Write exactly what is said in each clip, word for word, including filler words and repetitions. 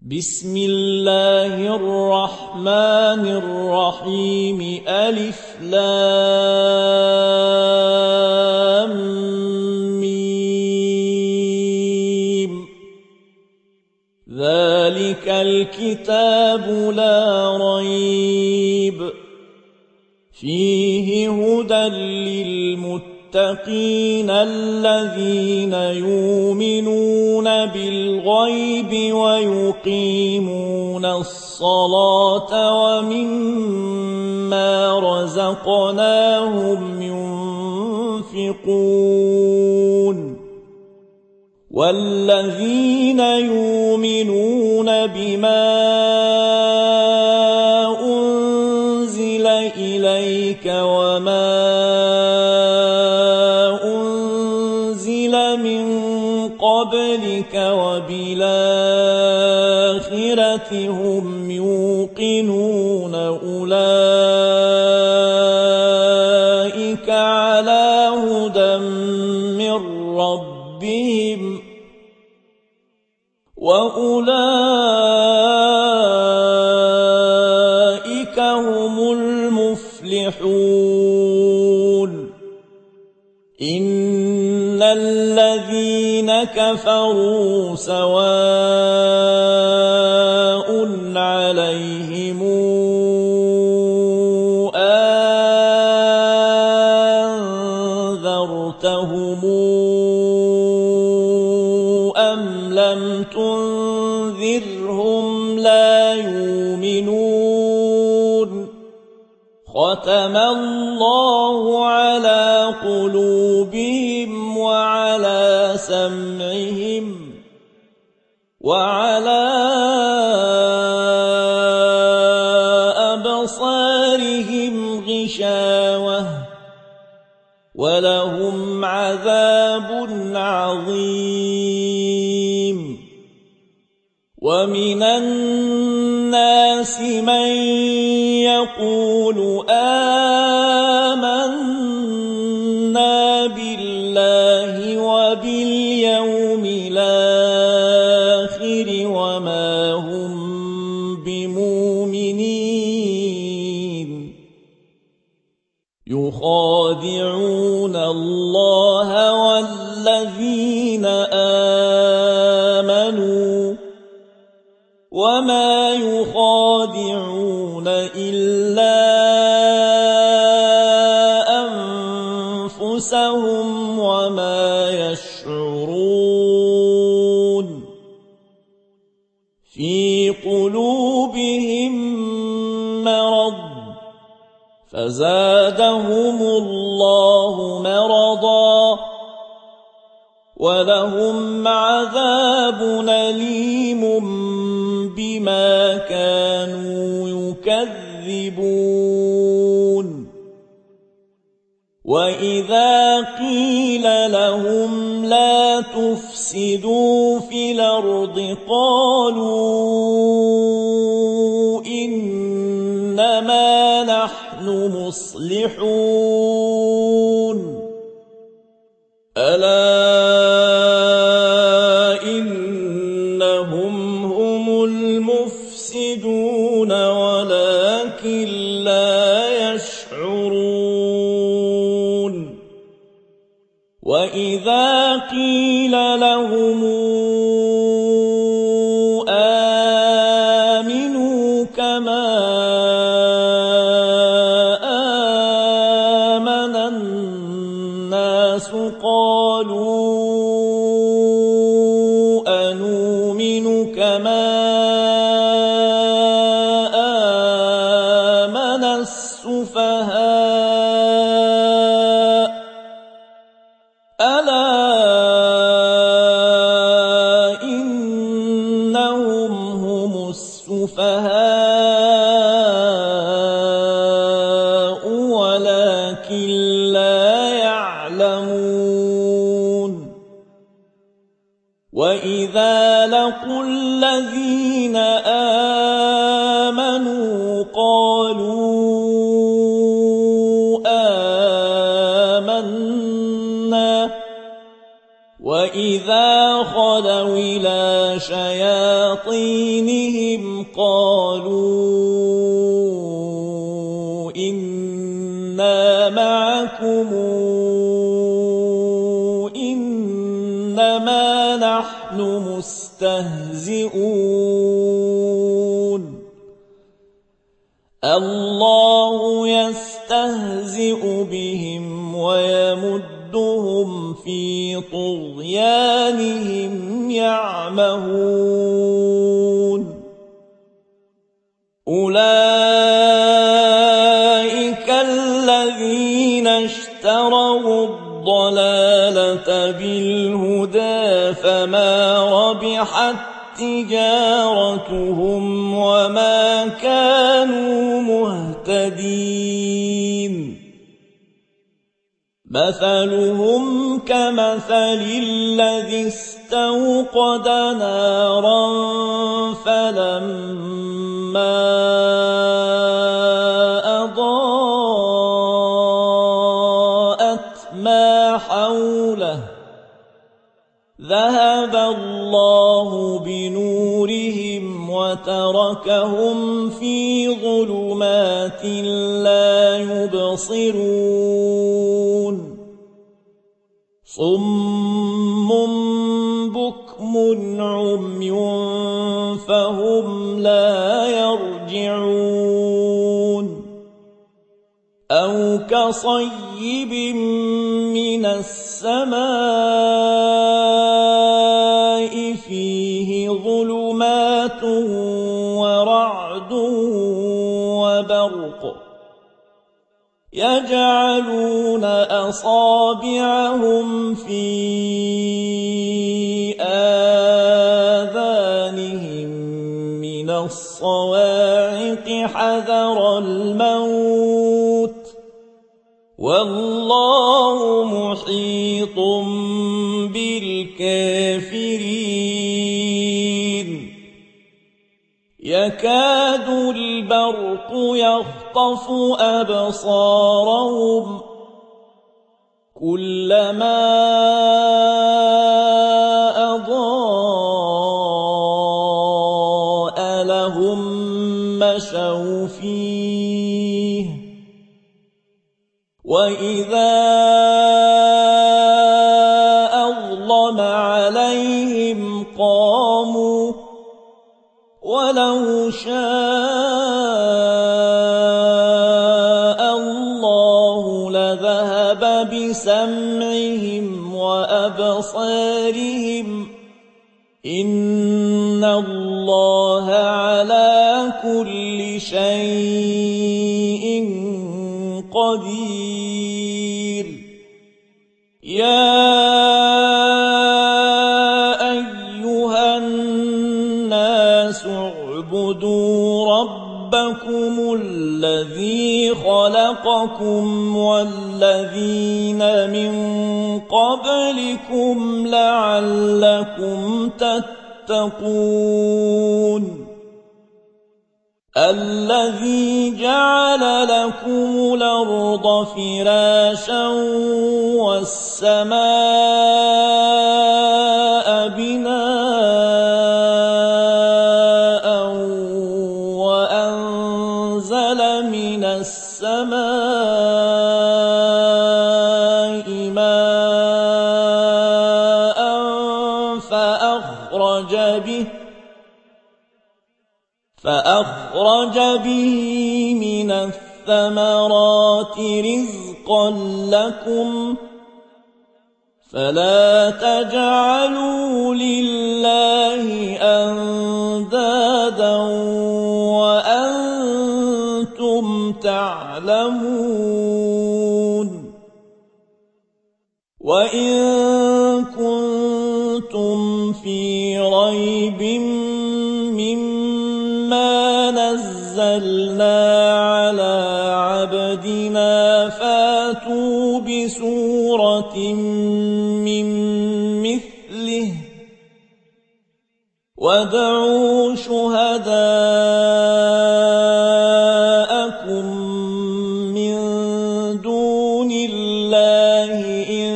بسم الله الرحمن الرحيم ألف لام ميم ذلك الكتاب لا ريب فيه هدى للمتقين الذين يؤمنون بالغيب ويقيمون الصلاة ومما رزقناهم ينفقون والذين يؤمنون بما أنزل إليك وما أنزل من قبلك وبالآخرة هم يوقنون أولئك على هدى من ربهم وأولئك هم المفلحون إن الذين كفروا سواء عليهم أنذرتهم أم لم تنذرهم لا يؤمنون ختم الله على قلوبهم وعلى سمعهم وعلى أبصارهم غشاوة ولهم عذاب عظيم ومن الناس من يقول آمنا بالله وباليوم الآخر وما هم بمؤمنين يخادعون الله والذين آمنوا وما يخادعون إلا أنفسهم وما يشعرون في قلوبهم مرض فزادهم الله مرضا ولهم عذاب أليم بما كانوا يكذبون وإذا قيل لهم لا تفسدوا في الأرض قالوا إنما نحن مصلحون ألا إنهم هم المفسدون ولكن لا يشعرون وإذا قيل لهم آمنوا كما آمن الناس قالوا أنؤمن كما آمن السفهاء ألا إنهم هم السفهاء ولكن لا يعلمون وإذا لقوا الذين آمنوا قالوا آمنا وإذا خلوا إلى شياطين دينهم قالوا إنا معكم إنما نحن مستهزئون الله يستهزئ بهم ويمدهم في طغيانهم يعمهون أولئك الذين اشتروا الضلالة بالهدى فما ربحت تجارتهم وما كانوا مهتدين مثلهم كمثل الذي استوقد نارا فلما أضاءت ما حوله ذهب الله بنورهم وتركهم في ظلمات لا يبصرون صم بكم عمي فهم لا يرجعون أو كصيب من السماء فيه ظلمات ورعد وبرق يجعلون أصابعهم في آذانهم من الصواعق حذر الموت والله محيط بالكافرين يكاد البرق يخطف أبصارهم كلما أضاء لهم مشوا فيه وإذا أظلم عليهم قاموا ولو شاء الله لذهب بسمعهم وأبصارهم إن الله على كل شيء قدير يا أيها الناس اعبدوا ربكم الذي خلقكم والذين من قبلكم لعلكم تتقون الذي جعل لكم الأرض فراشا والسماء بناء وأنزل من السماء ماء فأخرج به فأخرج به من الثمرات رزقا لكم فلا تجعلوا لله أندادا وأنتم تعلمون وإن كنتم في ريب مما نزلنا على عبدنا فاتوا بسورة من مثله وادعوا شهداءكم من دون الله إن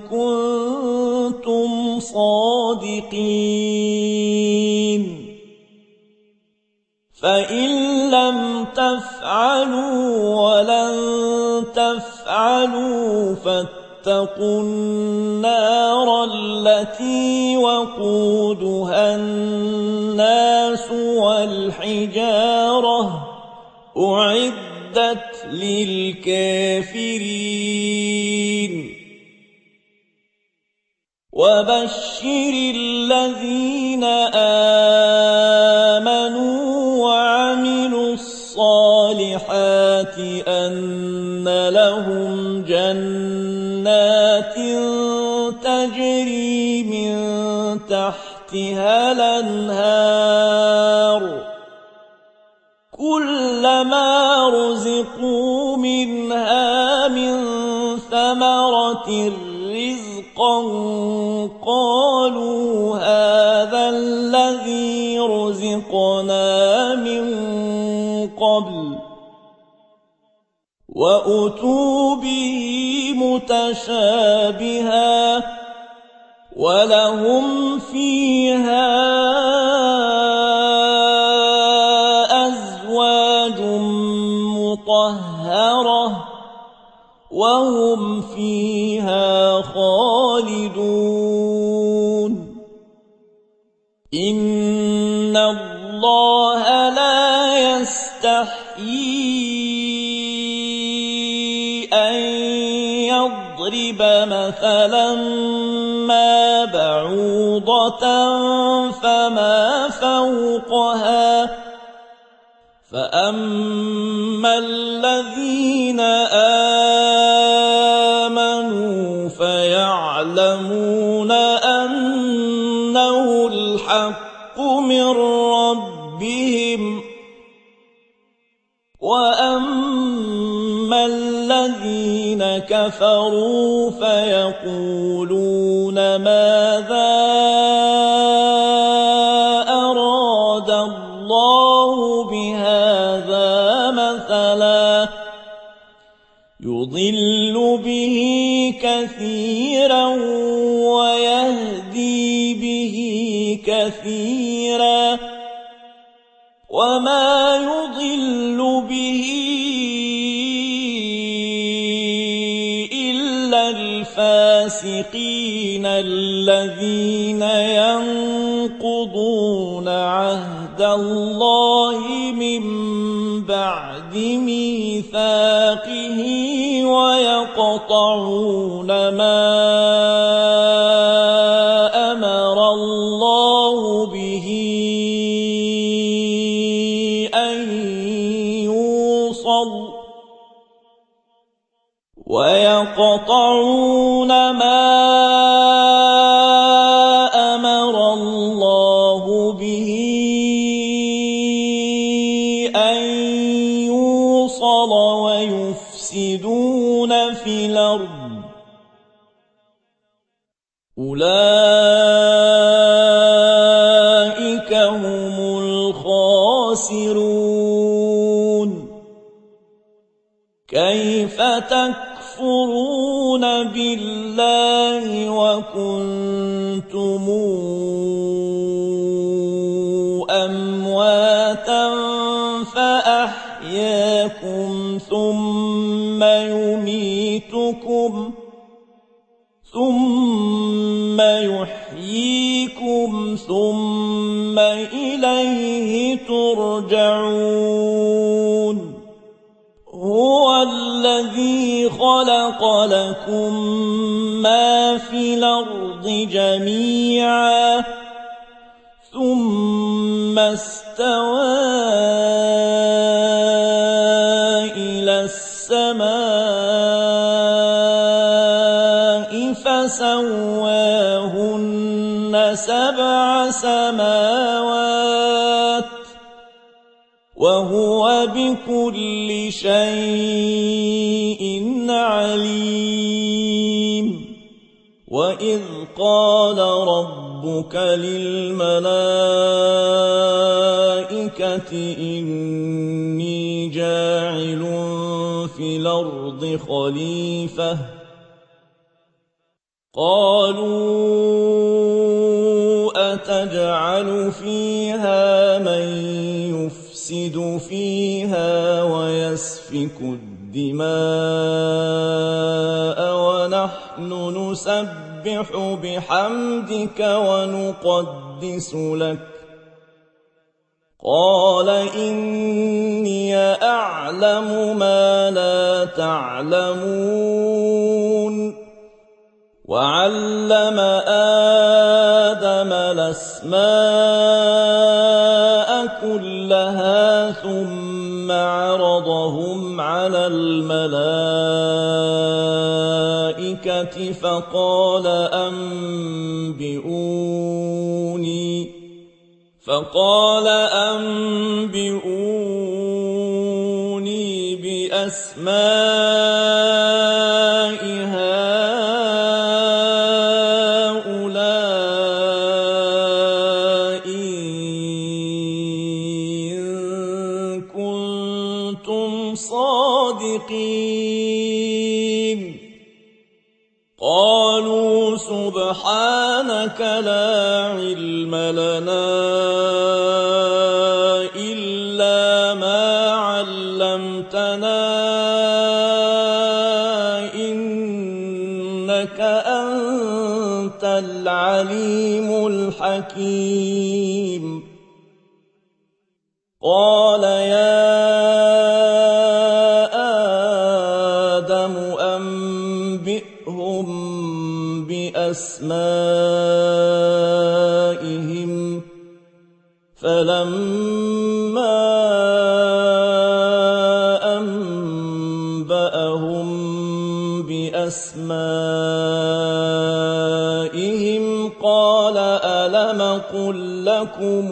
كنتم صادقين فإن لم تفعلوا ولن تفعلوا فاتقوا النار التي وقودها الناس والحجارة أعدت للكافرين وبشر الذين آمنوا وعملوا الصالحات أن لهم جنات تجري من تحتها الأنهار كلما رزقوا منها من ثمرة رزقا قالوا هذا الذي رزقنا من قبل وأتوا به متشابها ولهم فيها أزواج مطهرة وهم فيها خالدون إن الله لا يستحيي أن يضرب مثلا ما بعوضة فما فوقها فأما الذين آمنوا فيعلمون أنه الحق من ربهم وأما الذين كفروا فيقولون ماذا أراد الله بهذا مثلا يضل به كثيرا ويهدي به كثيرا وما يضل به إلا الفاسقين الذين ينقضون عهد الله من بعد ميثاقه ويقطعون ما أمر الله به أن يوصل ويقطعون ما أمر الله به أن يوصل ويفسدون في الأرض أولئك هم الخاسرون كيف تكفرون بالله وكنتم أمواتا فأحياكم ثم يميتكم ثم يحييكم ثم إليه ترجعون هو الذي خلق لكم ما في الأرض جميعا ثم استوى إلى السماء فسواهن سبع سماوات وهو بكل شيء عليم وإذ قال ربك للملائكة إني جاعل في الأرض خليفة قالوا أتجعل فيها من يفسد يفسد فيها ويسفك الدماء ونحن نسبح بحمدك ونقدس لك قال إني أعلم ما لا تعلمون وعلم آدم الأسماء كلها ثم عرضهم على الملائكة فقال أنبئوني فقال أنبئوني بأسماء هؤلاء إن كنتم صادقين قالوا سبحانك لا علم لنا إلا ما علمتنا إنك أنت العليم الحكيم قال يا آدم أنبئهم بأسمائهم فلما أنبأهم بأسمائهم قال ألم قل لكم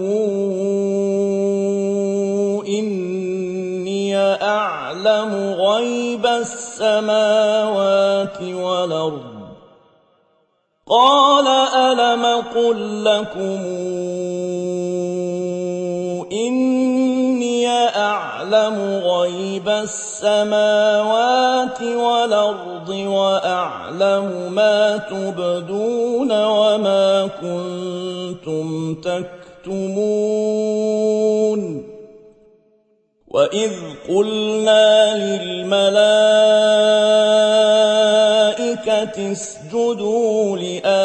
إني أعلم غيب السماوات والأرض قال ألم قل لكم إني أعلم غيب السماوات والأرض وأعلم ما تبدون وما كنتم تكتمون وإذ قلنا للملائكة اسجدوا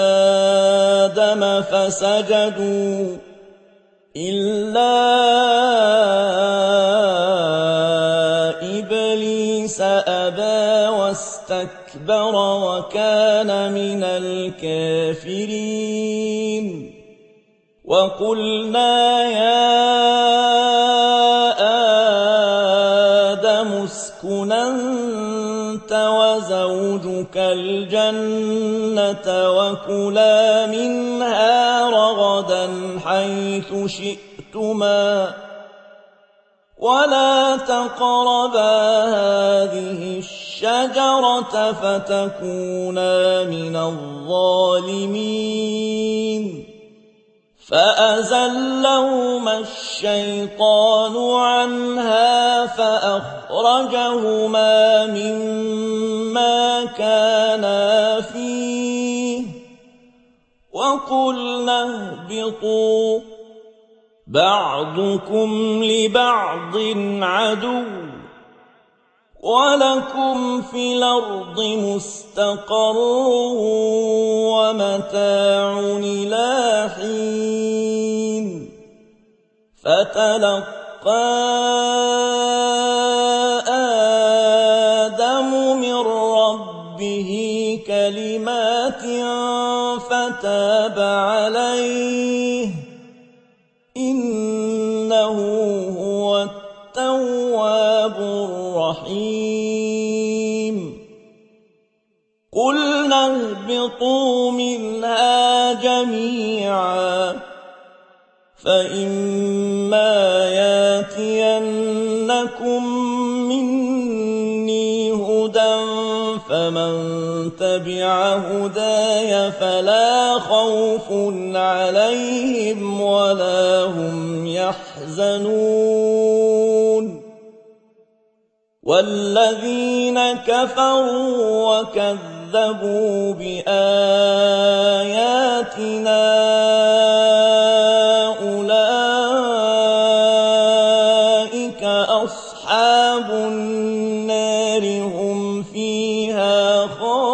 لآدم فسجدوا إلا إبليس أبى واستكبر وكان من الكافرين وقلنا يا آدم اسكن أنت وزوجك الجنة وكلا منها رغدا حيث شئتما ولا تقربا هذه الشجرة فتكونا من الظالمين فأزلهما الشيطان عنها فأخرجهما مما كانا فيه وقلنا اهبطوا بعضكم لبعض عدو ولكم في الأرض مستقر ومتاع إلى حين فتلقى آدم من ربه كلمات فتاب عليه إنه هو التواب الرحيم قلنا اهبطوا منها جميعا فإما ياتينكم مني هدى فمن تبع هداي فلا خوف عليهم ولا هم يحزنون والذين كفروا وكذبوا بآياتنا أصحاب النار هم فيها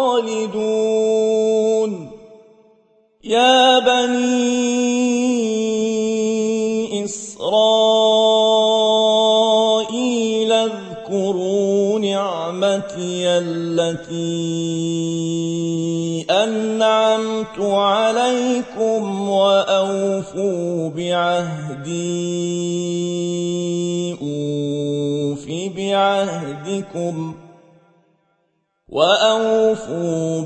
خالدون يا بني إسرائيل اذكروا نعمتي التي أنعمت عليكم وأوفوا بعهدي أوف بعهدكم وأوفوا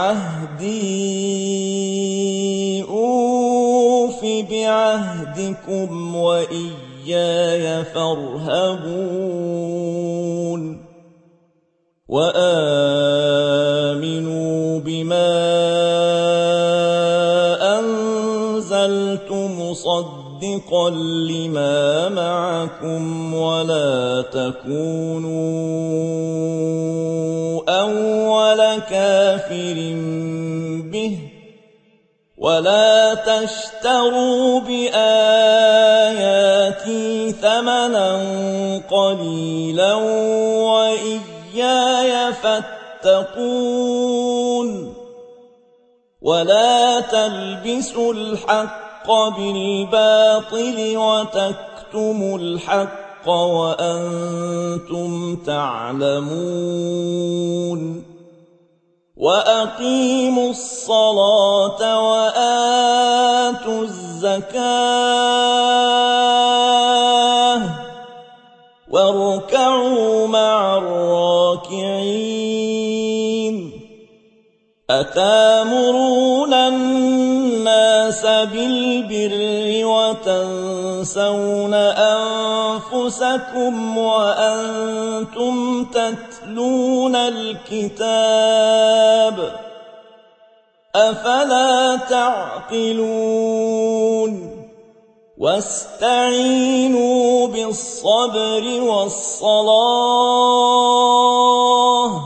بعهدي أوف بعهدكم وإياي فارهبون وآمنوا بما أنزلت مصدقا لما معكم ولا تكونوا أول كافر به ولا تشتروا بآياتي ثمنا قليلا وإياي فاتقون ولا تلبسوا الحق بالباطل وتكتموا الحق وأنتم تعلمون وأقيموا الصلاة وآتوا الزكاة واركعوا مع الراكعين أتامرون الناس بالبر وتنسون أنفسكم وأنتم تتلون الكتاب أفلا تعقلون واستعينوا بالصبر والصلاة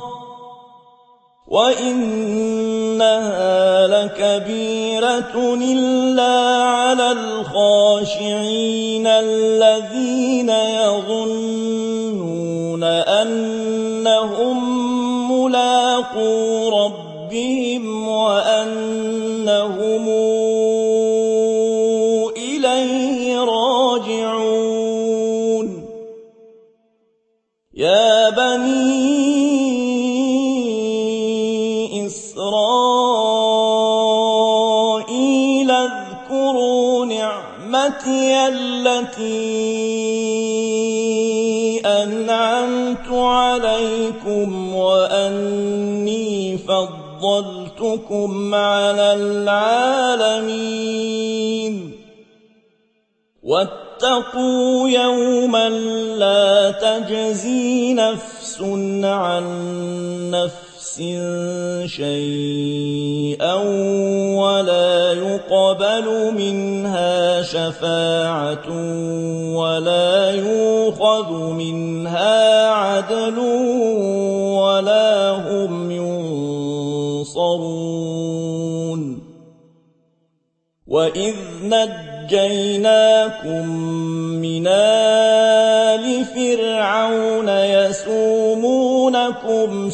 وإنها لكبيرة إلا على الخاشعين الذين يظنون أنهم ملاقو ربهم وأنهم إليه راجعون يا بني إسرائيل اذكروا نعمتي التي أنعمت عليكم وأني فضلتكم على العالمين واتقوا يوما لا تجزي نفس عن نفس شيئا ولا يقبل منها شفاعة ولا يؤخذ منها عدل ولا هم ينصرون وإذ نجيناكم من آل فرعون يسومونكم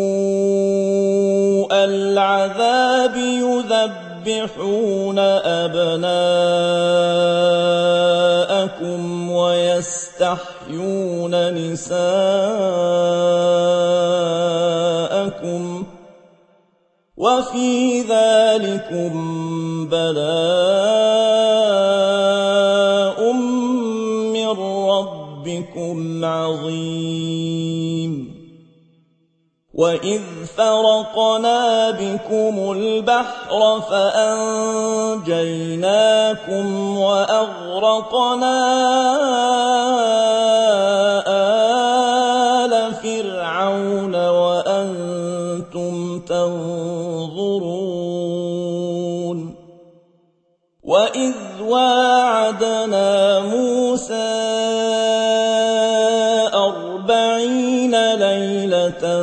سوء العذاب يذبحون أبناءكم ويستحيون نساءكم وفي ذلكم بلاء من ربكم عظيم وإذ فرقنا بكم البحر فأنجيناكم وأغرقنا آل فرعون وأنتم تنظرون وإذ واعدنا موسى أربعين ليلة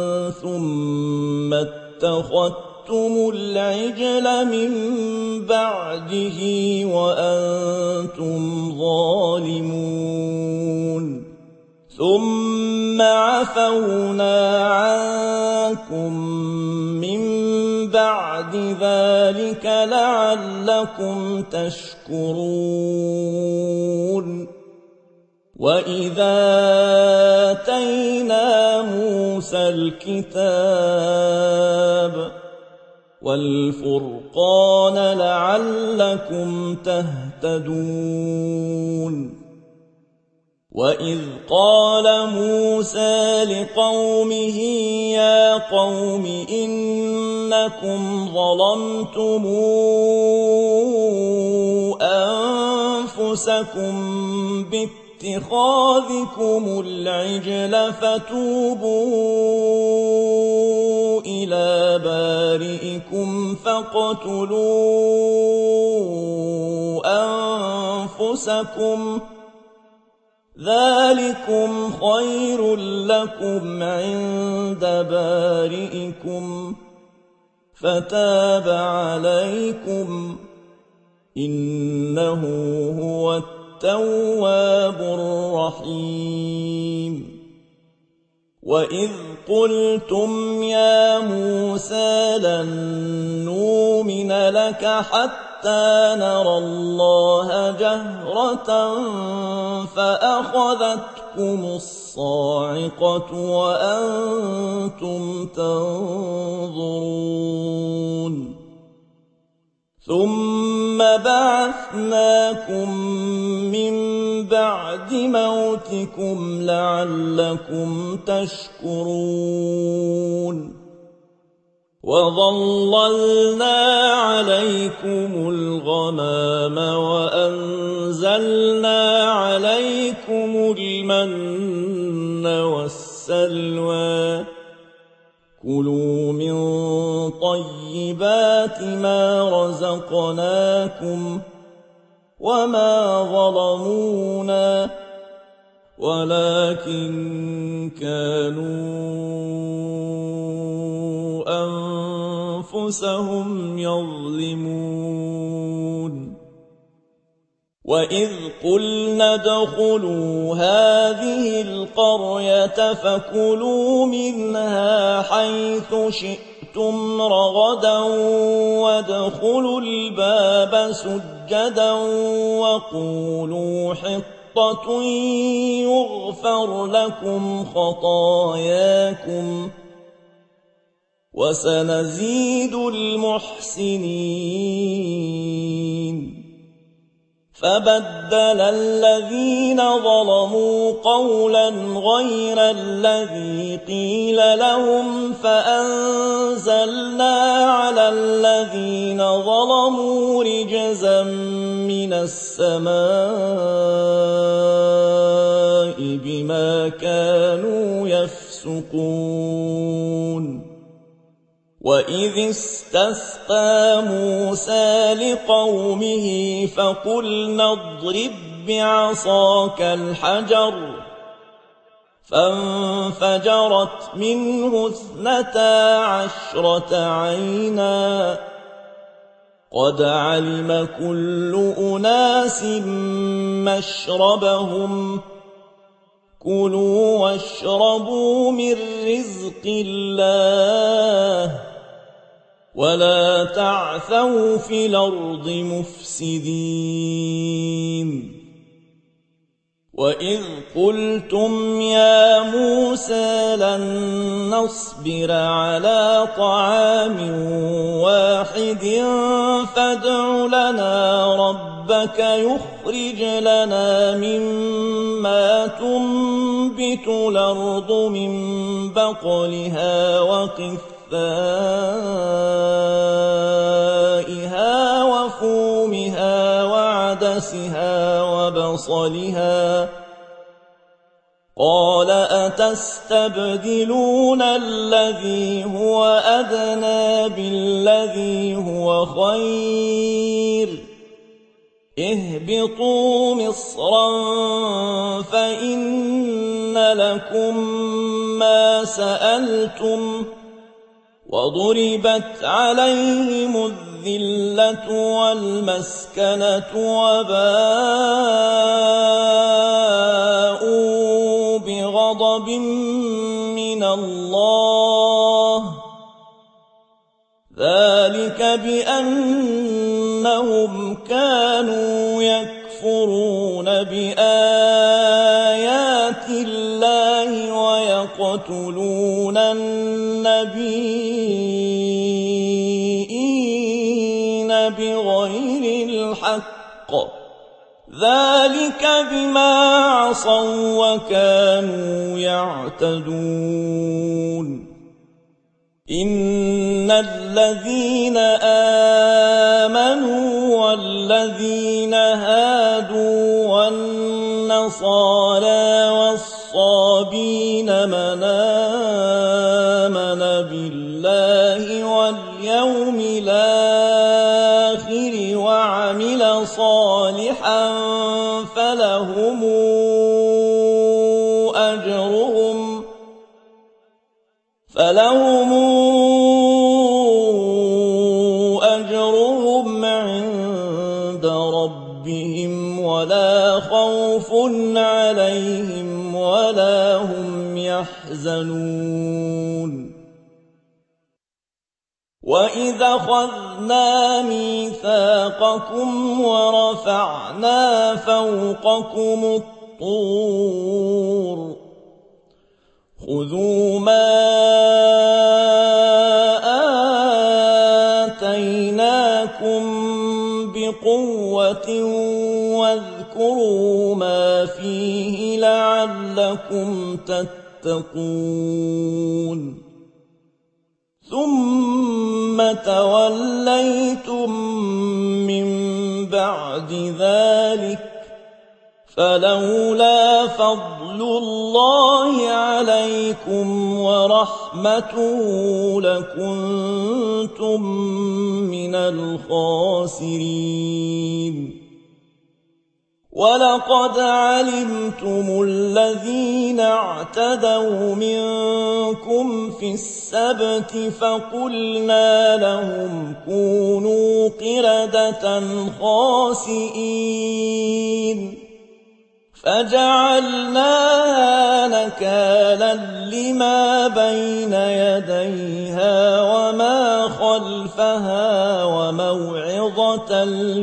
ثم اتخذتم العجل من بعده وأنتم ظالمون ثم عفونا عنكم من بعد ذلك لعلكم تشكرون وإذا آتينا موسى الكتاب والفرقان لعلكم تهتدون وإذ قال موسى لقومه يا قوم إنكم ظلمتم أنفسكم باتخاذكم العجل فتوبوا إلى بارئكم فاقتلوا أنفسكم ذلكم خير لكم عند بارئكم فتاب عليكم إنه هو التواب الرحيم وإذ قلتم يا موسى لن نؤمن لك حتى نرى الله جهرة فأخذتكم الصاعقة وأنتم تنظرون ثم بعثناكم من بعد موتكم لعلكم تشكرون وظللنا عليكم الغمام وأنزلنا عليكم المن والسلوى كلوا من طيبات ما رزقناكم وما ظلمونا ولكن كانوا أنفسهم يظلمون وإذ قلنا ادخلوا هذه القرية فكلوا منها حيث شئتم رغدا وادخلوا الباب سجدا وقولوا حطة يغفر لكم خطاياكم وسنزيد المحسنين فبدل الذين ظلموا قولا غير الذي قيل لهم فأنزلنا على الذين ظلموا رجزا من السماء بما كانوا يفسقون وإذ استسقى موسى لقومه فقلنا اضرب بعصاك الحجر فانفجرت منه اثنتا عشرة عينا قد علم كل أناس مشربهم كلوا واشربوا من رزق الله ولا تعثوا في الأرض مفسدين وإذ قلتم يا موسى لن نصبر على طعام واحد فادع لنا ربك يخرج لنا مما تنبت الأرض من بقلها وقثائها وفومها وعدسها وبصلها قال أتستبدلون الذي هو أدنى بالذي هو خير اهبطوا مصرا فإن لكم ما سألتم وضربت عليهم الذلة والمسكنة وباءوا بغضب غضب من الله ذلك بأنهم كانوا يكفرون بآيات الله ويقتلون النبيين بغير الحق ذلك بما عصوا وكانوا يعتدون إن الذين آمنوا والذين هادوا والنصارى والصابين من آمن بالله واليوم الآخر وعمل صالحا فلهم أجرهم فلهم أجرهم عند ربهم ولا خوف عليهم ولا هم يحزنون وإذا أخذنا ميثاقكم ورفعنا فوقكم الطور خذوا ما آتيناكم بقوة واذكروا ما فيه لعلكم تتقون ثم توليتم من بعد ذلك فلولا فضل الله عليكم ورحمته لكنتم من الخاسرين ولقد علمتم الذين اعتدوا منكم في السبت فقلنا لهم كونوا قردة خاسئين فجعلناها نكالا لما بين يديها وما خلفها وموعظة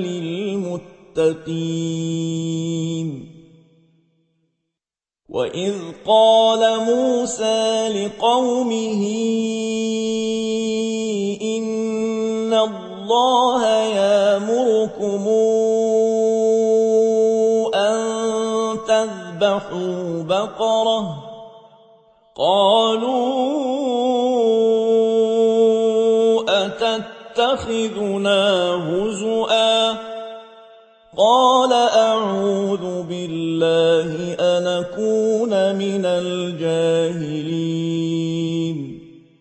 للمتقين وإذ قال موسى لقومه إن الله يأمركم تذبحوا بقرة قالوا أتتخذنا هزؤا قال أعوذ بالله أن أكون من الجاهلين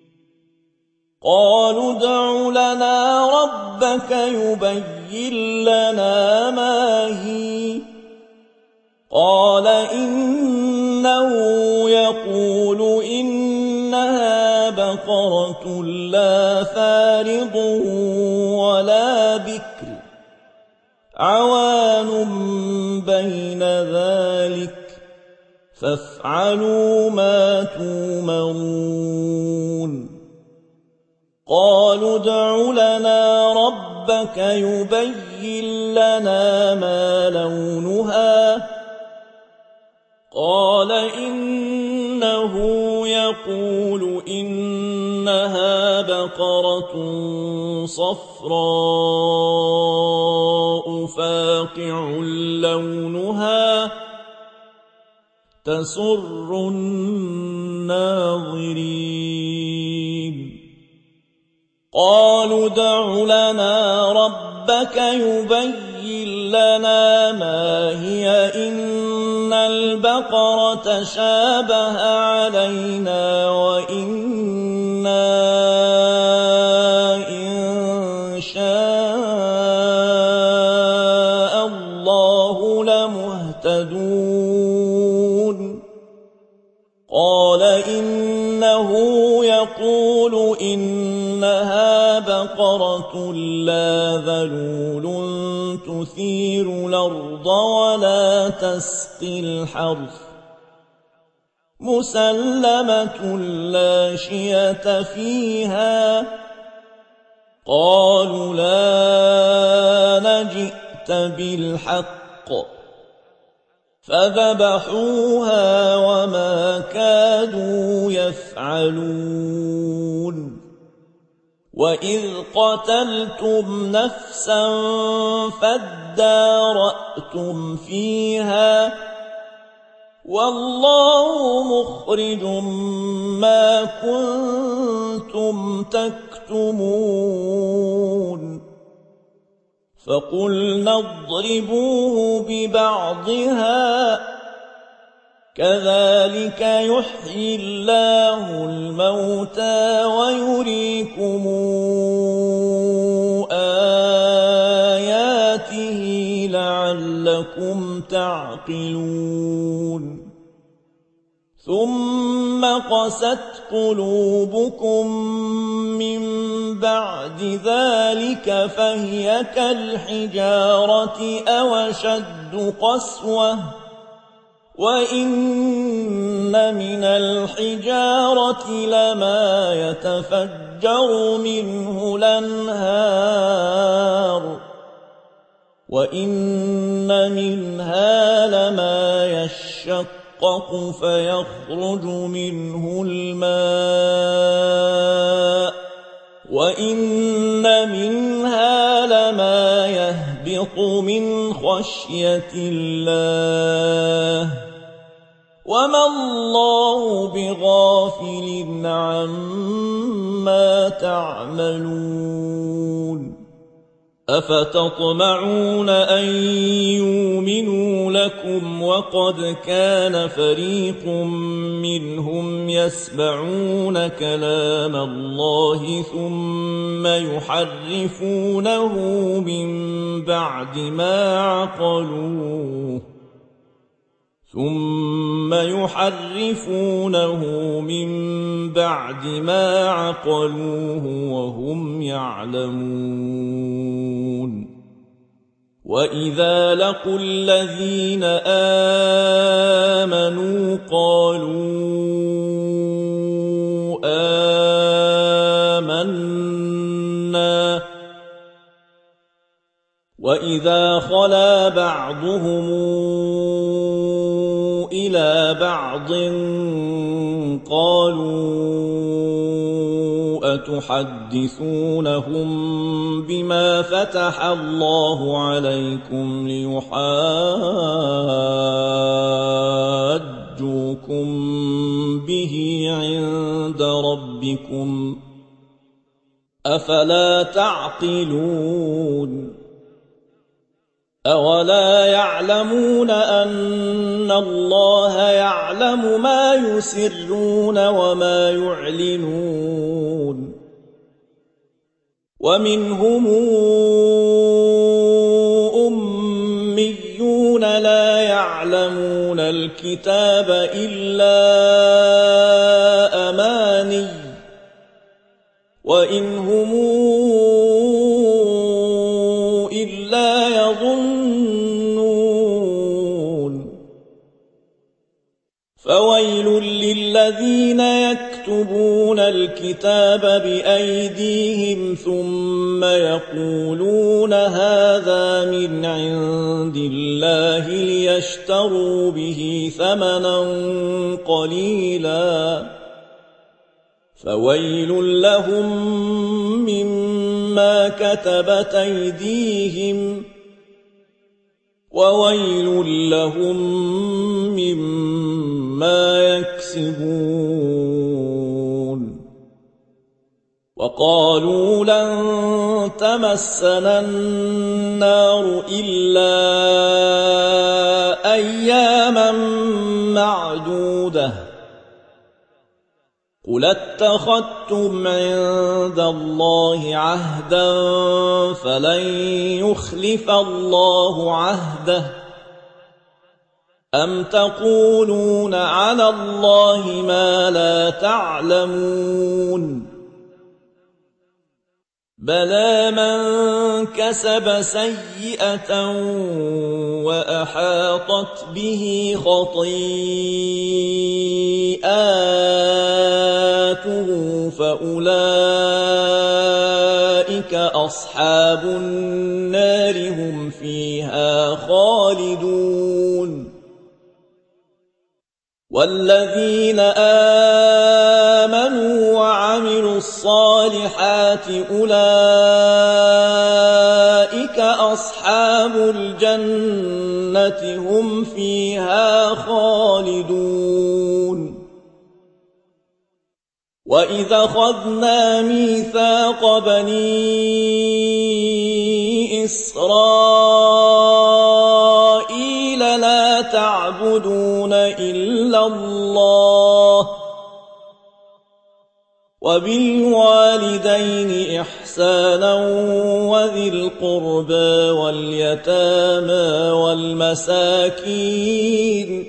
قالوا ادع لنا ربك يبين لنا ما هي قال إنه يقول إنها بقرة لا فارض ولا بكر عوان بين ذلك فافعلوا ما تؤمرون قالوا ادع لنا ربك يبين لنا ما لونها قال إنه يقول إنها بقرة صفراء فاقع لونها تسر الناظرين قالوا ادع لنا ربك يبين لنا ما هي إن البقرة شابه علينا وإنا إن شاء الله لمهتدون قال إنه يقول إنها بقرة لا ذلول تثير الأرض ولا تسقي الحرث مسلمة لا شية فيها. قالوا لا نجئت بالحق فذبحوها وما كادوا يفعلون. وإذ قتلتم نفسا فادارأتم فيها والله مخرج ما كنتم تكتمون. فقلنا اضربوه ببعضها كذلك يحيي الله الموتى ويريكم آياته لعلكم تعقلون. ثم قست قلوبكم من بعد ذلك فهي كالحجارة أو أشد قسوة. وإن من الحجارة لما يتفجر منه الأنهار وإن منها لما يشقق فيخرج منه الماء وإن منها لما يهبط من خشية الله وما الله بغافل عما تعملون. أفتطمعون أن يؤمنوا لكم وقد كان فريق منهم يسمعون كلام الله ثم يحرفونه من بعد ما عقلوه ثم يحرفونه من بعد ما عقلوه وهم يعلمون. وإذا لقوا الذين آمنوا قالوا آمنا وإذا خلا بعضهم إلى بعض قالوا أتحدثونهم بما فتح الله عليكم ليحاجوكم به عند ربكم أفلا تعقلون. أولا يعلمون أن الله يعلم ما يسرون وما يعلنون. ومنهم أميون لا يعلمون الكتاب إلا أماني وإن هم إلا يظنون. فويل للذين يكتبون الكتاب بأيديهم ثم يقولون هذا من عند الله ليشتروا به ثمنا قليلا فويل لهم مما كتبت أيديهم وويل لهم مما يكسبون. وقالوا لن تمسنا النار إلا أياما معدودة قل اتخذتم عند الله عهدا فلن يخلف الله عهده أم تقولون على الله ما لا تعلمون بلى من كسب سيئة وأحاطت به خطيئاته فأولئك أصحاب النار هم فيها خالدون والذين آمنوا وعملوا الصالحات أولئك أصحاب الجنة هم فيها خالدون وإذا أخذنا ميثاق بني إسرائيل لا تعبدون إلا الله وبالوالدين إحسانا وذي القربى واليتامى والمساكين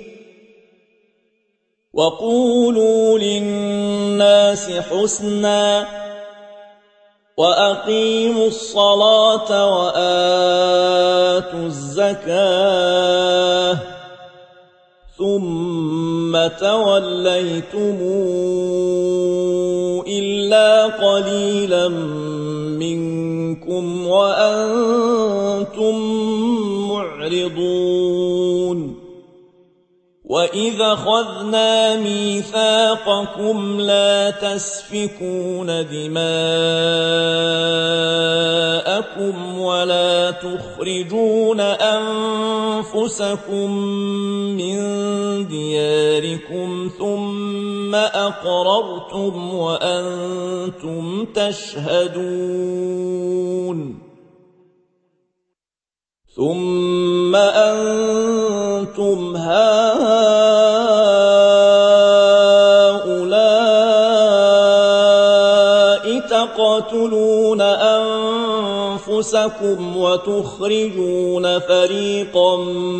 وقولوا للناس حسنا وأقيموا الصلاة وآتوا الزكاة ثم توليتم إلا قليلا منكم وأنتم معرضون وإذا أخذنا ميثاقكم لا تسفكون دماءكم ولا تخرجون أنفسكم من دياركم ثم أقررتم وأنتم تشهدون ثم أنتم هؤلاء تقتلون أنفسكم وتخرجون فريقا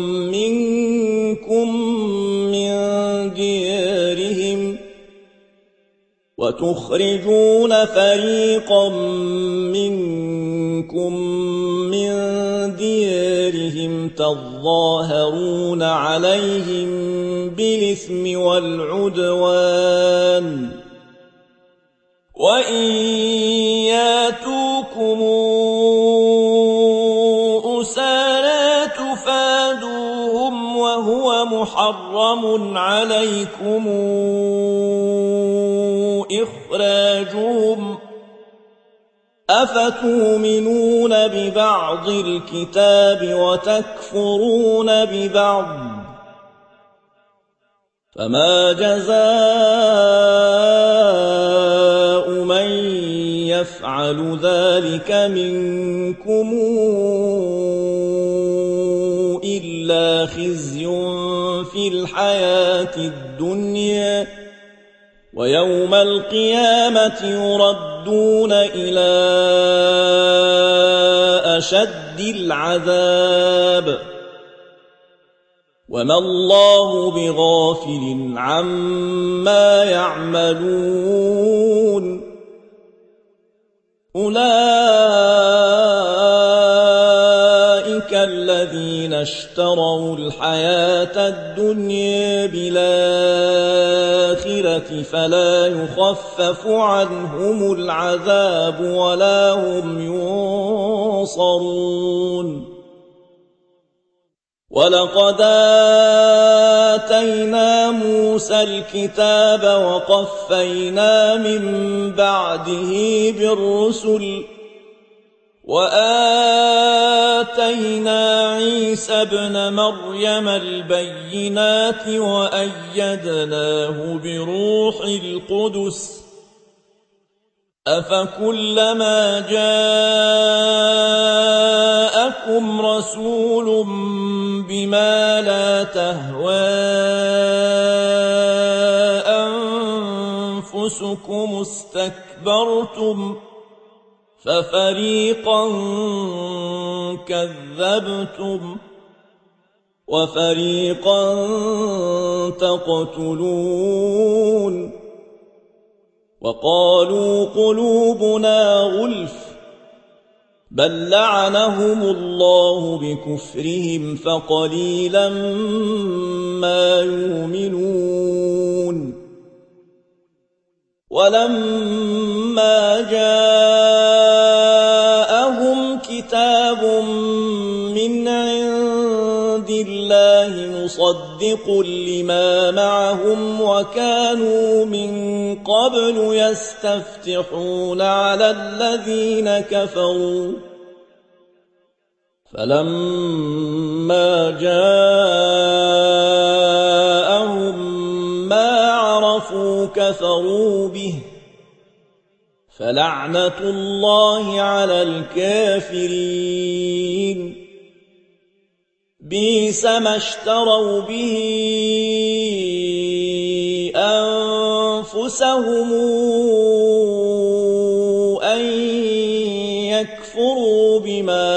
منكم من ديارهم وتخرجون فريقا منكم من ديارهم تظاهرون عليهم بالإثم والعدوان وإن ياتوكم أسارى تفادوهم وهو محرم عليكم إخراجهم أفتؤمنون ببعض الكتاب وتكفرون ببعض فما جزاء من يفعل ذلك منكم إلا خزي في الحياة الدنيا ويوم القيامة يردون إلى أشد العذاب وما الله بغافل عما يعملون أولئك الذين اشتروا الحياة الدنيا بالآخرة فلا يخفف عنهم العذاب ولا هم ينصرون ولقد آتينا موسى الكتاب وقفينا من بعده بالرسل وآتينا عيسى ابن مريم البينات وأيدناه بروح القدس أفكلما جاءكم رسول بما لا تهوى أنفسكم استكبرتم ففريقا كذبتم وفريقا تقتلون وقالوا قلوبنا غلف بل لعنهم الله بكفرهم فقليلا ما يؤمنون ولما جاءهم كتاب من عند الله مصدق لما معهم وكانوا من قبل يستفتحون على الذين كفروا فلما جاءهم ما عرفوا كفروا به فلعنة الله على الكافرين بئس ما اشتروا به أنفسهم أن يكفروا بما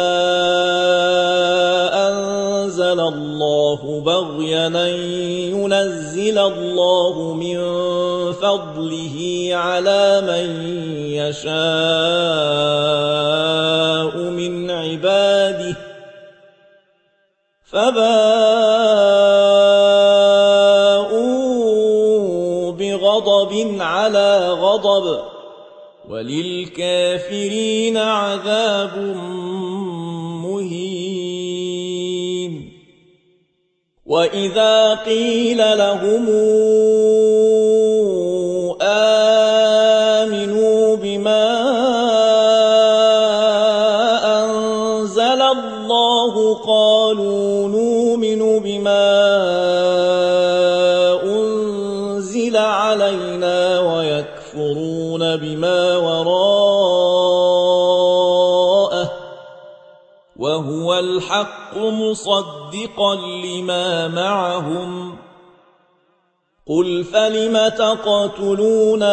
أنزل الله بغيا أن ينزل الله من فضله على من يشاء من عباده فباءوا بغضب على غضب وللكافرين عذاب مهين وإذا قيل لهم آمنوا بما أنزل الله قالوا نؤمن بما أنزل علينا ويكفرون بما وراءه وهو الحق مصدقا لما معهم قل فلم تقتلون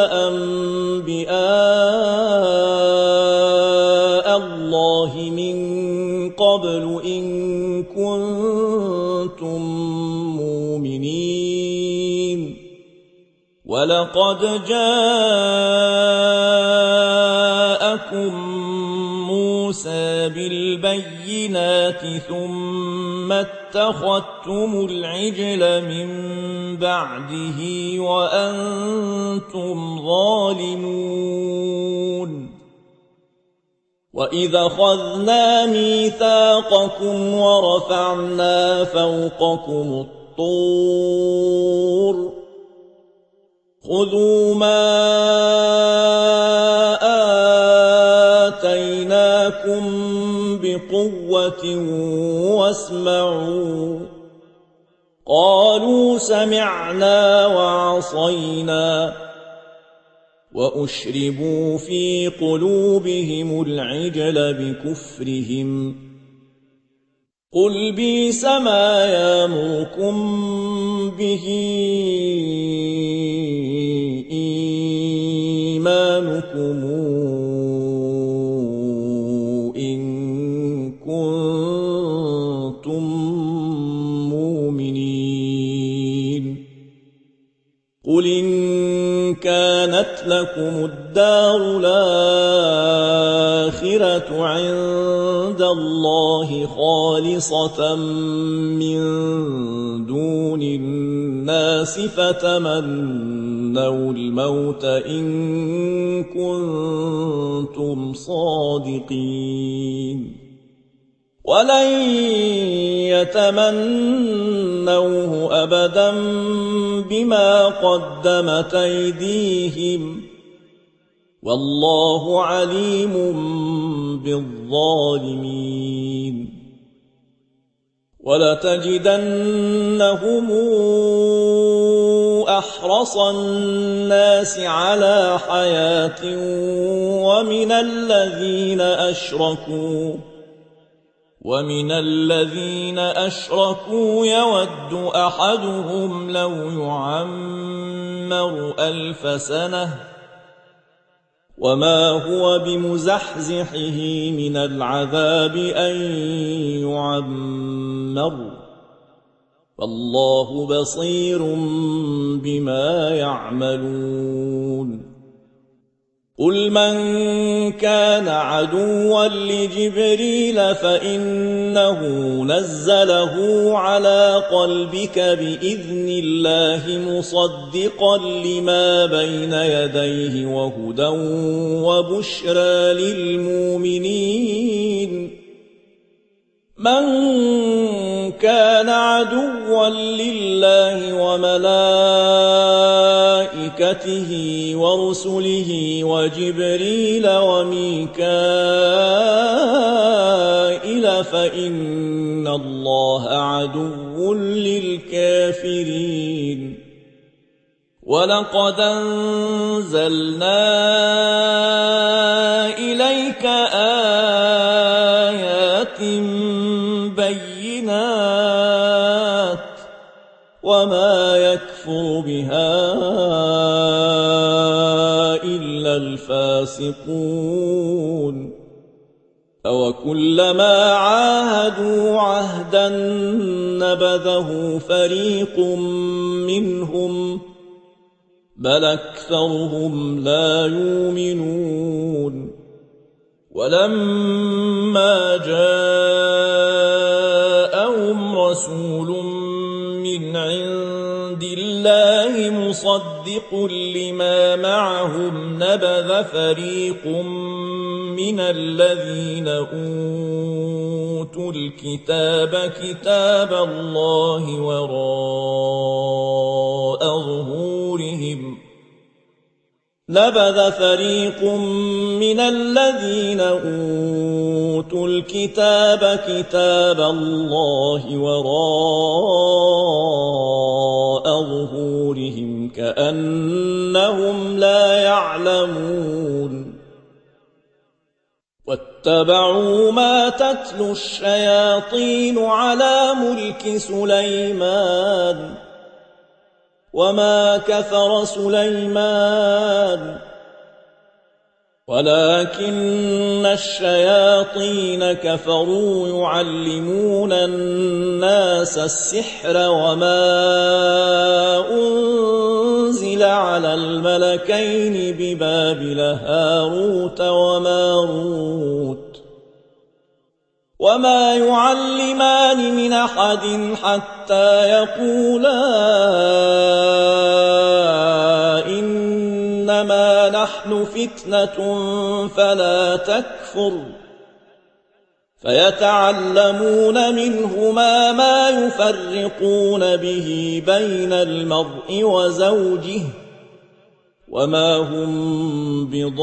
أنبياء الله من قبل إن كنتم مؤمنين ولقد جاءكم موسى بالبينات ثم اتخذتم العجل من بعده وأنتم ظالمون وإذا أخذنا ميثاقكم ورفعنا فوقكم الطور خذوا ما آتيناكم بقوة واسمعوا قالوا سمعنا وعصينا وأشربوا في قلوبهم العجل بكفرهم قل بئس ما يأمركم به إيمانكم إن كنتم مؤمنين قل إن كانت لكم الدار الآخرة عند الله خالصة من دون الناس فتمنوا الموت إن كنتم صادقين ولن يتمنوه أبدا بما قدمت أيديهم والله عليم بالظالمين ولتجدنهم أحرص الناس على حياة ومن الذين أشركوا ومن الذين أشركوا يود أحدهم لو يعمر ألف سنة وما هو بمزحزحه من العذاب أن يعمر والله بصير بما يعملون قل من كان عدوا لجبريل فإنه نزله على قلبك بإذن الله مصدقا لما بين يديه وهدى وبشرى للمؤمنين من كان عدوا لله وملائكته ورسله وجبريل وميكائيل فإن الله عدو للكافرين ولقد أنزلنا إليك آيات بينات وما يكفر بها إلا الفاسقون أوكلما عاهدوا عهدا نبذه فريق منهم بل أكثرهم لا يؤمنون ولما جاءهم رسول من عند الله مصدق لما معهم نبذ فريق من الذين أوتوا الكتاب كتاب الله وراء ظهورهم نبذ فريق من الذين أوتوا الكتاب كتاب الله وراء ظهورهم كأنهم لا يعلمون واتبعوا ما تتلو الشياطين على ملك سليمان وما كفر سليمان ولكن الشياطين كفروا يعلمون الناس السحر وما أنزل على الملكين ببابل هاروت وماروت وما يعلمان من أحد حتى يقولا إنما نحن فتنة فلا تكفر فيتعلمون منهما ما يفرقون به بين المرء وزوجه وما هم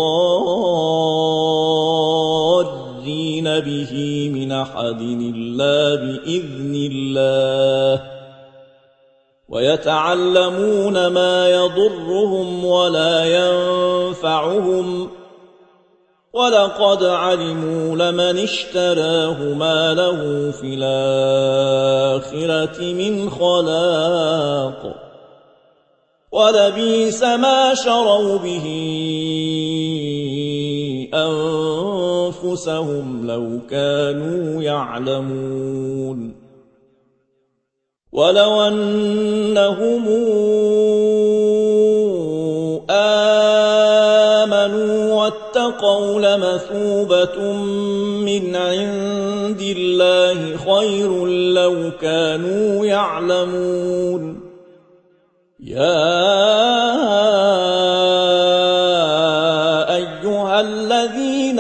بضارين به من أحد إلا بإذن الله ويتعلمون ما يضرهم ولا ينفعهم ولقد علموا لمن اشتراه ما له في الآخرة من خلاق ولبئس ما شروا به أنفسهم لو كانوا يعلمون ولو أنهم آمنوا واتقوا لمثوبة من عند الله خير لو كانوا يعلمون يا أيها الذين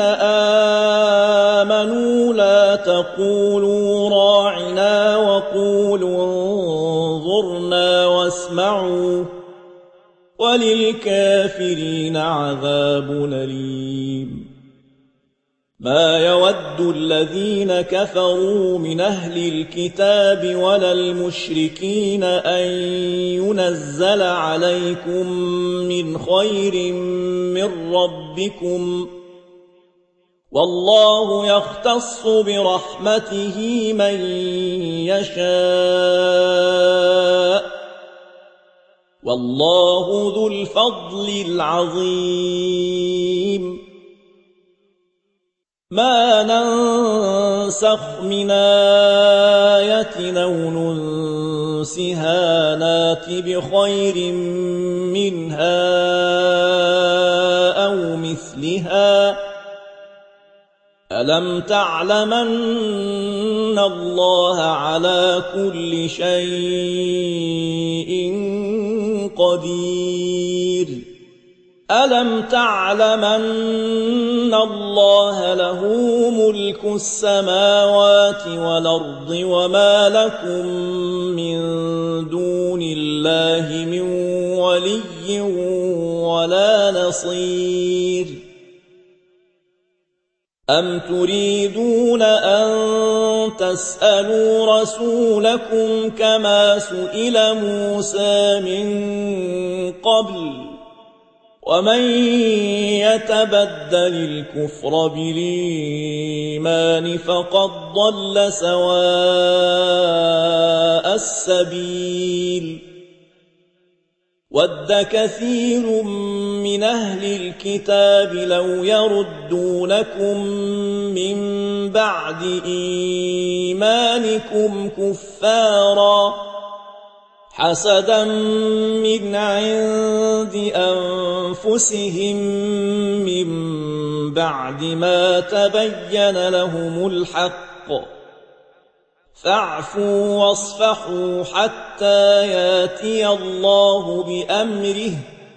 آمنوا لا تقولوا راعنا وقولوا انظرنا واسمعوا وللكافرين عذاب أليم ما يود الذين كفروا من أهل الكتاب ولا المشركين أن ينزل عليكم من خير من ربكم والله يختص برحمته من يشاء والله ذو الفضل العظيم ما ننسخ من آية أو ننسها نات بخير منها أو مثلها مثلها ألم تعلم أن الله على كل شيء قدير ألم تعلم أن الله له ملك السماوات والأرض وما لكم من دون الله من ولي ولا نصير أم تريدون أن تسألوا رسولكم كما سئل موسى من قبل ومن يتبدل الكفر بالإيمان فقد ضل سواء السبيل ود كثير من أهل الكتاب لو يردونكم من بعد إيمانكم كفارا حسدا من عند أنفسهم من بعد ما تبين لهم الحق فاعفوا واصفحوا حتى ياتي الله بأمره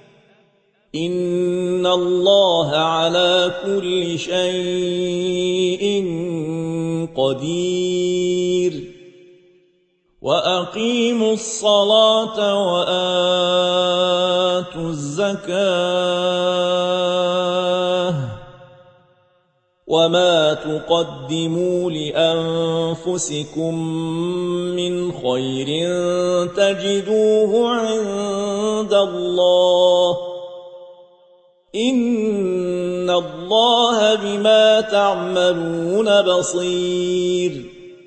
إن الله على كل شيء قدير وأقيموا الصلاة وآتوا الزكاة وما تقدموا لأنفسكم من خير تجدوه عند الله إن الله بما تعملون بصير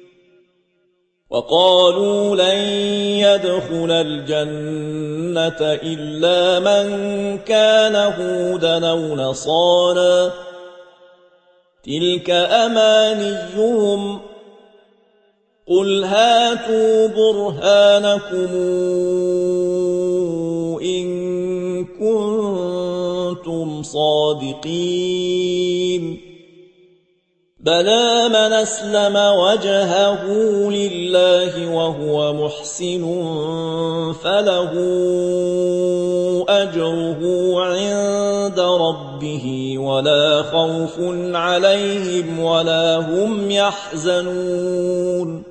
وقالوا لن يدخل الجنة إلا من كان هودا أو نصارى تلك أمانيهم قل هاتوا برهانكم إن كنتم صادقين بلى من أسلم وجهه لله وهو محسن فله أجره عند ربه ولا خوف عليهم ولا هم يحزنون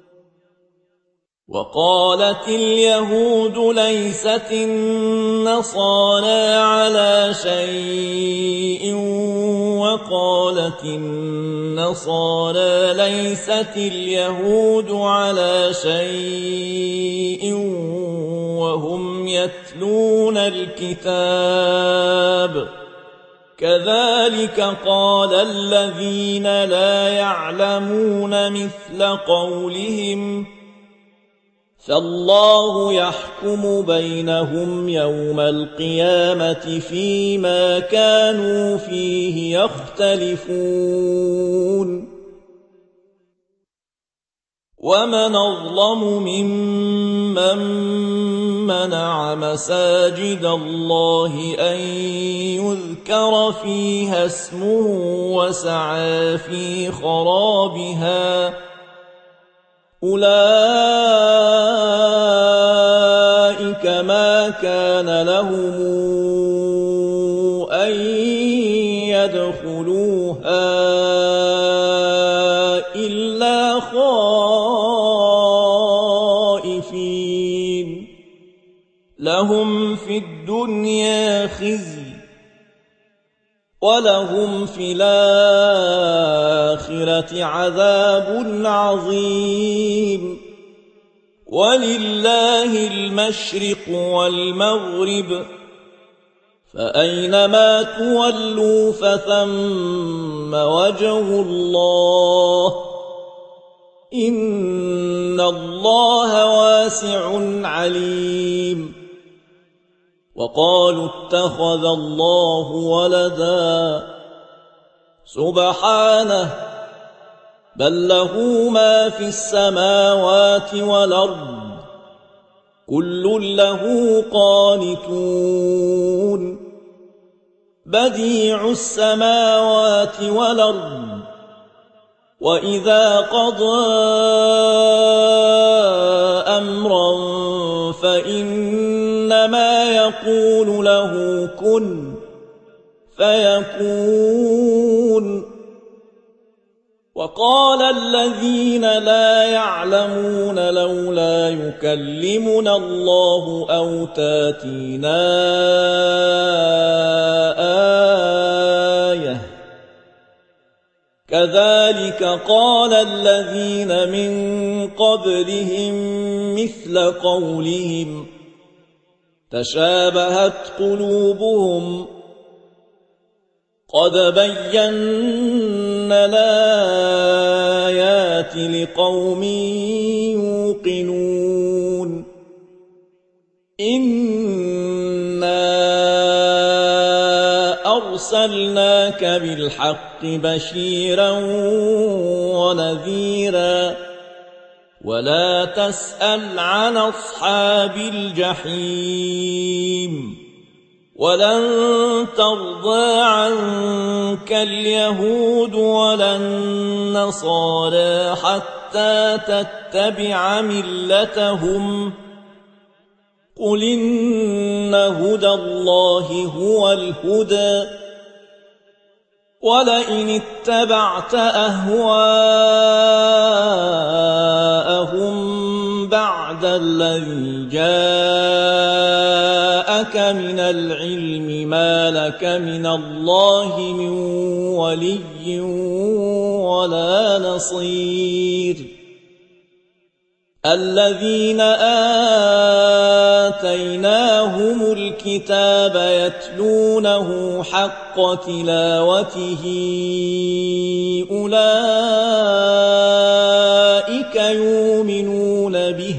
وقالت اليهود ليست النصارى على شيء وقالت النصارى ليست اليهود على شيء وهم يتلون الكتاب كذلك قال الذين لا يعلمون مثل قولهم فالله يحكم بينهم يوم القيامة فيما كانوا فيه يختلفون ومن أظلم ممن منع مساجد الله أن يذكر فيها اسمه وسعى في خرابها أولئك ما كان لهم أن يدخلوها إلا خائفين لهم في الدنيا خزي ولهم في الآخرة عذاب عظيم ولله المشرق والمغرب فأينما تولوا فثم وجه الله إن الله واسع عليم وقالوا اتخذ الله ولدا سبحانه بل له ما في السماوات والأرض كل له قانتون بديع السماوات والأرض وإذا قضى أمرا فإنما يقول له كن فيكون. وقال الذين لا يعلمون لولا يكلمنا الله أو تاتينا آية كذلك قال الذين من قبلهم مثل قولهم تشابهت قلوبهم قد بينا الآيات لقوم يوقنون. إنا أرسلناك بالحق بشيرا ونذيرا ولا تسأل عن أصحاب الجحيم ولن ترضى عنك اليهود ولا النصارى حتى تتبع ملتهم قل إن هدى الله هو الهدى ولئن اتبعت أهواءهم بعد الذي جاءك من العلم ما لك من الله من ولي ولا نصير. الذين آتيناهم الكتاب يتلونه حق تلاوته أولئك يؤمنون به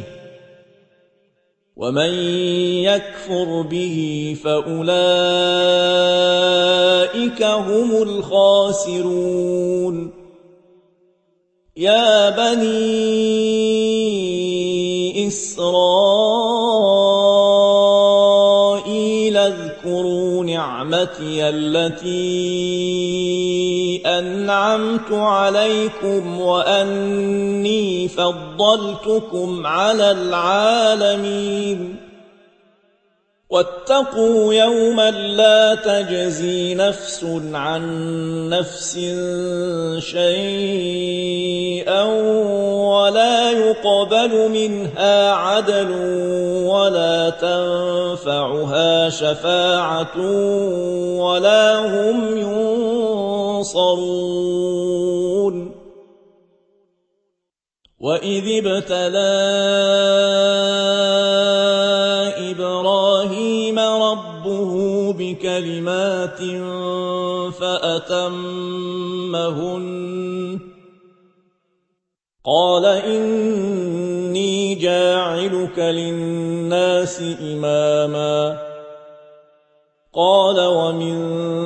ومن يكفر به فأولئك هم الخاسرون. يا بني إسرائيل اذكروا نعمتي التي أنعمت عليكم وأني فضلتكم على العالمين. واتقوا يوما لا تجزي نفس عن نفس شيئا ولا يقبل منها عدل ولا تنفعها شفاعة ولا هم ينصرون. وإذ ابتلى إبراهيم ربه بكلمات فأتمهن قال إني جاعلك للناس إماما قال ومن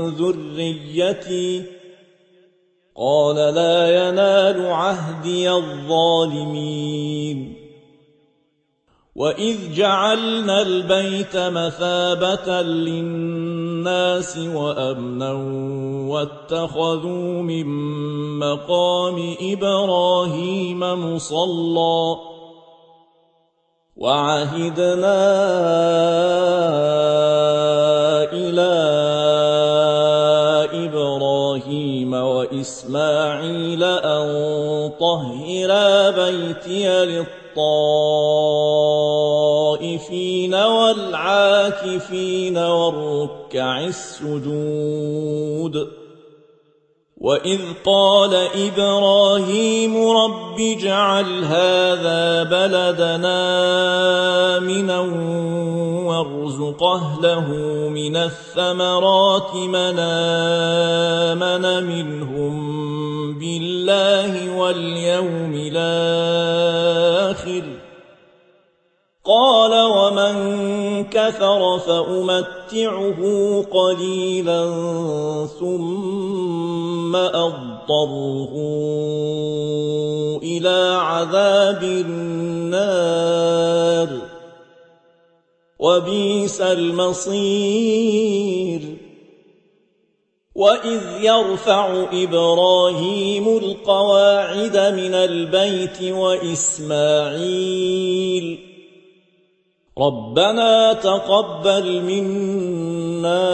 ذريتي قال لا ينال عهدي الظالمين. وإذ جعلنا البيت مثابة للناس وأمنا واتخذوا من مقام إبراهيم مصلى وعهدنا إلى إبراهيم وإسماعيل أن طهرا بيتي للطائفين والعاكفين والركع السجود. وإذ قال إبراهيم رب اجعل هذا بلدنا آمنا وارزق أهله من الثمرات من آمن منهم بالله واليوم الآخر قال ومن كفر فأمتعه قليلا ثم أضطره إلى عذاب النار وبئس المصير. وإذ يرفع إبراهيم القواعد من البيت وإسماعيل ربنا تقبل منا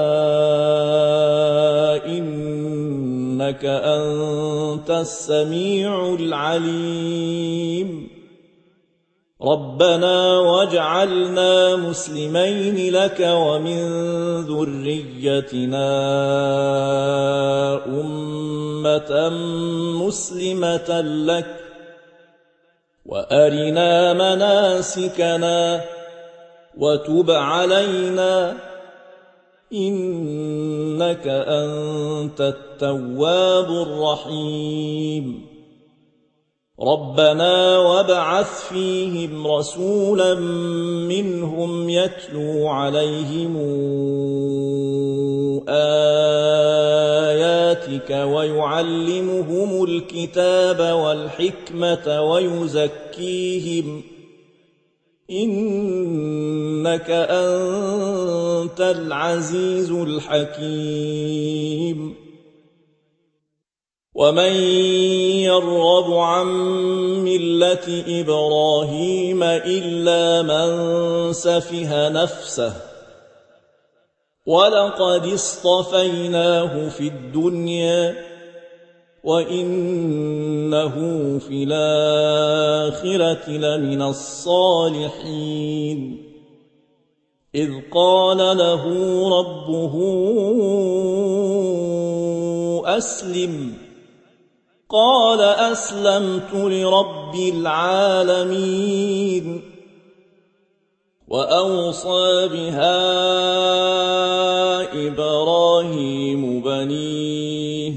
إنك أنت السميع العليم ربنا واجعلنا مسلمين لك ومن ذريتنا أمة مسلمة لك وأرنا مناسكنا وتب علينا إنك أنت التواب الرحيم ربنا وابعث فيهم رسولا منهم يتلو عليهم آياتك ويعلمهم الكتاب والحكمة ويزكيهم إنك أنت العزيز الحكيم ومن يرغب عن ملة إبراهيم إلا من سفه نفسه ولقد اصطفيناه في الدنيا وإنه في الآخرة لمن الصالحين إذ قال له ربه أسلم قال أسلمت لرب العالمين وأوصى بها إبراهيم بنيه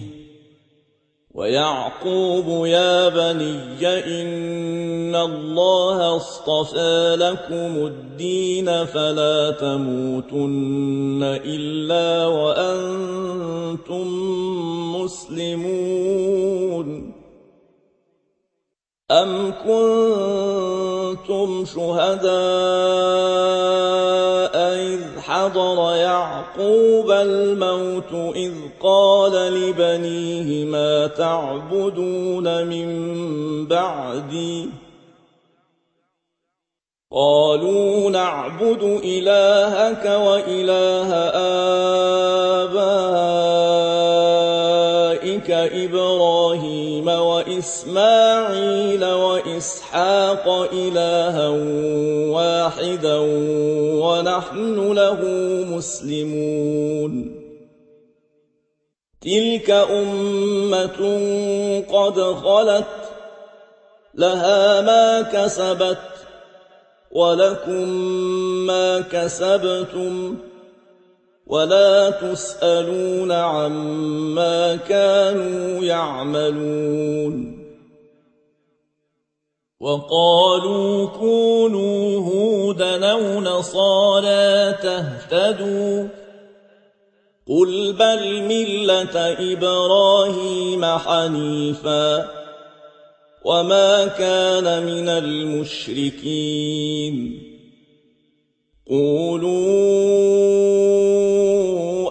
ويعقوب يا بني إن الله اصطفى لكم الدين فلا تموتن إلا وأنتم مسلمون أم كنتم شهداء إذ حضر يعقوب الموت إذ قال لبنيه ما تعبدون من بعدي قالوا نعبد إلهك وإله آبائك إبراهيم وإسماعيل وإسحاق إلها واحدا ونحن له مسلمون تلك أمة قد خلت لها ما كسبت ولكم ما كسبتم ولا تسألون عما كانوا يعملون وقالوا كونوا هودا أو نصارى تهتدوا قل بل ملة إبراهيم حنيفا وما كان من المشركين قولوا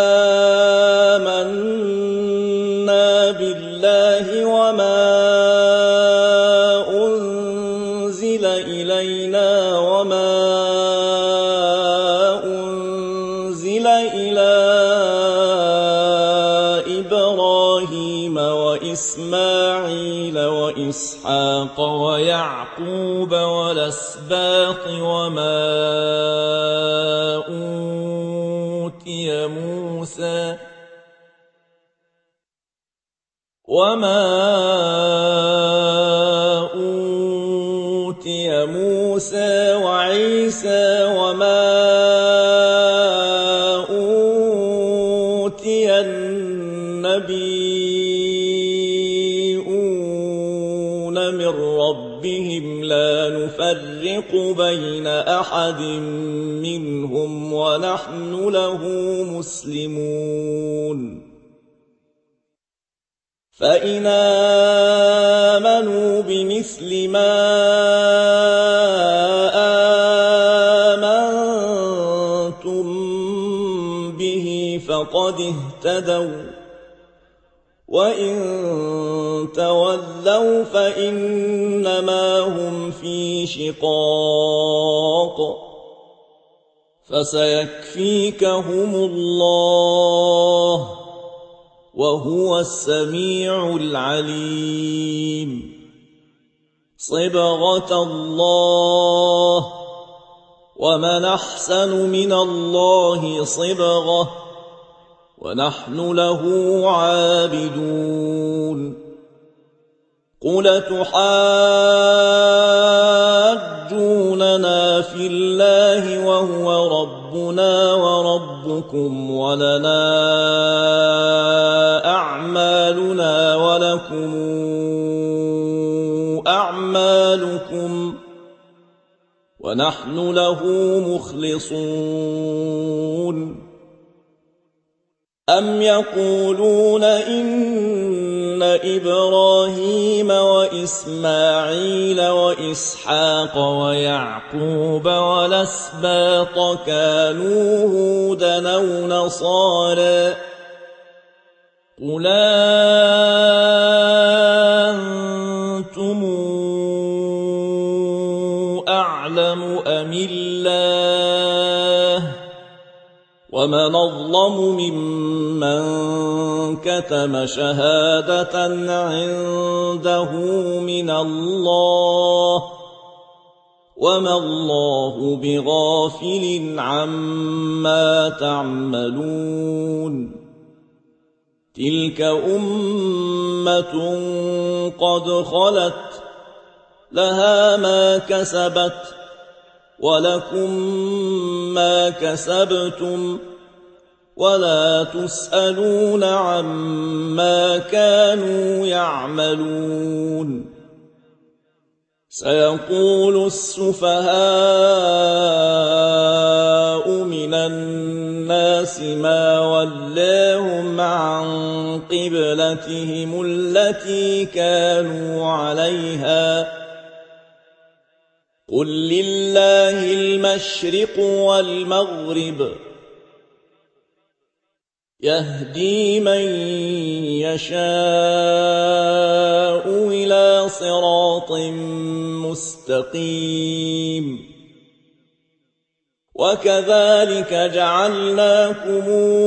آمنا بالله وما أنزل إلينا وما أنزل إلى إبراهيم وإسماعيل وإسحاق ويعقوب والأسباط وما أوتي موسى وما أوتي موسى وعيسى وما أوتي النبيون من ربهم لا نفرق بين أحد منهم ونحن له مسلمون فإن آمنوا بمثل ما آمنتم به به فقد اهتدوا وإن تولوا فإنما هم في شقاق فسيكفيكهم الله وهو السميع العليم. صبغة الله ومن أحسن من الله صبغة ونحن له عابدون. قل تحاجوننا في الله وهو ربنا وربكم ولنا أعمالنا ولكم أعمالكم ونحن له مخلصون. أم يقولون إن إبراهيم وإسماعيل وإسحاق ويعقوب والأسباط كانوا هودا أو نصارى قل أنتم أعلم أم الله ومن أظلم ممن كتم شهادة عنده من الله وما الله بغافل عما تعملون. تلك أمة قد خلت لها ما كسبت ولكم ما كسبتم ولا تسألون عما كانوا يعملون. سيقول السفهاء من الناس ما ولاهم عن قبلتهم التي كانوا عليها قل لله المشرق والمغرب يهدي من يشاء إلى صراط مستقيم. وكذلك جعلناكم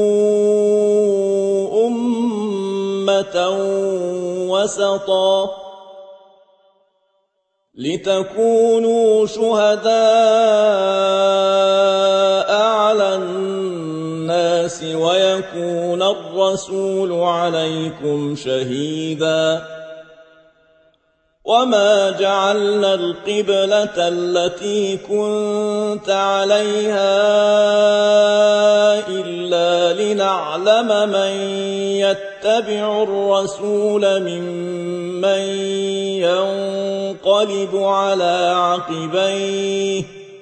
أمة وسطا لتكونوا شهداء على الناس ويكون الرسول عليكم شهيدا. وما جعلنا القبلة التي كنت عليها إلا لنعلم من يتبع الرسول ممن ينقلب على عقبيه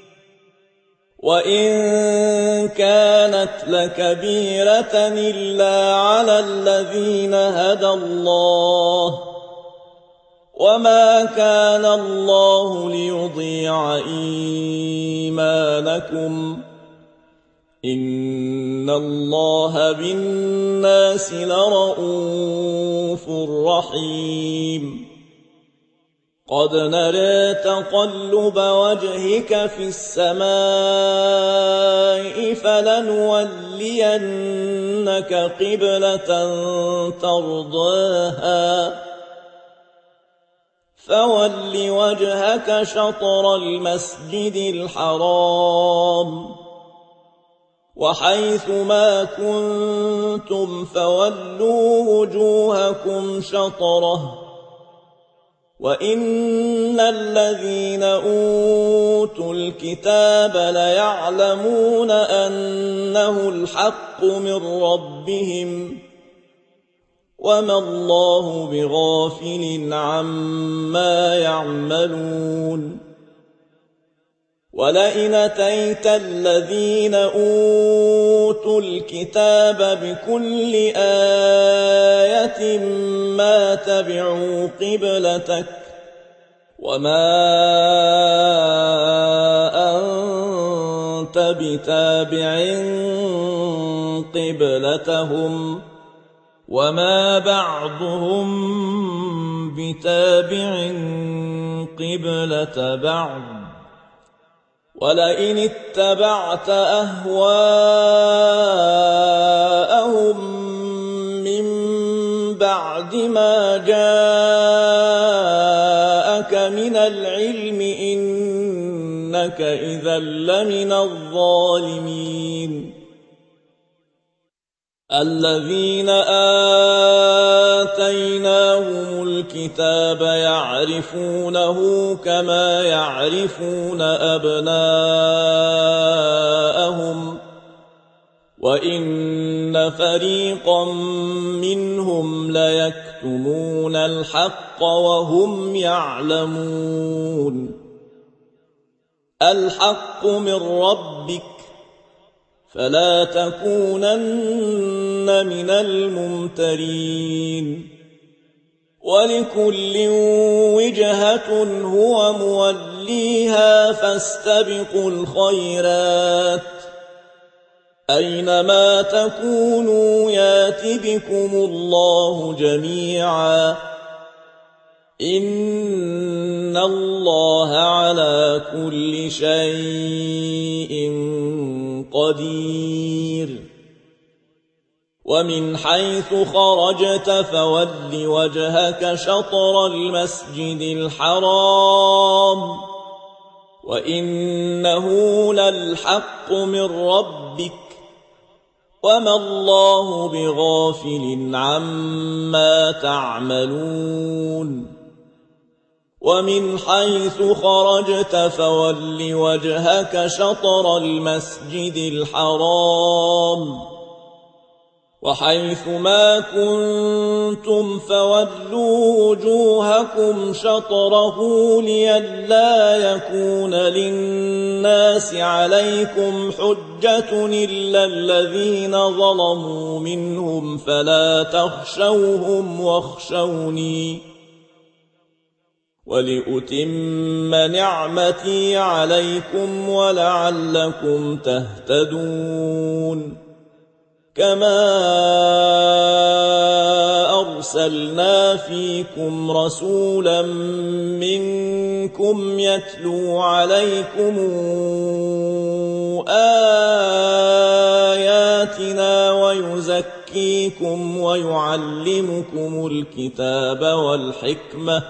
وإن كانت لكبيرة إلا على الذين هدى الله وما كان الله ليضيع إيمانكم إن الله بالناس لرءوف رحيم. قد نرى تقلب وجهك في السماء فلنولينك قبلة ترضاها فول وجهك شطر المسجد الحرام وحيث ما كنتم فولوا وجوهكم شطره وإن الذين أوتوا الكتاب ليعلمون أنه الحق من ربهم وما الله بغافل عما يعملون. ولئن أتيت الذين أوتوا الكتاب بكل آية ما تبعوا قبلتك وما أنت بتابع قبلتهم وما بعضهم بتابع قبلة بعض ولئن اتبعت أهواءهم من بعد ما جاءك من العلم إنك إذا لمن الظالمين الذين آتيناهم الكتاب يعرفونه كما يعرفون أبناءهم وإن فريقا منهم ليكتمون الحق وهم يعلمون الحق من ربك فلا تكونن من الممترين ولكل وجهة هو موليها فاستبقوا الخيرات أينما تكونوا يات بكم الله جميعا إن الله على كل شيء قدير ومن حيث خرجت فول وجهك شطر المسجد الحرام وإنه للحق من ربك وما الله بغافل عما تعملون ومن حيث خرجت فول وجهك شطر المسجد الحرام وحيث ما كنتم فولوا وجوهكم شطره لئلا يكون للناس عليكم حجة إلا الذين ظلموا منهم فلا تخشوهم واخشوني ولأتم نعمتي عليكم ولعلكم تهتدون كما أرسلنا فيكم رسولا منكم يتلو عليكم آياتنا ويزكيكم ويعلمكم الكتاب والحكمة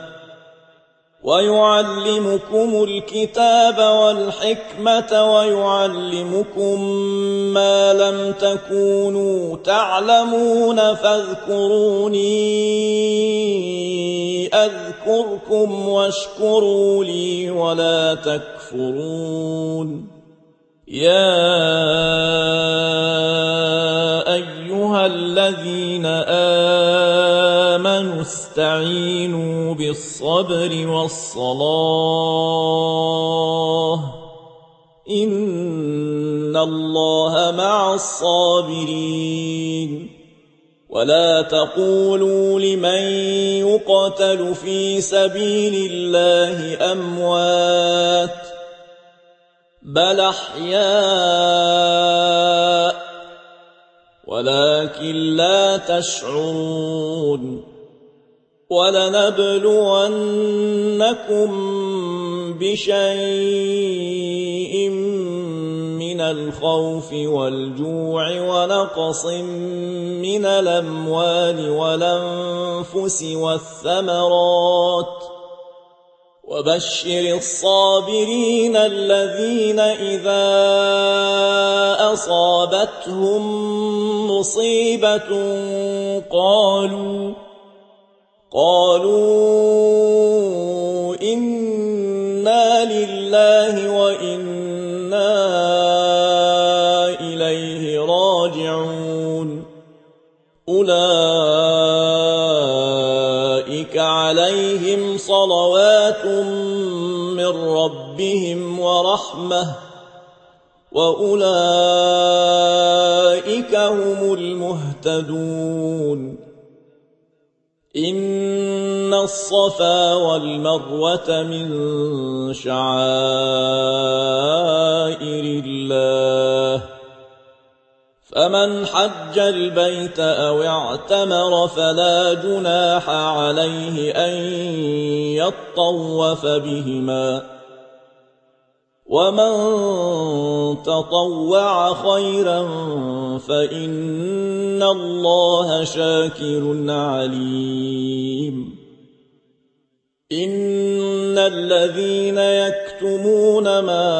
ويعلمكم الكتاب والحكمة ويعلمكم ما لم تكونوا تعلمون فاذكروني أذكركم واشكروا لي ولا تكفرون يا أيها الذين آمنوا استعينوا بالصبر والصلاة إن الله مع الصابرين ولا تقولوا لمن يقتل في سبيل الله أموات بل أحياء ولكن لا تشعرون ولنبلونكم بشيء من الخوف والجوع ونقص من الأموال والأنفس والثمرات وبشر الصابرين الذين إذا أصابتهم مصيبة قالوا قالوا إنا لله وإنا إليه راجعون أولئك عليهم صلوات من ربهم ورحمة وأولئك هم المهتدون إن الصفا والمروة من شعائر الله فمن حج البيت أو اعتمر فلا جناح عليه أن يطوف بهما ومن تطوع خيرا فإن الله شاكر عليم إن الذين يكتمون ما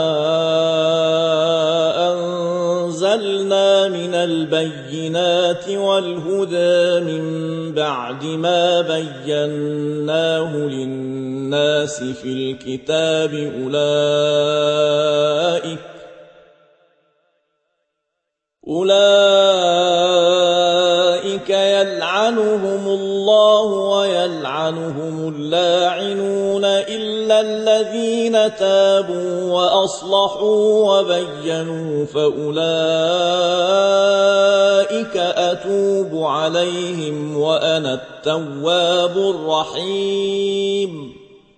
أنزلنا من البينات والهدى من بعد ما بيناه للناس في الكتاب أولئك أولئك يلعنهم الله ويلعنهم اللاعنون إلا الذين تابوا وأصلحوا وبينوا فأولئك أتوب عليهم وأنا التواب الرحيم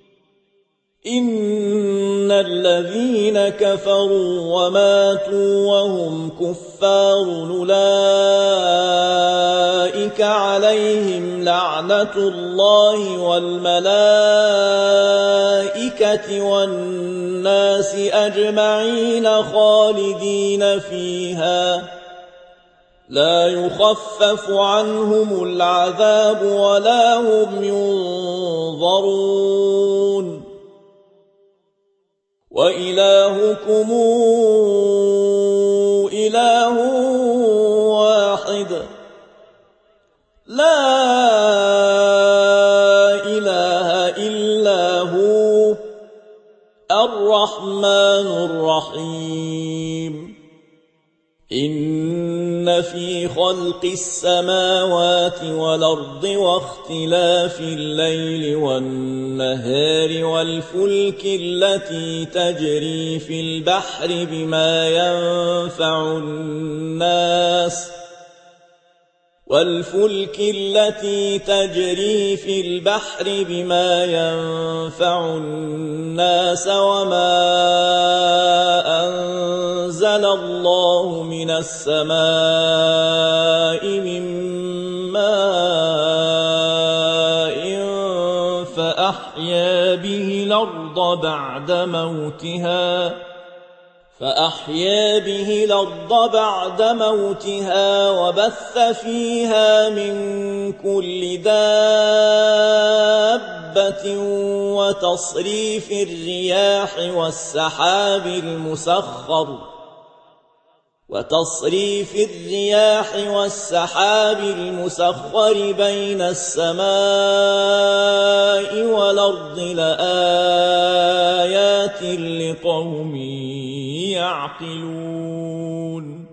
إن الذين كفروا وماتوا وهم كفار أولئك عليهم لعنة الله والملائكة والناس أجمعين خالدين فيها لا يخفف عنهم العذاب ولا هم ينظرون وإلهكم إله واحد لا إله إلا هو الرحمن الرحيم إن في خلق السماوات والأرض واختلاف الليل والنهار والفلك التي تجري في البحر بما ينفع الناس والفلك التي تجري في البحر بما ينفع الناس وما أنزل الله من السماء من ماء فأحيا به الأرض بعد موتها فأحيا به الأرض بعد موتها وبث فيها من كل دابة وتصريف الرياح والسحاب المسخر وتصريف الرياح والسحاب المسخر بين السماء والأرض لآيات لقوم يعقلون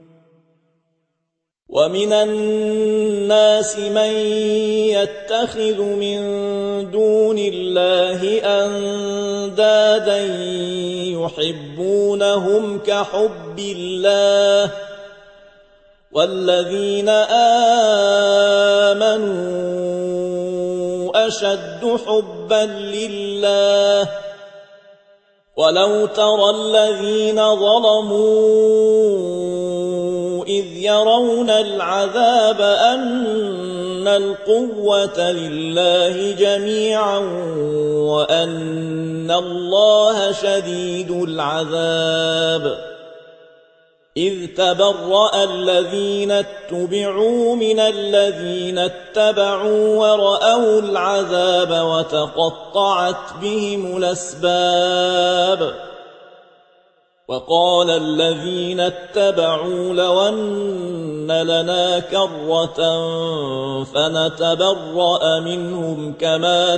ومن الناس من يتخذ من دون الله أندادا يحبونهم كحب الله والذين آمنوا أشد حبا لله ولو ترى الذين ظلموا إذ يرون العذاب أن القوة لله جميعا وأن الله شديد العذاب إذ تبرأ الذين اتبعوا من الذين اتبعوا ورأوا العذاب وتقطعت بهم الأسباب وقال الذين اتبعوا لو أن لنا كرة فنتبرأ منهم كما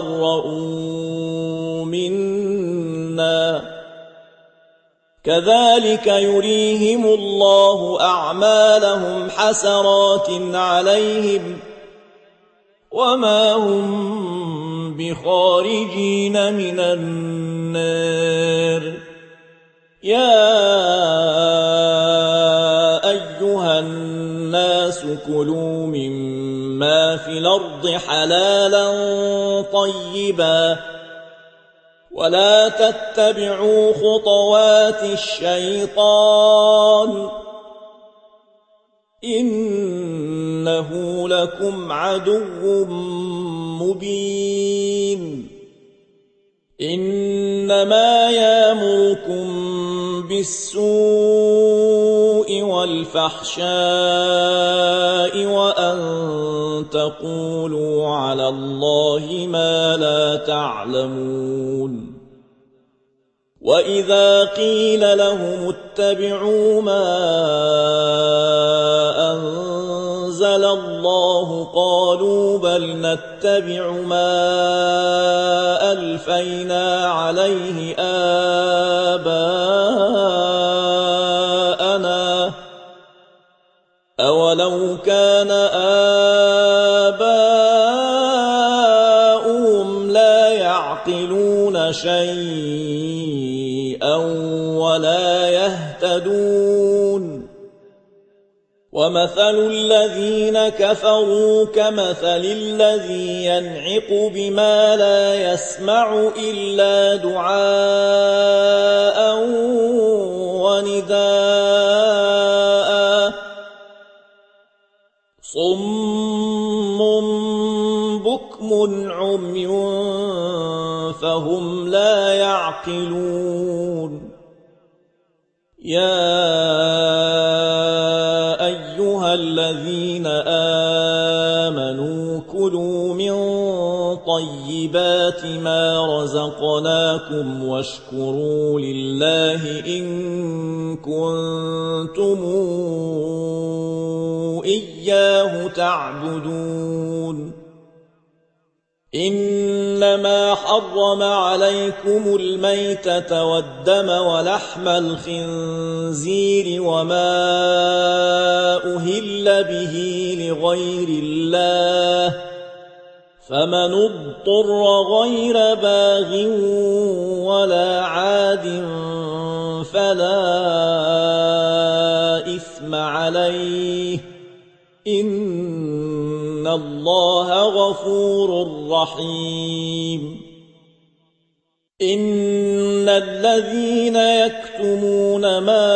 تبرؤوا منا كذلك يريهم الله أعمالهم حسرات عليهم وما هم بخارجين من النار يا أيها الناس الناس كلوا مما في الأرض حلالا طيبا ولا تتبعوا خطوات الشيطان إنه لكم عدو مبين إنما يأمركم بالسوء والفحشاء وأن تقولوا على الله ما لا تعلمون وإذا قيل لهم اتبعوا ما أنزل الله قالوا بل نتبع ما ألفينا عليه آباءنا أولو كان آباؤهم لا يعقلون شيئا ولا يهتدون ومثل الذين كفروا كمثل الذي ينعق بما لا يسمع إلا دعاء ونداء صم بكم عمي فهم لا يعقلون يا أيها الذين آمنوا كلوا من طيبات ما رزقناكم واشكروا لله إن كنتم إياه تعبدون إنما حرم عليكم الميتة والدم ولحم الخنزير وما أهل به لغير الله فمن اضطر غير باغ ولا عاد فلا إثم عليه إن الله غفور رحيم إن الذين يكتمون ما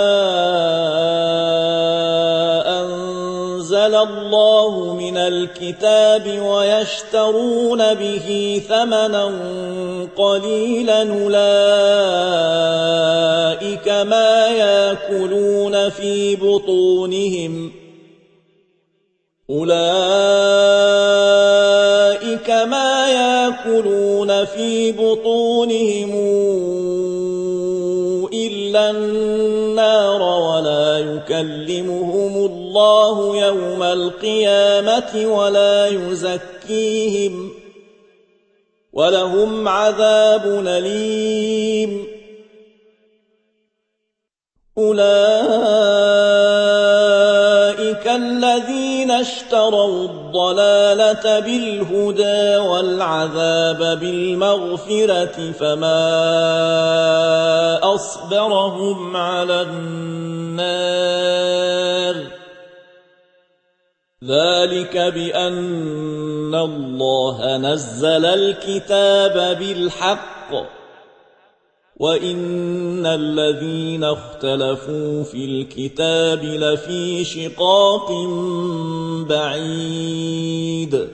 أنزل الله من الكتاب ويشترون به ثمنا قليلا أولئك ما يأكلون في بطونهم أولئك ما يأكلون في بطونهم إلا النار ولا يكلمهم الله يوم القيامة ولا يزكيهم ولهم عذاب أليم أولئك الذين اشتروا الضلالة بالهدى والعذاب بالمغفرة فما أصبرهم على النار ذلك بأن الله نزل الكتاب بالحق وإن الذين اختلفوا في الكتاب لفي شقاق بعيد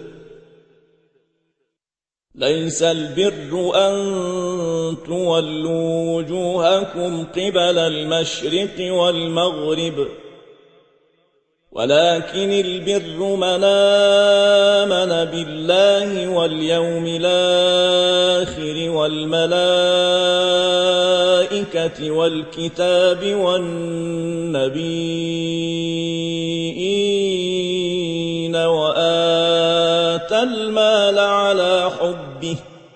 ليس البر أن تولوا وجوهكم قبل المشرق والمغرب ولكن البر من آمن بالله واليوم الآخر والملائكة والكتاب والنبيين وآتى المال على حبه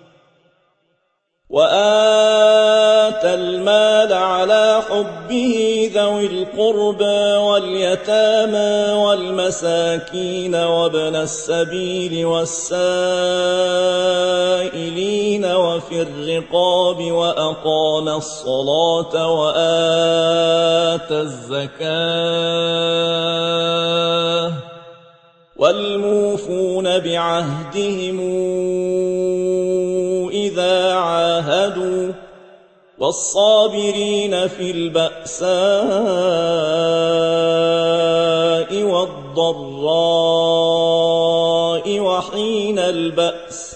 وآتى المال على حبه ذوي القربى واليتامى والمساكين وابن السبيل والسائلين وفي الرقاب وأقام الصلاة وآتى الزكاة والموفون بعهدهم إذا عاهدوا والصابرين في البأساء والضراء وحين البأس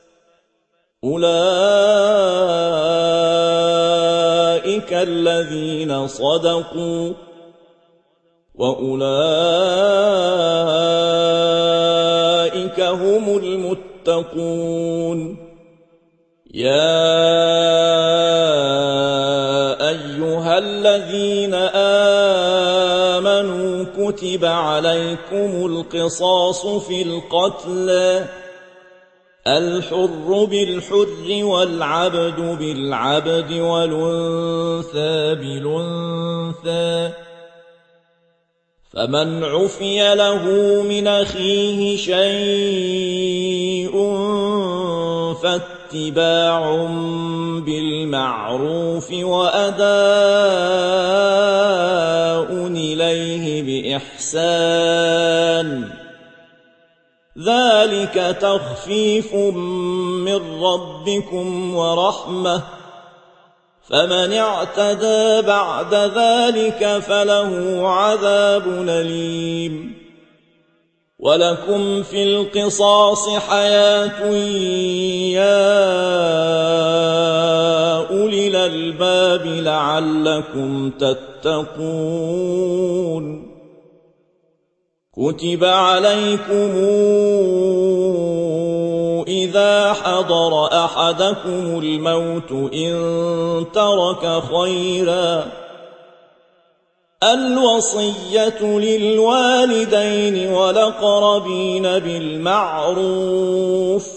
أولئك الذين صدقوا وأولئك هم المتقون. يا أيها الذين آمنوا كتب عليكم القصاص في القتلى الحر بالحر والعبد بالعبد والأنثى بالأنثى فمن عفي له من أخيه شيء فاتباع بالمعروف وأداء إليه بإحسان ذلك تخفيف من ربكم ورحمة فمن اعتدى بعد ذلك فله عذاب أليم. ولكم في القصاص حياة يا أولي الألباب لعلكم تتقون. كتب عليكم إذا حضر أحدكم الموت إن ترك خيرا الوصية للوالدين والأقربين بالمعروف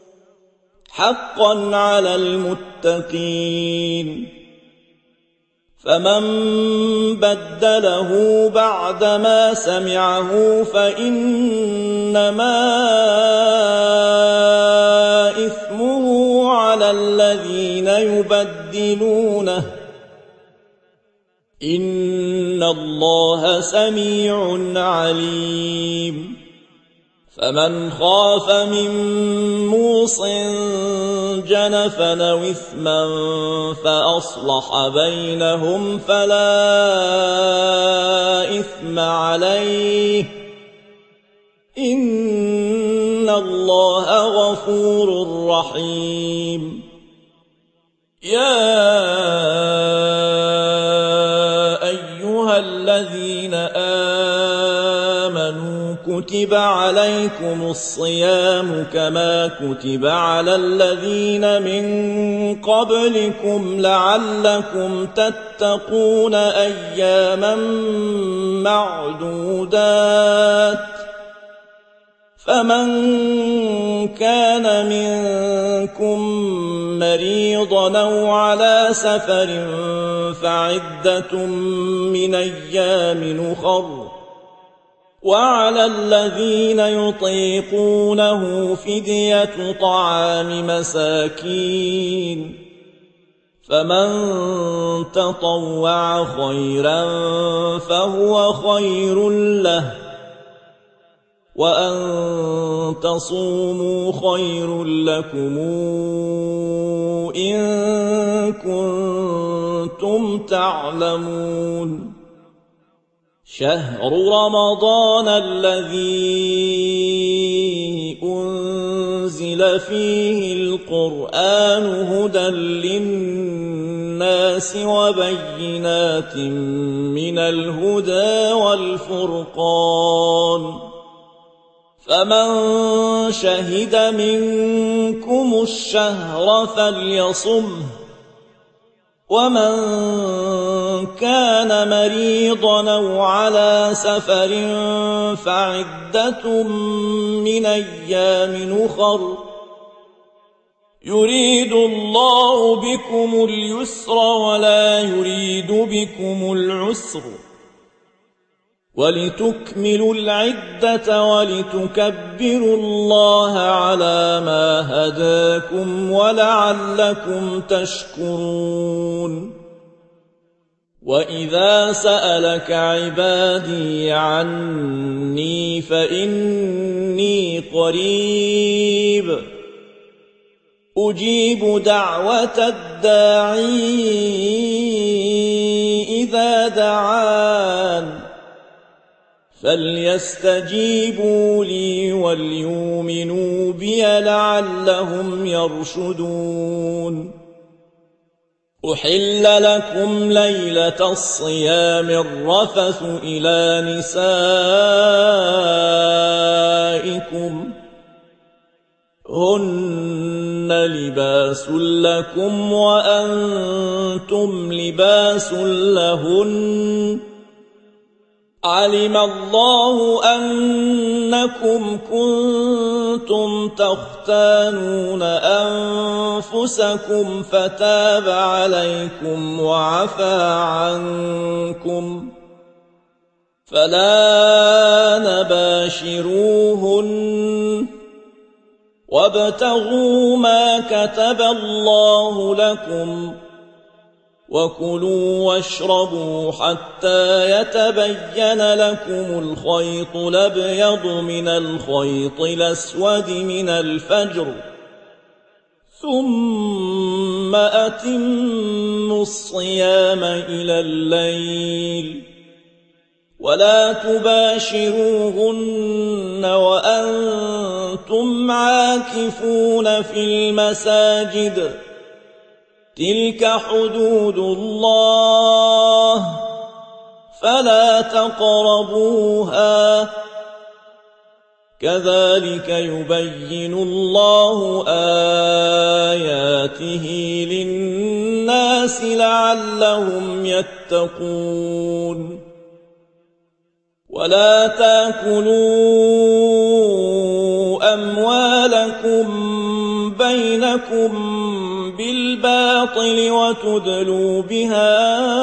حقا على المتقين. فمن بدله بعدما سمعه فإنما إثمه على الذين يبدلونه إن الله سميع عليم. فمن خاف من موص جنفا أو إثما فأصلح بينهم فلا إثم عليه إن الله غفور رحيم. يا أيها الذين آمنوا كتب عليكم الصيام كما كتب على الذين من قبلكم لعلكم تتقون أياما معدودات فمن كان منكم مريضا أو على سفر فعدة من أيام أخر وعلى الذين يطيقونه فدية طعام مساكين فمن تطوع خيرا فهو خير له وأن تصوموا خير لكم إن كنتم تعلمون. شهر رمضان الذي أنزل فيه القرآن هدى للناس وبينات من الهدى والفرقان فمن شهد منكم الشهر فليصمه ومن كان مريضا أو على سفر فعدة من أيام أخر يريد الله بكم اليسر ولا يريد بكم العسر ولتكملوا العدة ولتكبروا الله على ما هداكم ولعلكم تشكرون. وإذا سألك عبادي عني فإني قريب أجيب دعوة الداعي إذا دعان فليستجيبوا لي وليؤمنوا بي لعلهم يرشدون أحل لكم ليلة الصيام الرفث إلى نسائكم هن لباس لكم وأنتم لباس لهن علم الله أنكم كنتم تختانون أنفسكم فتاب عليكم وعفى عنكم فلا نباشروهن وابتغوا ما كتب الله لكم وكلوا واشربوا حتى يتبين لكم الخيط الأبيض من الخيط الأسود من الفجر ثم أتموا الصيام إلى الليل ولا تباشروهن وأنتم عاكفون في المساجد تلك حدود الله فلا تقربوها كذلك يبين الله آياته للناس لعلهم يتقون ولا تأكلوا أموالكم بينكم بالباطل وتدلوا بها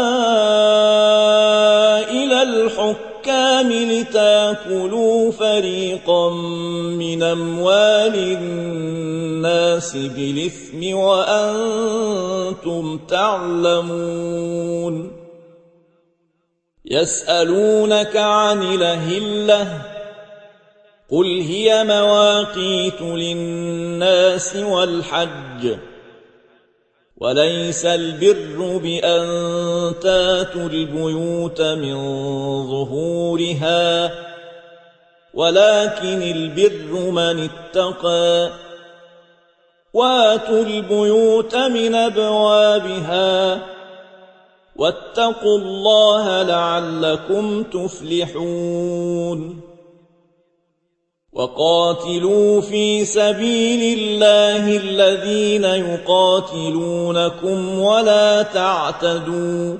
إلى الحكام لتأكلوا فريقا من أموال الناس بالإثم وأنتم تعلمون يسألونك عن الأهلة قل هي مواقيت للناس والحج وليس البر بأن تاتوا البيوت من ظهورها ولكن البر من اتقى واتوا البيوت من أبوابها واتقوا الله لعلكم تفلحون وقاتلوا في سبيل الله الذين يقاتلونكم ولا تعتدوا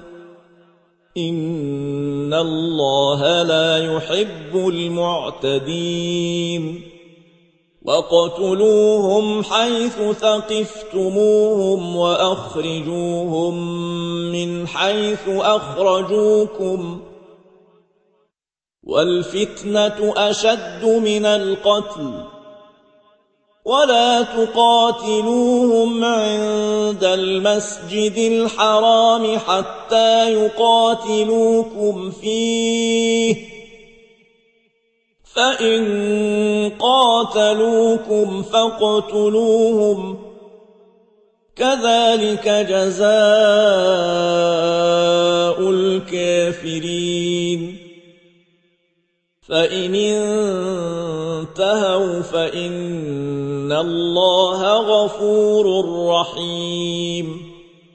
إن الله لا يحب المعتدين وقتلوهم حيث ثقفتموهم وأخرجوهم من حيث أخرجوكم والفتنة أشد من القتل ولا تقاتلوهم عند المسجد الحرام حتى يقاتلوكم فيه فإن قاتلوكم فاقتلوهم كذلك جزاء الكافرين فإن انتهوا فإن الله غفور رحيم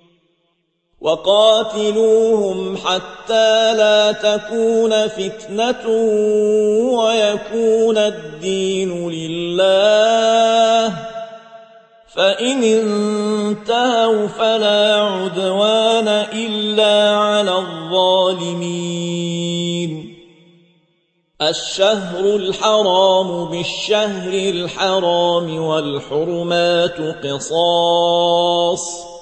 وقاتلوهم حتى لا تكون فتنة ويكون الدين لله فإن انتهوا فلا عدوان إلا على الظالمين الشهر الحرام بالشهر الحرام والحرمات قصاص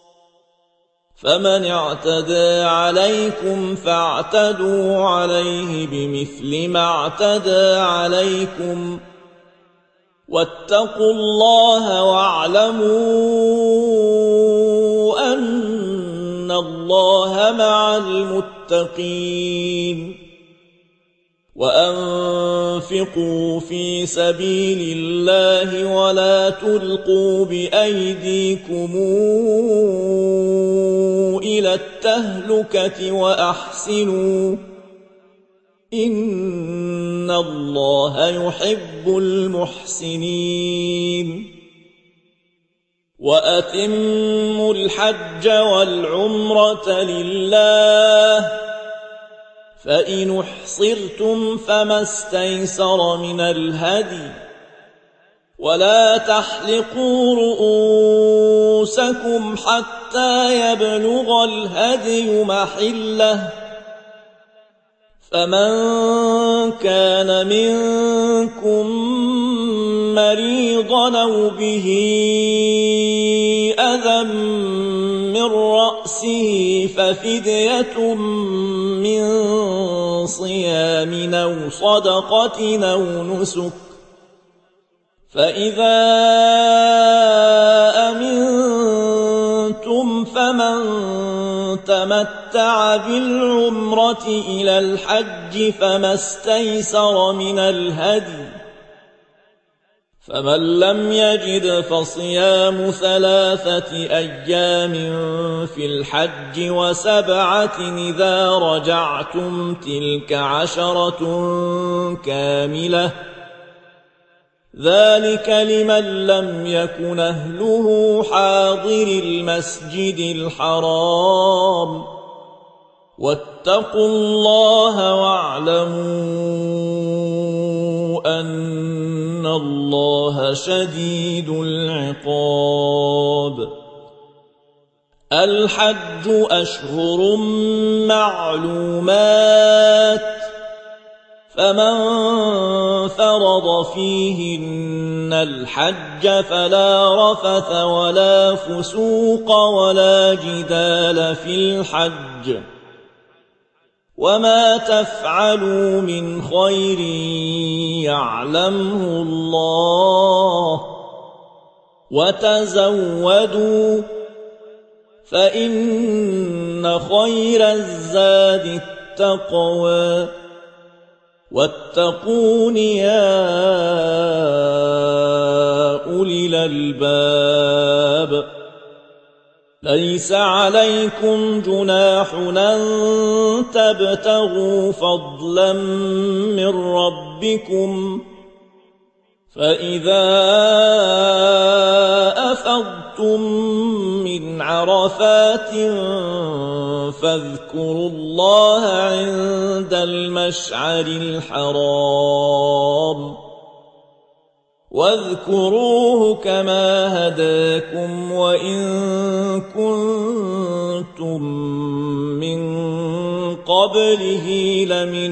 فمن اعتدى عليكم فاعتدوا عليه بمثل ما اعتدى عليكم واتقوا الله واعلموا أن الله مع المتقين وأنفقوا في سبيل الله ولا تلقوا بأيديكم إلى التهلكة وأحسنوا إن الله يحب المحسنين وأتموا الحج والعمرة لله فإن احصرتم فما استيسر من الهدي ولا تحلقوا رؤوسكم حتى يبلغ الهدي محله فمن كان منكم مريضا أو به أذى من رأسه ففدية من صيام أو صدقة أو نسك فإذا أمنتم فمن تمتع بالعمرة إلى الحج فما استيسر من الهدي فمن لم يجد فصيام ثلاثة أيام في الحج وسبعة إذا رجعتم تلك عشرة كاملة ذلك لمن لم يكن أهله حاضر المسجد الحرام واتقوا الله واعلموا أن الله شديد العقاب الحج أشهر معلومات فمن فرض فيهن الحج فلا رفث ولا فسوق ولا جدال في الحج وما تفعلوا من خير يعلمه الله وتزودوا فإن خير الزاد التقوى واتقون يا أولي الألباب ليس عليكم جناح أن تبتغوا فضلا من ربكم فإذا أفضتم من عرفات فاذكروا الله عند المشعر الحرام واذكروه كما هداكم وإن كنتم من قبله لمن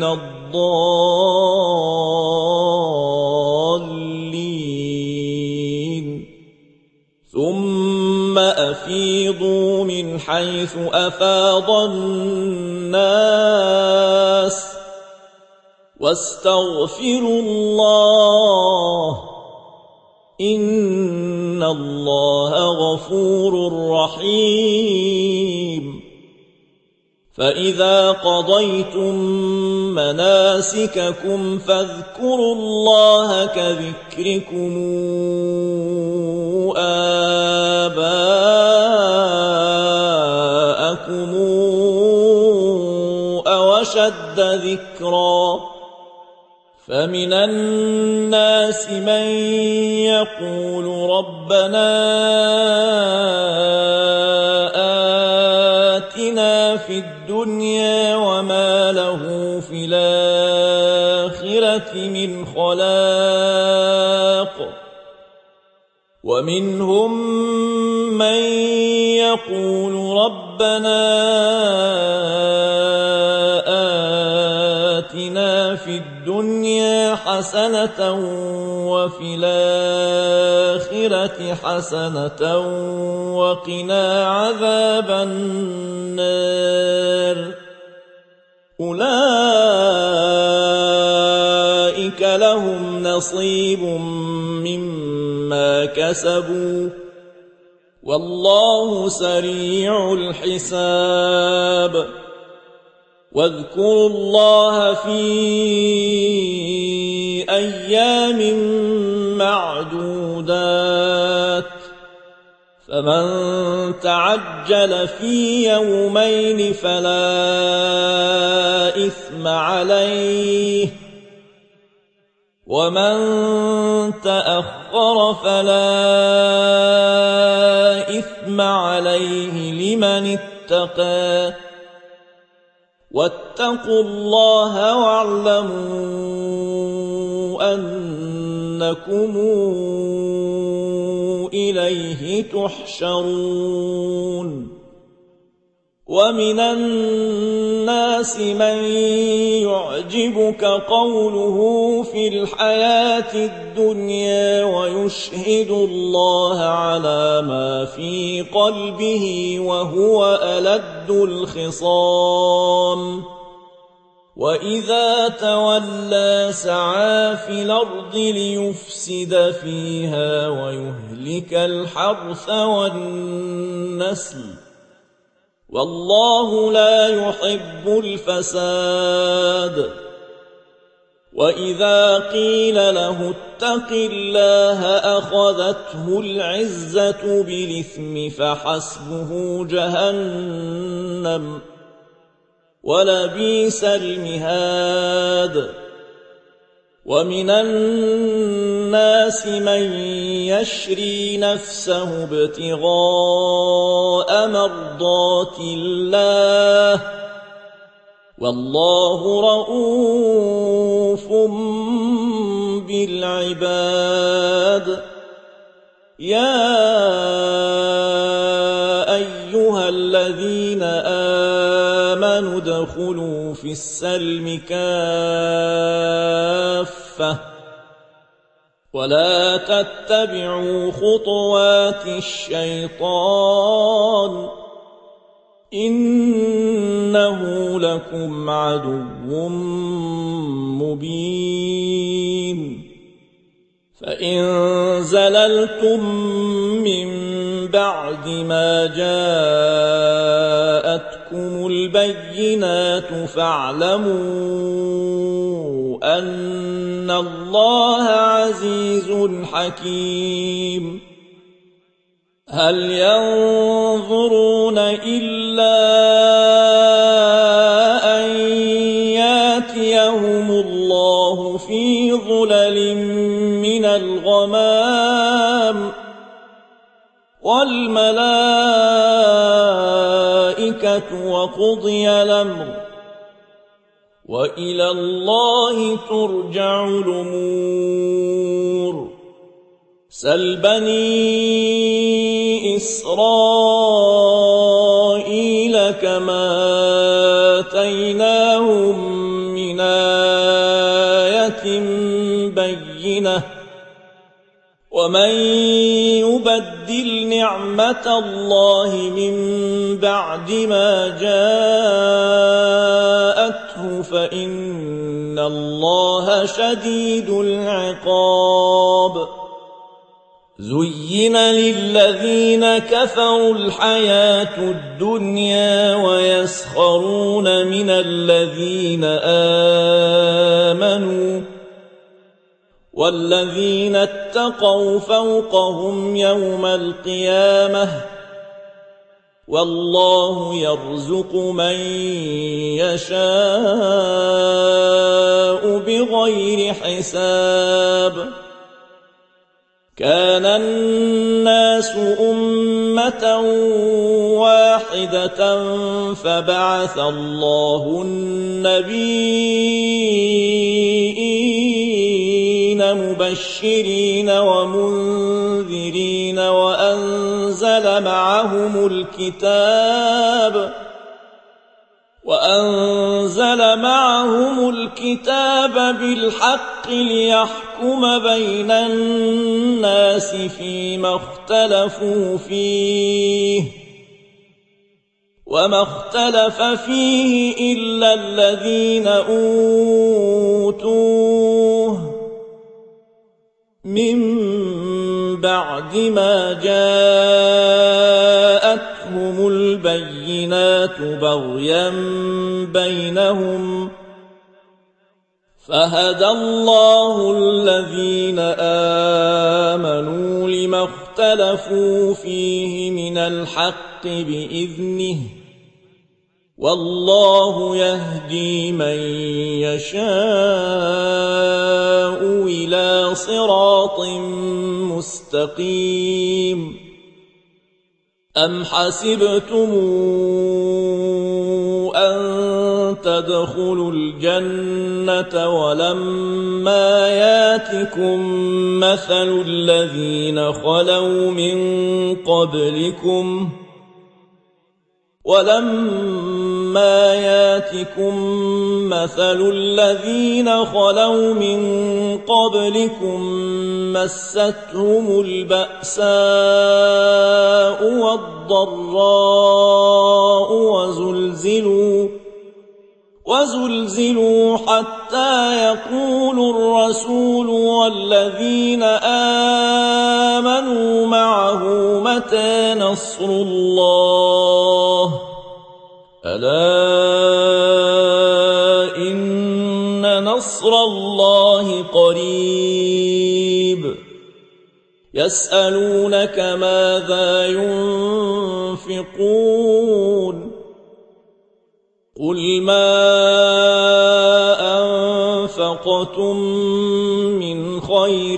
الضالين ثم أفيضوا من حيث أفاض الناس واستغفروا الله إن الله غفور رحيم فإذا قضيتم مناسككم فاذكروا الله كذكركم آباءكم أو أشد ذكرا فمن الناس من يقول ربنا آتنا في الدنيا وما له في الآخرة من خلاق ومنهم من يقول ربنا آتنا في الدنيا حسنة وفي الآخرة حسنة وقنا عذاب النار أولئك لهم نصيب مما كسبوا والله سريع الحساب واذكروا الله في أيام معدودات فمن تعجل في يومين فلا إثم عليه ومن تأخر فلا إثم عليه لمن اتقى واتقوا الله واعلموا أنكم إليه تحشرون ومن الناس من يعجبك قوله في الحياة الدنيا ويشهد الله على ما في قلبه وهو ألد الخصام وإذا تولى سعى في الأرض ليفسد فيها ويهلك الحرث والنسل والله لا يحب الفساد وإذا قيل له اتق الله أخذته العزة بالإثم فحسبه جهنم ولبئس المهاد ومن الناس من يشري نفسه ابتغاء مرضات الله والله رؤوف بالعباد يا أيها الذين آمنوا ادخلوا في السلم كافة ولا تتبعوا خطوات الشيطان إنه لكم عدو مبين فإن زللتم من بعد ما جاءتكم البينات فاعلموا أن الله عزيز حكيم هل ينظرون إلا أن ياتيهم الله في ظلل من الغمام والملائكة وقضي الأمر وإلى الله ترجع الأمور سل بني إسرائيل كما آتيناهم من آية بينة ومن يبدل نعمة الله من بعد ما جاءته فإن الله شديد العقاب زين للذين كفروا الحياة الدنيا ويسخرون من الذين آمنوا والذين اتقوا فوقهم يوم القيامة والله يرزق من يشاء بغير حساب كان الناس أمة واحدة فبعث الله النبيين مبشرين ومنذرين وأنزل معهم الكتاب وأنزل معهم الكتاب بالحق ليحكم بين الناس فيما اختلفوا فيه وما اختلف فيه إلا الذين أوتوه من بعد ما جاءوا الجنة بغيا بينهم فهدى الله الذين آمنوا لما اختلفوا فيه من الحق بإذنه والله يهدي من يشاء إلى صراط مستقيم أم حسبتم أن تدخلوا الجنة ولما ياتكم مثل الذين خلوا من قبلكم ولما ياتكم مثل الذين خلوا من قبلكم مستهم البأساء والضراء وزلزلوا وزلزلوا حتى يقول الرسول والذين آمنوا معه متى نصر الله ألا إن نصر الله قريب يسألونك ماذا ينفقون قل ما أنفقتم من خير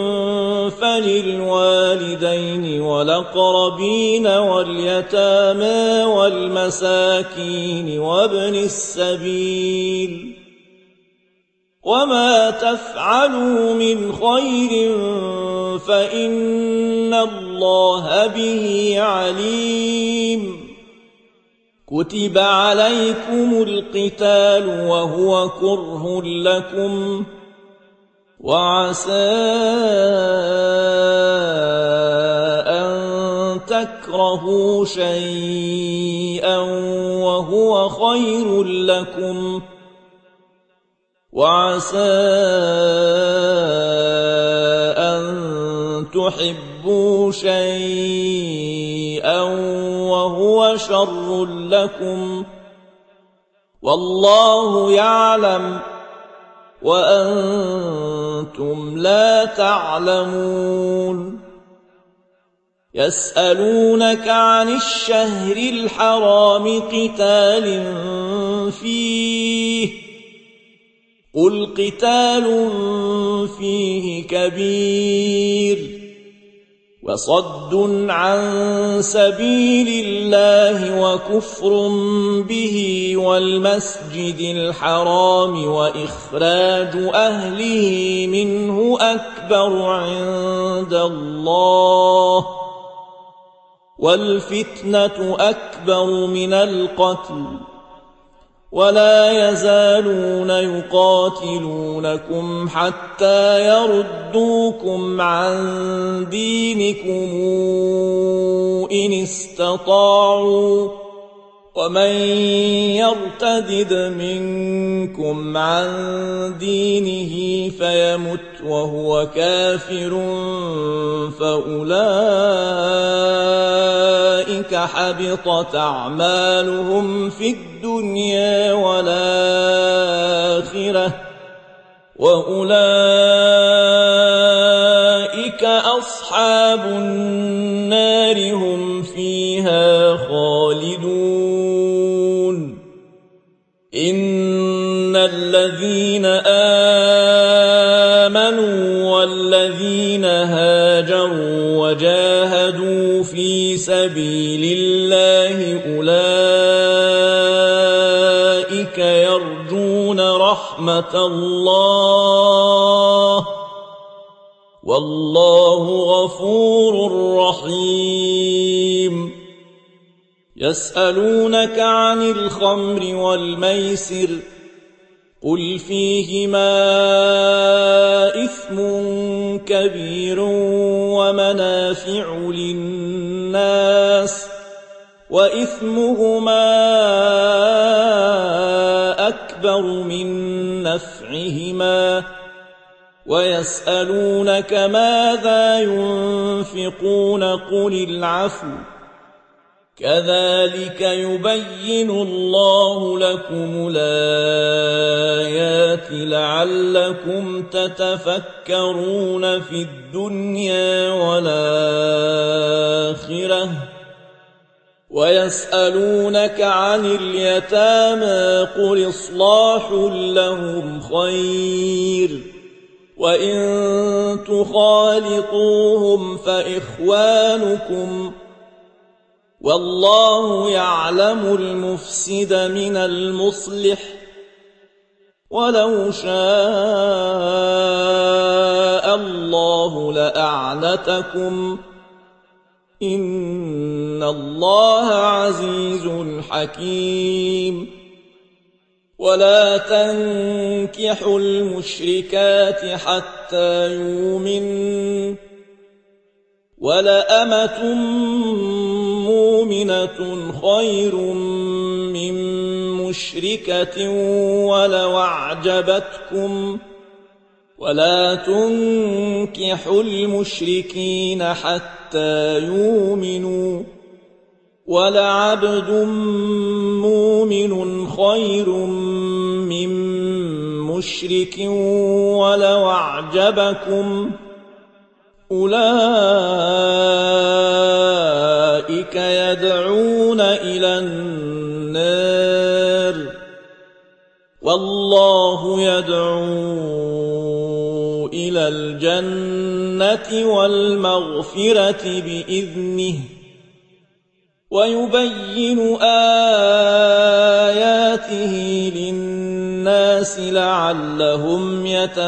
فللوالدين والأقربين واليتامى والمساكين وابن السبيل وما تفعلوا من خير فإن الله به عليم كتب عليكم القتال وهو كره لكم وعسى أن تكرهوا شيئا وهو خير لكم وعسى أن تحبوا شيئا وهو شر لكم والله يعلم وأنتم لا تعلمون يسألونك عن الشهر الحرام قتال فيه قل قتال فيه كبير وصد عن سبيل الله وكفر به والمسجد الحرام وإخراج أهله منه أكبر عند الله والفتنة أكبر من القتل ولا يزالون يقاتلونكم حتى يردوكم عن دينكم إن استطاعوا ومن يرتدد منكم عن دينه فيمت وهو كافر فأولئك حبطت أعمالهم في الدنيا والآخرة وأولئك أصحاب النار هم فيها خالدون إن الذين آمنوا والذين هاجروا وجاهدوا في سبيل الله أولئك يرجون رحمة الله والله غفور رحيم يسألونك عن الخمر والميسر قل فيهما إثم كبير ومنافع للناس وإثمهما أكبر من نفعهما ويسألونك ماذا ينفقون قل العفو كذلك يبين الله لكم الآيات لعلكم تتفكرون في الدنيا والآخرة. ويسألونك عن اليتامى قل إصلاح لهم خير وإن تخالطوهم فإخوانكم والله يعلم المفسد من المصلح ولو شاء الله لأعنتكم إن الله عزيز حكيم. ولا تنكحوا المشركات حتى يؤمنوا ولأمة مؤمنة خير من مشركة ولو أعجبتكم ولا تنكحوا المشركين حتى يؤمنوا ولعبد مؤمن خير من مشرك ولو أعجبكم أولئك يدعون إلى النار والله يدعو إلى الجنة والمغفرة بإذنه ويبين آياته للناس لعلهم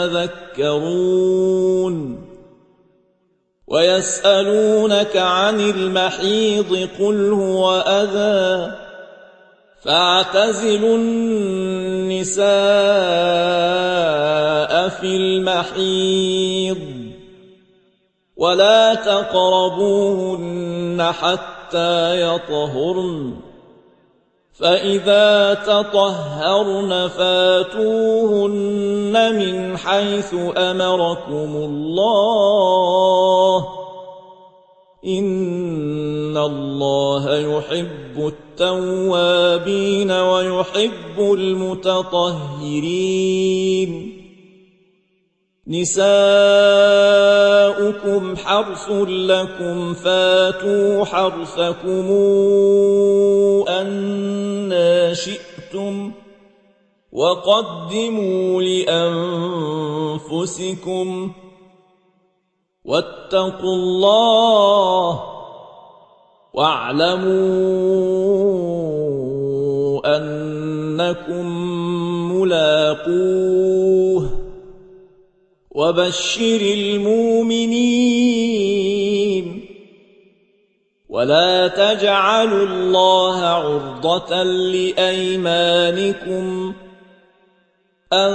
يتذكرون. ويسألونك عن المحيض قل هو أذى فاعتزلوا النساء في المحيض ولا تقربوهن حتى يطهرن فإذا تطهرن فاتوهن من حيث أمركم الله إن الله يحب التوابين ويحب المتطهرين. نساؤكم حرث لكم فاتوا حرثكم أنى شئتم وقدموا لأنفسكم واتقوا الله واعلموا أنكم ملاقوه وبشر المؤمنين. ولا تجعلوا الله عرضة لأيمانكم أن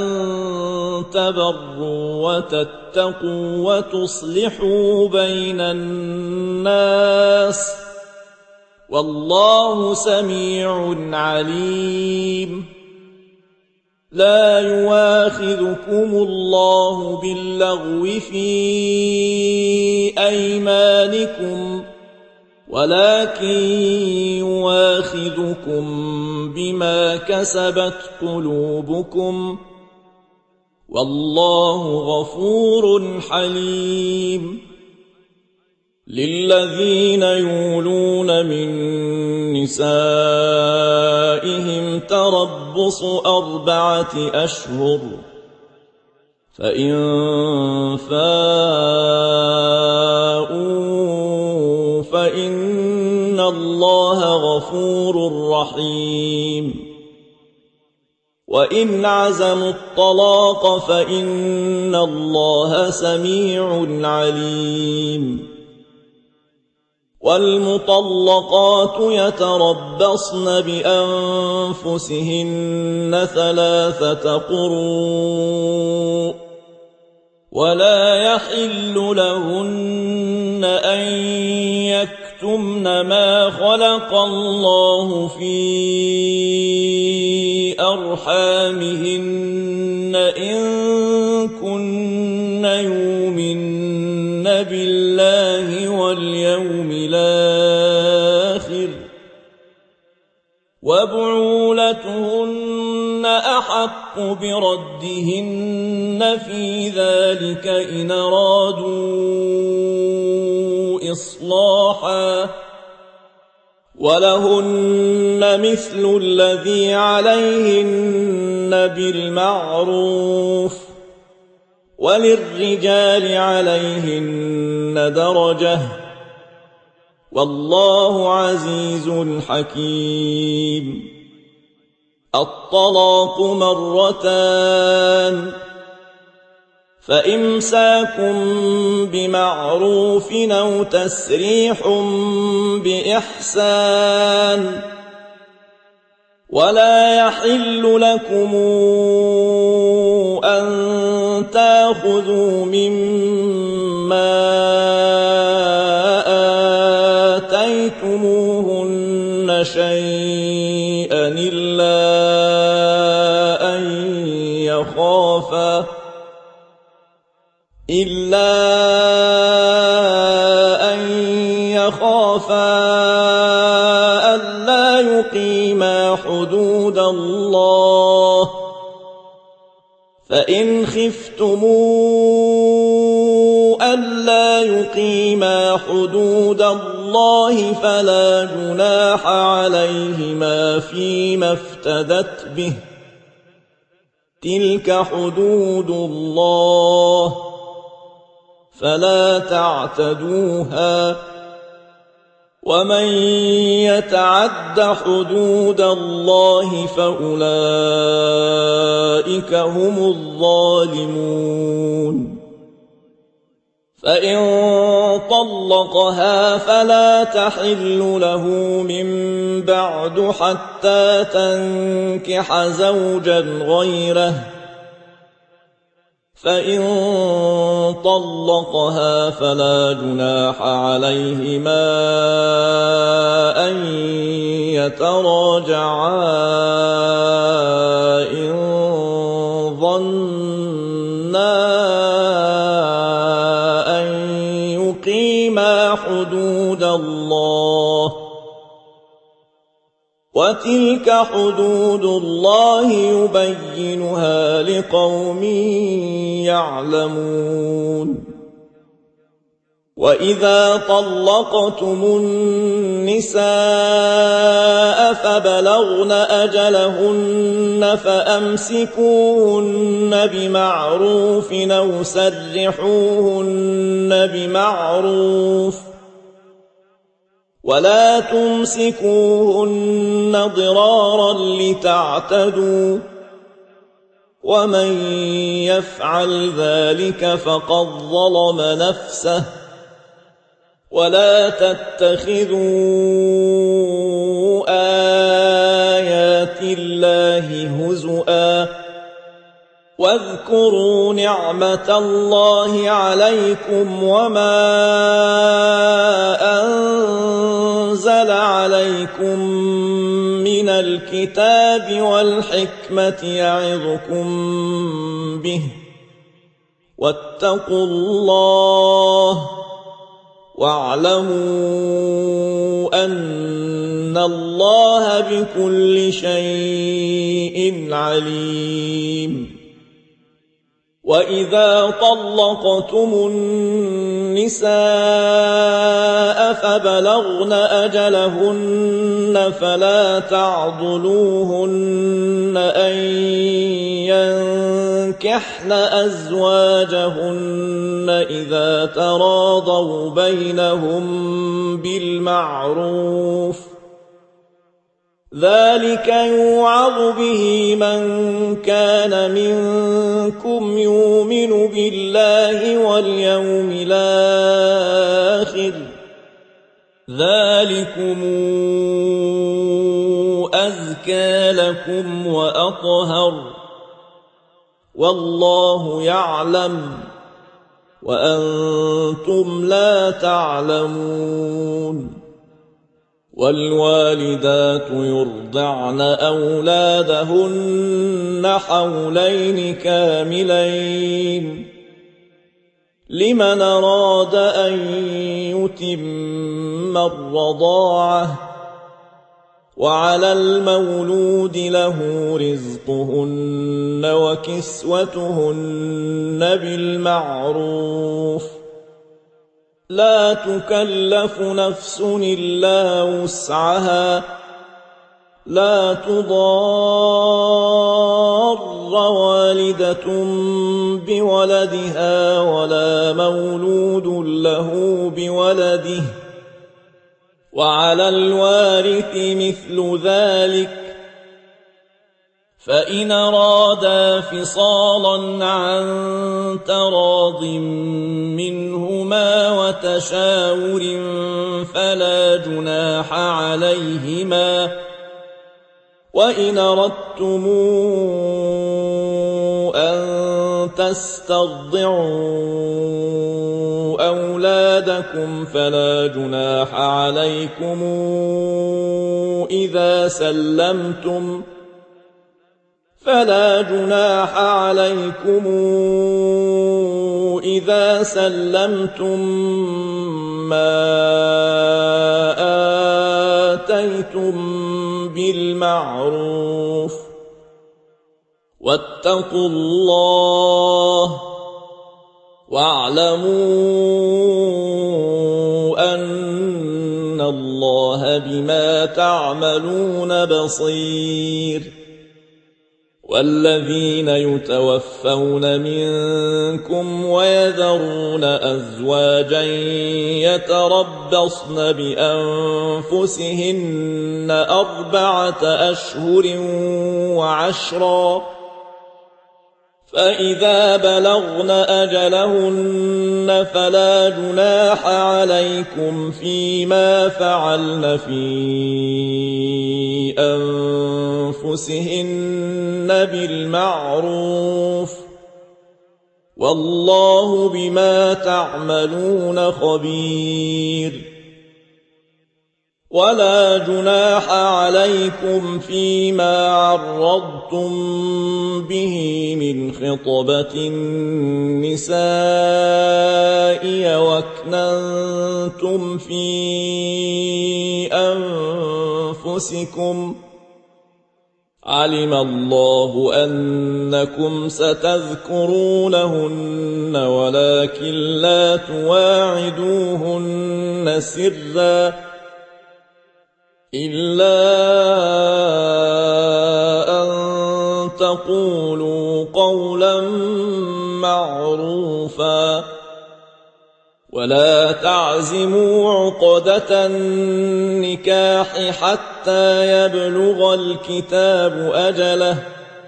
تبروا وتتقوا وتصلحوا بين الناس والله سميع عليم. لا يواخذكم الله باللغو في أيمانكم ولكن يواخذكم بما كسبت قلوبكم والله غفور حليم. للذين يولون من نسائهم تربص أربعة أشهر فإن فاءوا فإن الله غفور رحيم. وإن عزموا الطلاق فإن الله سميع عليم. والمطلقات يتربصن بأنفسهن ثلاثة قروء ولا يحل لهن أن يكتمن ما خلق الله في أرحامهن إن كن يؤمن بالله واليوم الآخر وبعولتهن أحق بردهن في ذلك إن أرادوا إصلاحا ولهن مثل الذي عليهن بالمعروف وللرجال عليهن درجة والله عزيز حكيم. الطلاق مرتان فإمساكم بمعروف أو تسريح بإحسان ولا يحل لكم أن تأخذوا مما آتيتموهن شيئا إلا أن يخافا إلا أن يخافا ألا يقيما حدود الله فإن خفتموا ألا يقيما حدود الله فلا جناح عليهما فيما افتدت به تلك حدود الله فلا تعتدوها ومن يتعد حدود الله فأولئك هم الظالمون. فإن طلقها فلا تحل له من بعد حتى تنكح زوجا غيره فإن طلقها فلا جناح عليهما أن يتراجعا إن ظنا أن يقيما حدود الله وتلك حدود الله يبينها لقوم يعلمون. وإذا طلقتم النساء فبلغن أجلهن فأمسكوهن بمعروف أو سرحوهن بمعروف ولا تمسكوهن ضرارا لتعتدوا ومن يفعل ذلك فقد ظلم نفسه ولا تتخذوا آيات الله هزؤا واذكروا نعمة الله عليكم وما أنزل عليكم من الكتاب والحكمة يعظكم به واتقوا الله واعلموا أن الله بكل شيء عليم. وإذا طلقتم النساء فبلغن أجلهن فلا تعضلوهن أن ينكحن أزواجهن إذا تراضوا بينهم بالمعروف ذلك يوعظ به من كان منكم يؤمن بالله واليوم الآخر ذلكم أزكى لكم وأطهر والله يعلم وأنتم لا تعلمون. والوالدات يرضعن أولادهن حولين كاملين لمن أراد أن يتم الرضاعة وعلى المولود له رزقهن وكسوتهن بالمعروف لا تكلف نفس إلا وسعها لا تضار والدة بولدها ولا مولود له بولده وعلى الوارث مثل ذلك فإن أرادا فصالا عن تراض منهما وتشاور فلا جناح عليهما وإن أردتم أن تسترضعوا أولادكم فلا جناح عليكم إذا سلمتم فلا جناح عليكم إذا سلمتم ما آتيتم بالمعروف واتقوا الله واعلموا أن الله بما تعملون بصير والذين يتوفون منكم ويذرون أزواجا يتربصن بأنفسهن أربعة أشهر وعشرا فإذا بلغن أجلهن فلا جناح عليكم فيما فعلن في أنفسهن بالمعروف والله بما تعملون خبير ولا جناح عليكم فيما عرضتم به من خطبة النساء وأكننتم في أنفسكم علم الله أنكم ستذكرونهن ولكن لا تواعدوهن سرا إلا أن تقولوا قولا معروفا ولا تعزموا عقدة النكاح حتى يبلغ الكتاب أجله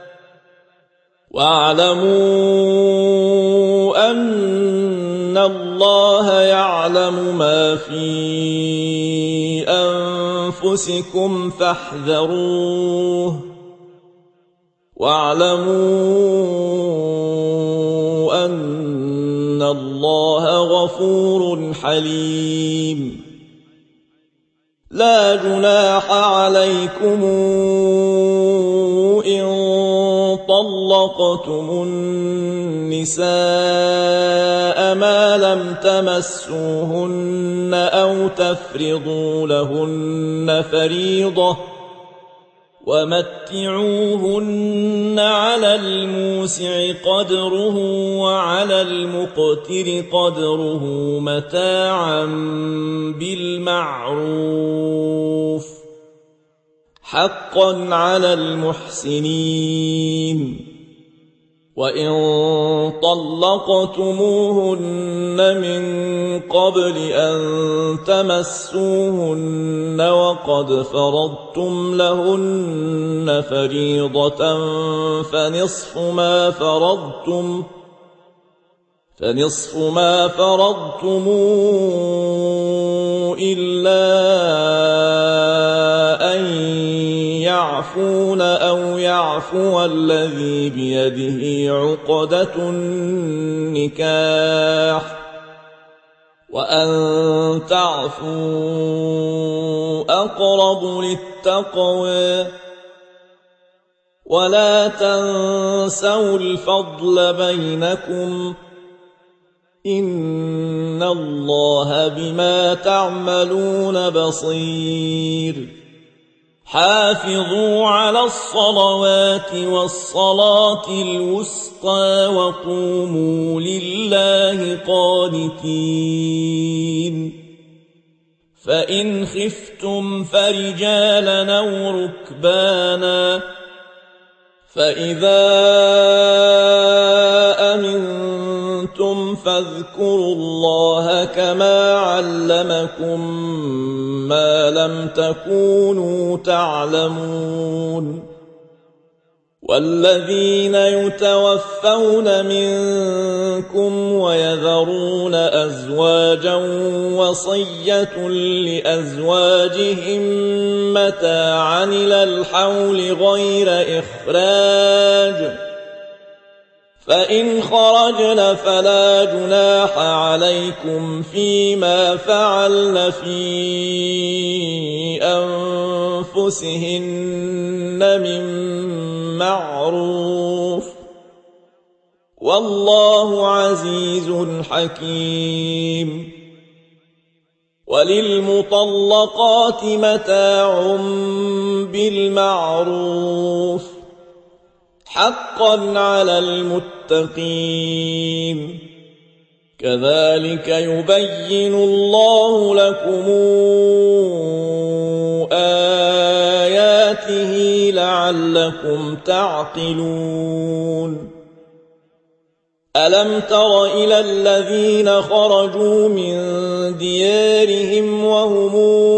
واعلموا أن الله يعلم ما في أنفسكم فاحذروه واعلموا أن الله غفور حليم لا جناح عليكم إن طلقتم النساء ما لم تمسوهن أو تفرضوا لهن فريضة ومتعوهن على الموسع قدره وعلى المقتر قدره متاعا بالمعروف حقا على المحسنين وإن طلقتموهن من قبل أن تمسوهن وقد فرضتم لهن فريضة فنصف ما فرضتم فنصف ما فرضتم إلا أن يعفون أو يعفو الذي بيده عقدة النكاح وأن تعفوا أقرب للتقوى ولا تنسوا الفضل بينكم إن الله بما تعملون بصير حافظوا على الصلوات والصلاة الوسطى وقوموا لله قانتين فإن خفتم فرجالا أو ركبانا فإذا أمنتم فاذكروا الله كما علمكم ما لم تكونوا تعلمون والذين يتوفون منكم ويذرون أزواجا وصية لأزواجهم متاعا إلى الحول غير إخراج فإن خرجن فلا جناح عليكم فيما فعلن في أنفسهن من معروف والله عزيز حكيم وللمطلقات متاع بالمعروف حقا على المتقين كذلك يبين الله لكم آياته لعلكم تعقلون ألم تر إلى الذين خرجوا من ديارهم وهم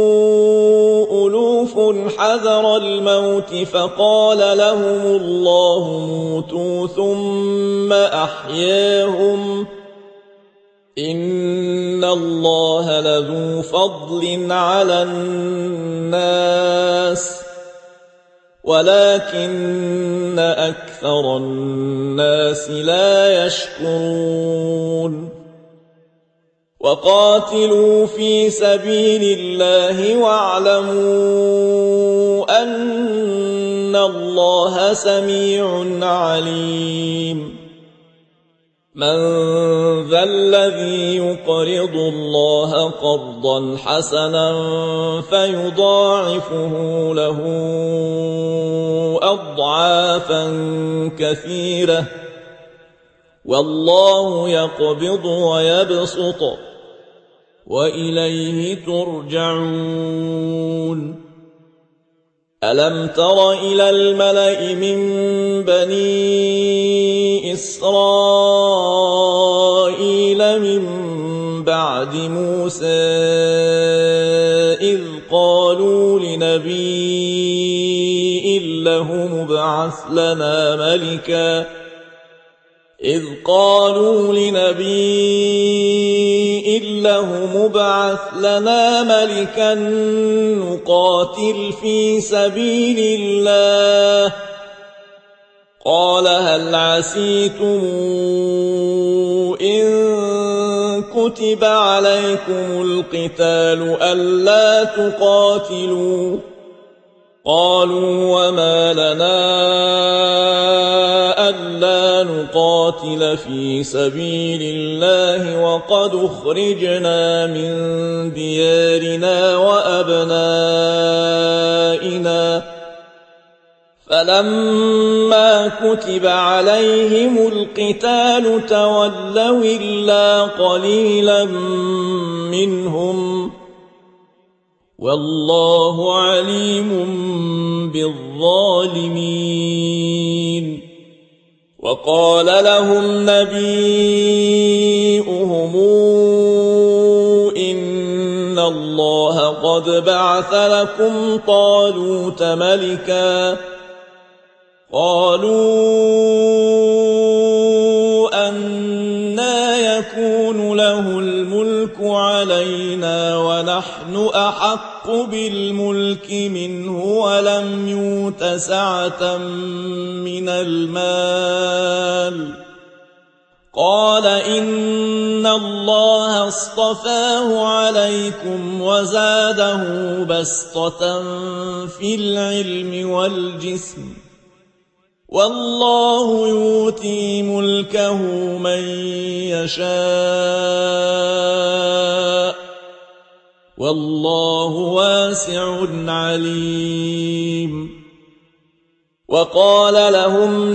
ألوف حذر الموت فقال لهم الله موتوا ثم أحياهم إن الله لذو فضل على الناس ولكن أكثر الناس لا يشكرون وقاتلوا في سبيل الله واعلموا أن الله سميع عليم من ذا الذي يقرض الله قرضا حسنا فيضاعفه له أضعافا كثيرة والله يقبض ويبسط وإليه ترجعون ألم تر إلى الملأ من بني إسرائيل من بعد موسى إذ قالوا لنبي له مبعث لنا ملكا إذ قالوا لنبي له مبعث لنا ملكا نقاتل في سبيل الله قال هل عسيتم إن كتب عليكم القتال ألا تقاتلوا قالوا وما لنا ألا نقاتل في سبيل الله وقد أخرجنا من ديارنا وأبنائنا فلما كتب عليهم القتال تولوا إلا قليلا منهم والله عليم بالظالمين وقال لهم نبيؤهم إن الله قد بعث لكم طالوت ملكا قالوا أنى يكون له الملك علينا ونحن أحق بالملك منه ولم يؤت سعة من المال قال إن الله اصطفاه عليكم وزاده بسطة في العلم والجسم والله يؤتي ملكه من يشاء والله واسع عليم. وقال لهم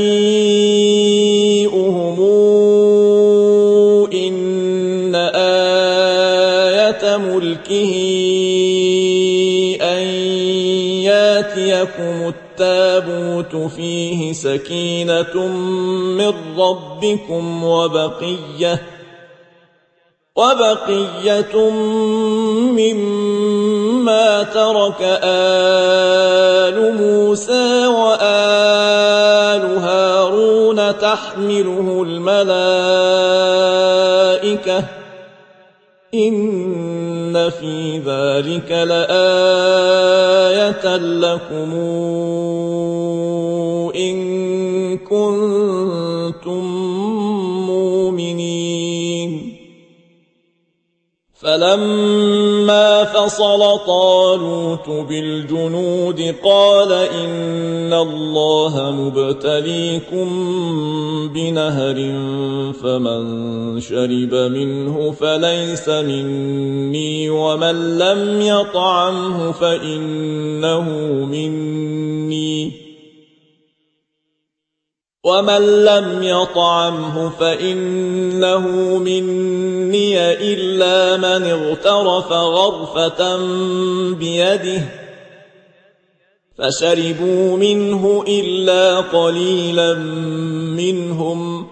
نبيؤهم إن آية ملكه أن ياتيكم التابوت فيه سكينة من ربكم وبقية وبقية مما ترك آل موسى وآل هارون تحمله الملائكة إن في ذلك لآية لكم إن كنتم مؤمنين. فلما فصل طالوت بالجنود قال إن الله مبتليكم بنهر فمن شرب منه فليس مني ومن لم يطعمه فإنه مني ومن لم يطعمه فإنه مني إلا من اغترف غرفة بيده فشربوا منه إلا قليلا منهم.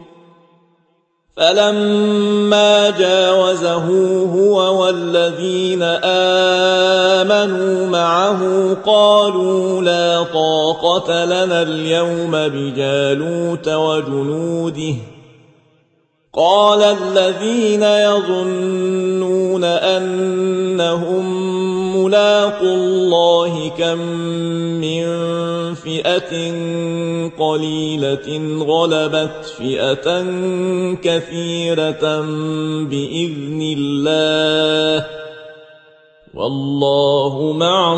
فلما جاوزه هو والذين آمنوا معه قالوا لا طاقة لنا اليوم بجالوت وجنوده. قال الذين يظنون أنهم ملاقو الله كم من فئة قليلة غلبت فئة كثيرة بإذن الله والله مع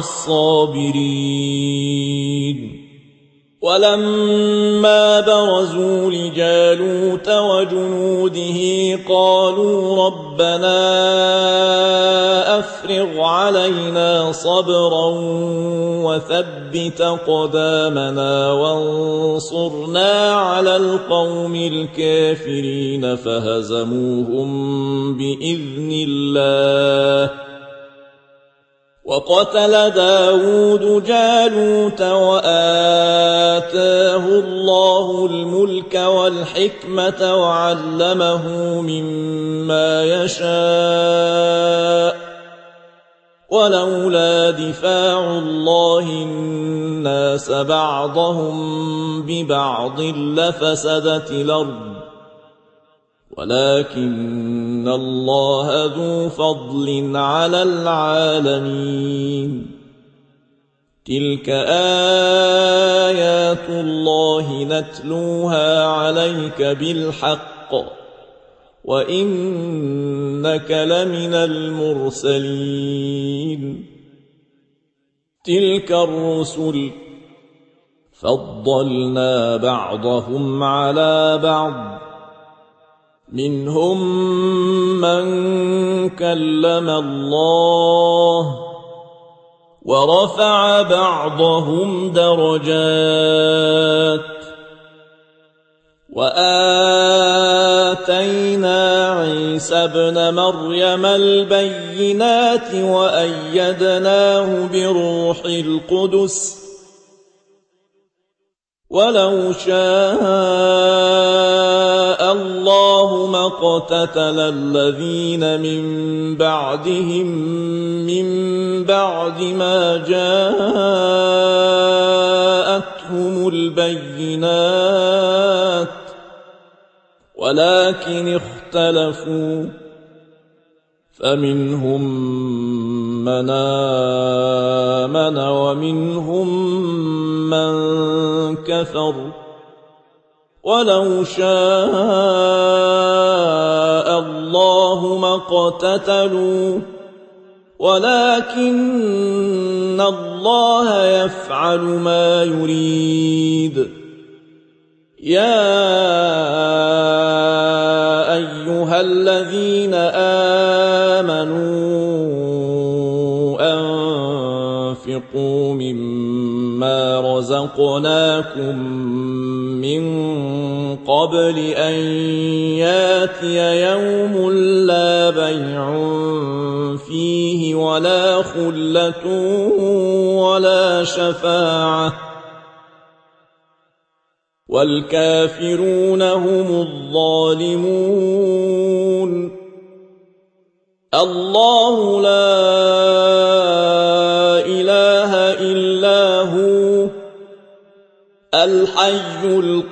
الصابرين. ولما برزوا لجالوت وجنوده قالوا ربنا أفرغ علينا صبرا وثبت قدامنا وانصرنا على القوم الكافرين فهزموهم بإذن الله. وقتل داود جالوت وآتاه الله الملك والحكمة وعلمه مما يشاء ولولا دفاع الله الناس بعضهم ببعض لفسدت الأرض ولكن الله ذو فضل على العالمين. تلك آيات الله نتلوها عليك بالحق وإنك لمن المرسلين. تلك الرسل فضلنا بعضهم على بعض منهم من كلم الله ورفع بعضهم درجات وآتينا عيسى ابن مريم البينات وأيدناه بروح القدس ولو شاء الله ما اقتتل الذين من بعدهم من بعد ما جاءتهم البينات ولكن اختلفوا فمنهم من آمن ومنهم من كفر ولو شاء الله ما اقتتلوا ولكن الله يفعل ما يريد. يا أيها الذين آمنوا رزقناكم من قبل أن ياتي يوم لا بيع فيه ولا خلة ولا شفاعة والكافرون هم الظالمون. الله لا إله إلا هو الحي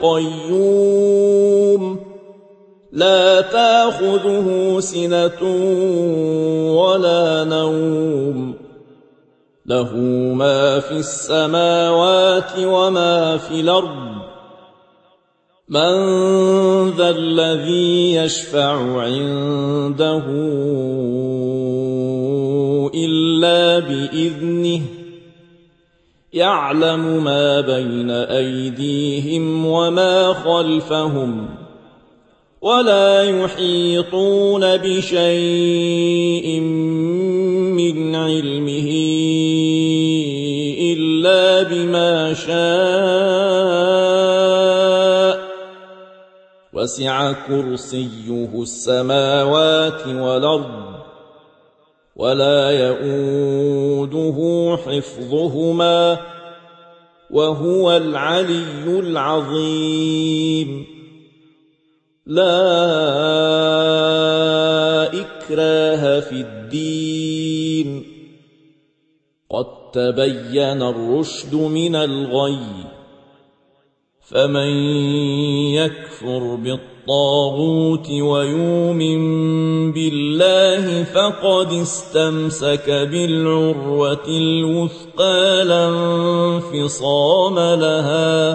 القيوم لا تأخذه سنة ولا نوم له ما في السماوات وما في الأرض من ذا الذي يشفع عنده إلا بإذنه يعلم ما بين أيديهم وما خلفهم ولا يحيطون بشيء من علمه إلا بما شاء وسع كرسيه السماوات والأرض ولا يؤوده حفظهما وهو العلي العظيم. لا إكراه في الدين قد تبين الرشد من الغي فمن يكفر بالطاغوت ويؤمن بالله فقد استمسك بالعروة الوثقى لا انفصام لها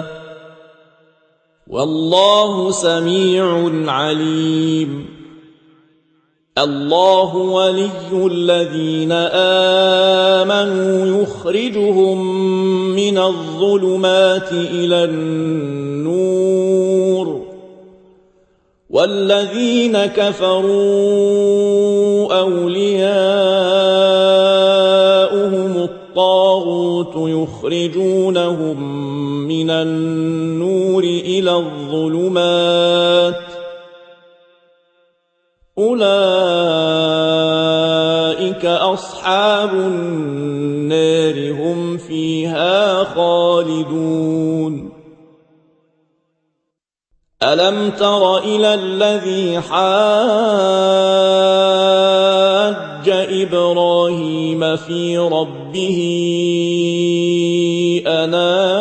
والله سميع عليم. الله ولي الذين آمنوا يخرجهم من الظلمات إلى النور والذين كفروا أولياؤهم الطاغوت يخرجونهم من النور إلى الظلمات أولئك أصحاب النار هم فيها خالدون. ألم تر إلى الذي حاج إبراهيم في ربه أن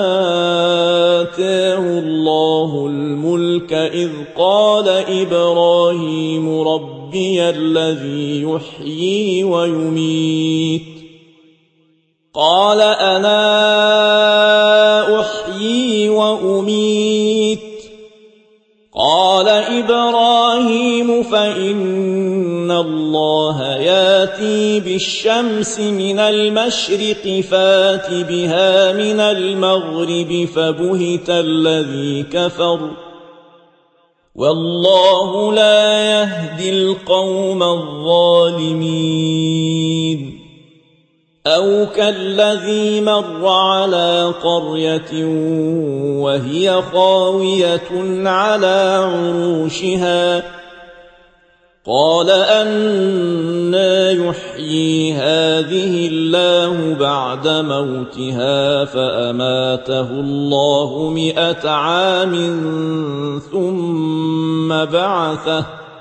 آتاه الله الملك إذ قال إبراهيم ربي الذي يحيي ويميت قال أنا أحيي وأميت قال إبراهيم فإن الله ياتي بالشمس من المشرق فات بها من المغرب فبهت الذي كفر والله لا يهدي القوم الظالمين. أو كالذي مر على قرية وهي خاوية على عروشها قال أنى يحيي هذه الله بعد موتها فأماته الله مئة عام ثم بعثه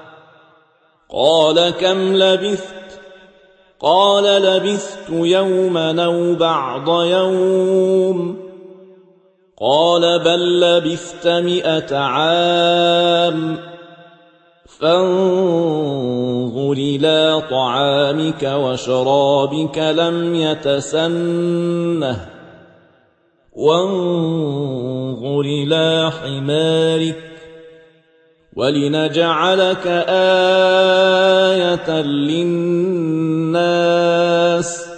قال كم لبثت قال لبثت يوما أو بعض يوم قال بل لبثت مئة عام فانظر إلى طعامك وشرابك لم يتسنه وانظر إلى حمارك ولنجعلك آية للناس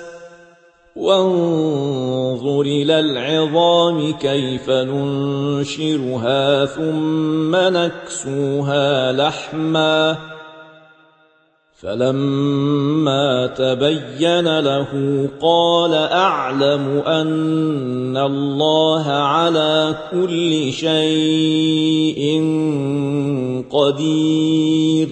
وانظر إلى العظام كيف ننشرها ثم نكسوها لحما فلما تبين له قال أعلم أن الله على كل شيء قدير.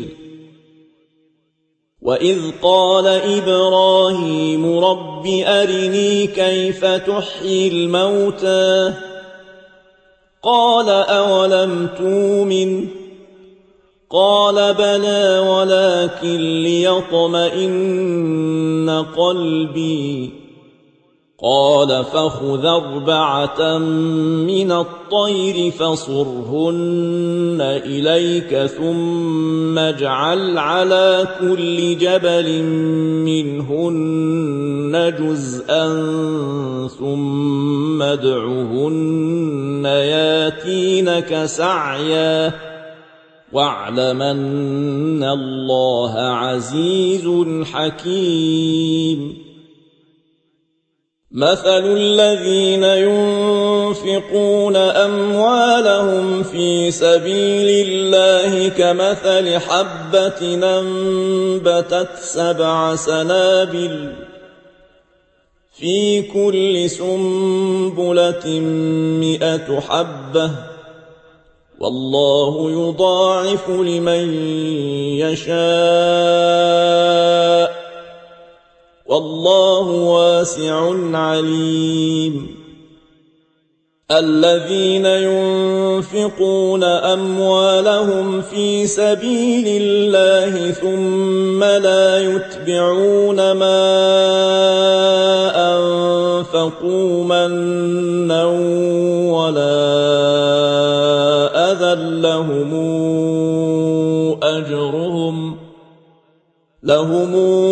وإذ قال إبراهيم رب أرني كيف تحيي الموتى قال أولم تؤمن قال بلى ولكن ليطمئن قلبي قال فخذ أربعة من الطير فصرهن إليك ثم اجعل على كل جبل منهن جزءا ثم ادعهن ياتينك سعيا واعلم أن الله عزيز حكيم. مثل الذين ينفقون أموالهم في سبيل الله كمثل حبة أنبتت سبع سنابل في كل سنبلة مئة حبة والله يضاعف لمن يشاء والله واسع عليم. الذين ينفقون أموالهم في سبيل الله ثم لا يتبعون ما أنفقوا منا ولا أذى لهم أجرهم لهم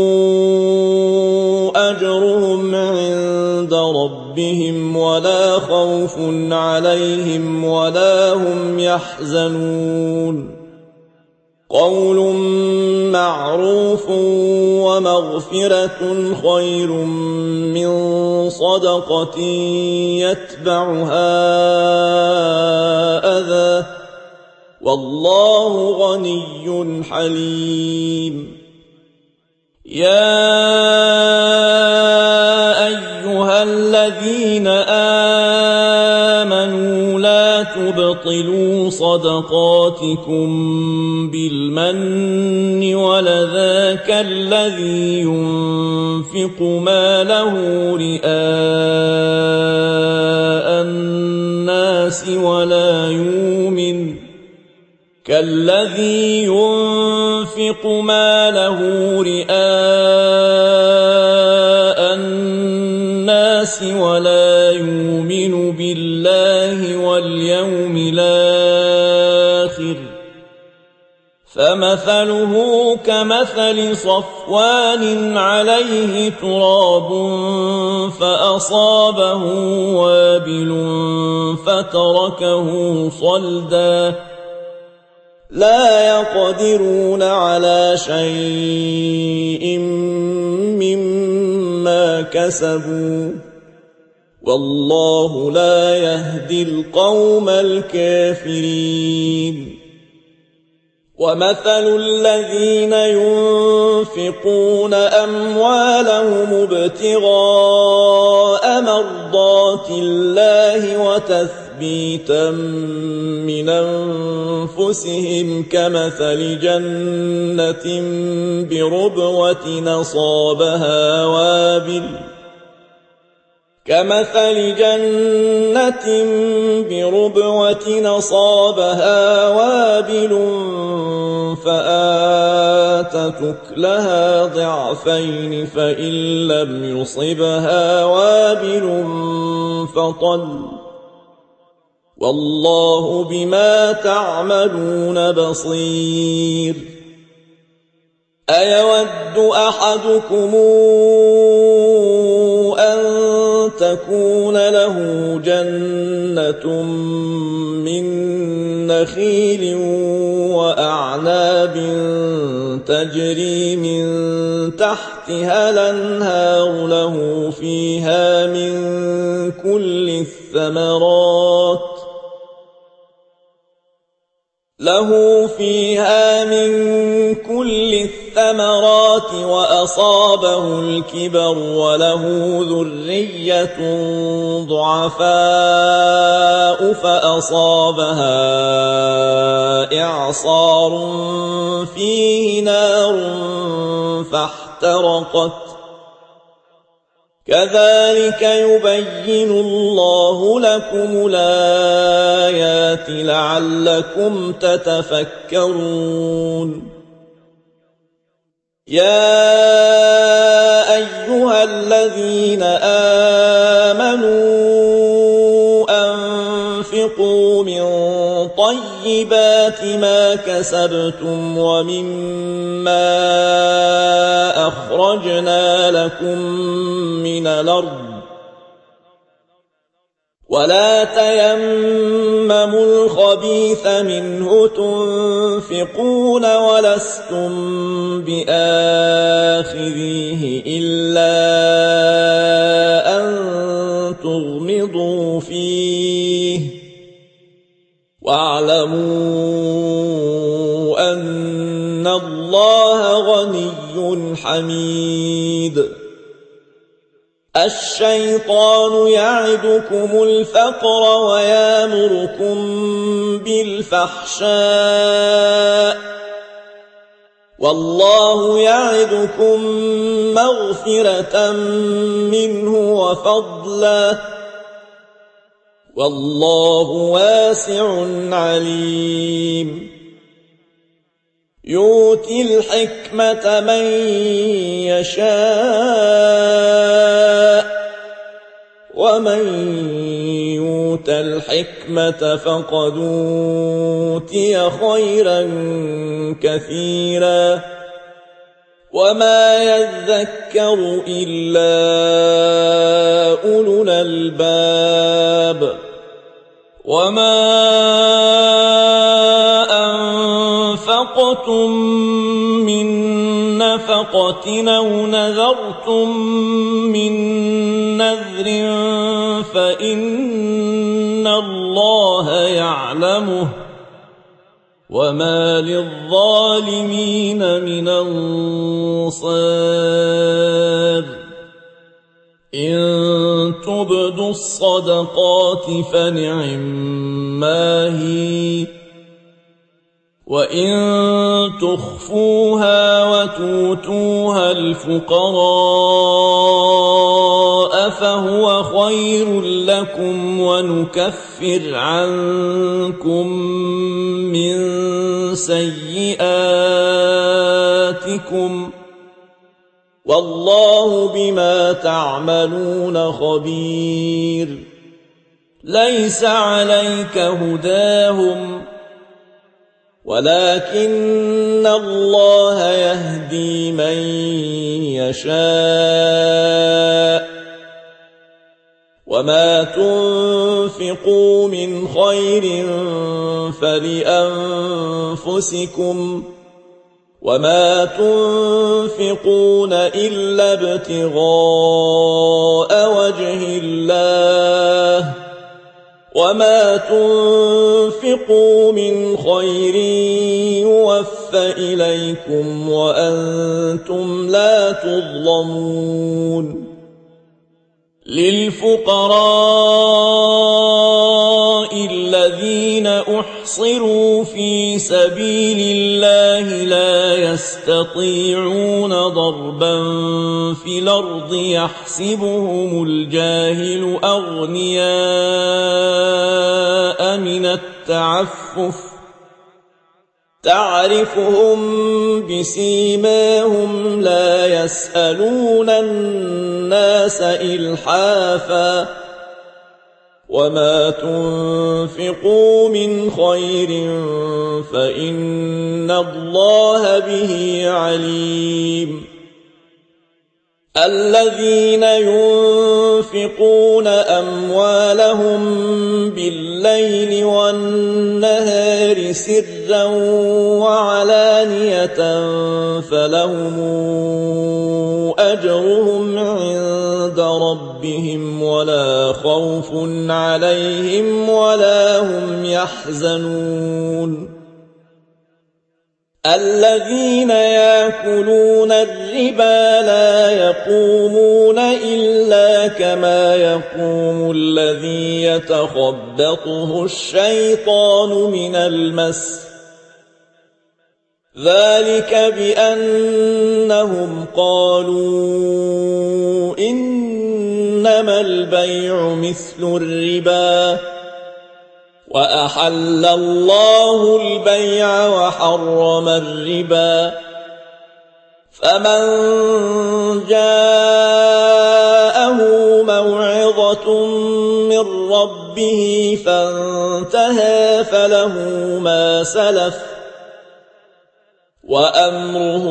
أجرهم عند ربهم ولا خوف عليهم ولا هم يحزنون. قول معروف ومغفرة خير من صدقة يتبعها أذى والله غني حليم. يا أيها الذين آمنوا لا تبطلوا صدقاتكم بالمن ولذا كالذي ينفق ماله رئاء الناس ولا يؤمن كالذي ينفق ماله رئاء الناس ولا يؤمن بالله واليوم الآخر فمثله كمثل صفوان عليه تراب فأصابه وابل فتركه صلدا لا يقدرون على شيء مما كسبوا والله لا يهدي القوم الكافرين. ومثل الذين ينفقون أموالهم ابتغاء مرضات الله وتثبيتا من أنفسهم كمثل جنة بربوة أصابها وابل كمثل جنة بربوة أصابها وابل فآتت أكلها ضعفين فإن لم يصبها وابل فطل والله بما تعملون بصير. أيود أحدكم أن تكون له جنة من نخيل وأعناب تجري من تحتها الأنهار له فيها من كل الثمرات له فيها من كل الثمرات وأصابه الكبر وله ذرية ضعفاء فأصابها إعصار فيه نار فاحترقت كذلك يبين الله لكم الآيات لعلكم تتفكرون يا أيها الذين آمنوا أنفقوا من طيبات ما كسبتم ومما أخرجنا لكم من الأرض ولا تيمموا الخبيث منه تنفقون ولستم بآخذيه إلا أن تغمضوا فيه واعلموا أن الله غني حميد الشيطان يعدكم الفقر ويامركم بالفحشاء والله يعدكم مغفرة منه وفضلا والله واسع عليم يؤتي الحكمة من يشاء ومن يؤت الحكمة فقد أوتي خيرا كثيرا وما يذكر إلا أولو الألباب وما أنفقتم من نفقة أو نذرتم من نذر فإن الله يعلمه وما للظالمين من أنصار إن تبدوا الصدقات فنعما هي وإن تخفوها وتؤتوها الفقراء فهو خير لكم ونكفر عنكم من سيئاتكم والله بما تعملون خبير ليس عليك هداهم ولكن الله يهدي من يشاء وما تنفقوا من خير فلأنفسكم وما تنفقون إلا ابتغاء وجه الله وما تنفقوا من خير يوفى إليكم وأنتم لا تظلمون للفقراء الذين أحصروا في سبيل الله لا يستطيعون ضربا في الأرض يحسبهم الجاهل أغنياء من التعفف تعرفهم بسيماهم لا يسألون الناس إلحافا وما تنفقوا من خير فإن الله به عليم الذين ينفقون أموالهم بالليل والنهار سرا وعلانية فلهم أجرهم عند ربهم ولا خوف عليهم ولا هم يحزنون الذين يأكلون الربا لا يقومون إلا كما يقوم الذي يتخبطه الشيطان من المس، ذلك بأنهم قالوا إنما البيع مثل الربا وأحل الله البيع وحرم الربا، فمن جاءه موعظة من ربه فانتهى فله ما سلف وأمره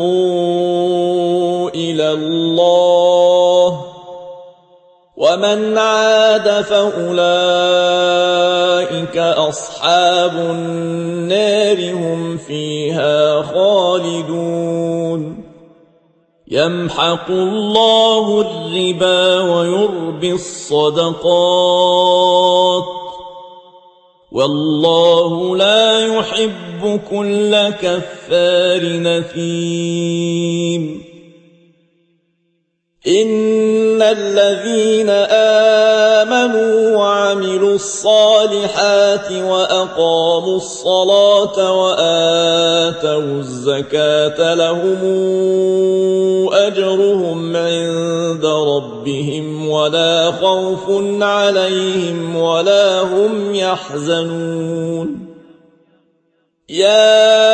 إلى الله، ومن عاد فأولئك أصحاب النار هم فيها خالدون. يمحق الله الربا ويربي الصدقات، والله لا يحب كل كفار نثيم. إن الذين آمنوا وعملوا الصالحات وأقاموا الصلاة وآتوا الزكاة لهم أجرهم عند ربهم ولا خوف عليهم ولا هم يحزنون. يا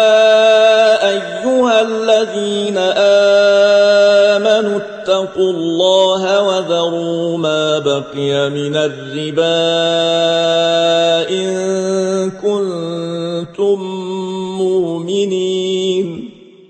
أيها الذين آمنوا اتقوا الله وذروا ما بقي من الربا إن كنتم مؤمنين،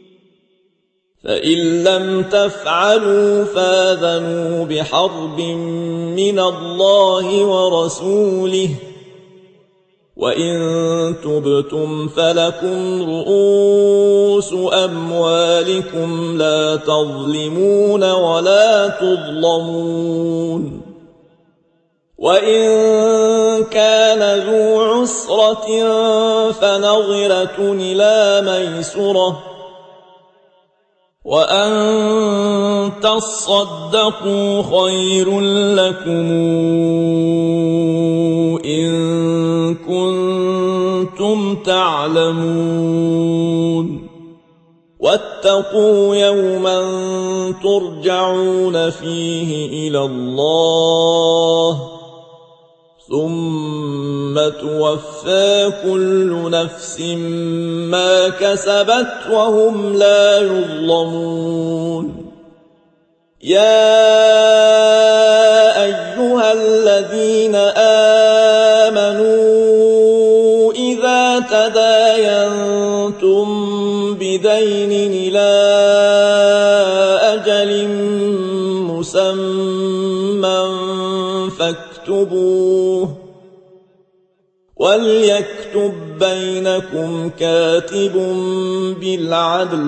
فإن لم تفعلوا فاذنوا بحرب من الله ورسوله، وإن تبتم فلكم رؤوس أموالكم لا تظلمون ولا تظلمون. وإن كان ذو عسرة فنظرة إلى ميسرة، وأن تصدقوا خير لكم إن كنتم تعلمون. واتقوا يوما ترجعون فيه إلى الله ثم توفى كل نفس ما كسبت وهم لا يظلمون. يا أيها الذين آمنوا إذا تداينتم بدين إلى أجل مسمى فاكتبوه، وليكتب بينكم كاتب بالعدل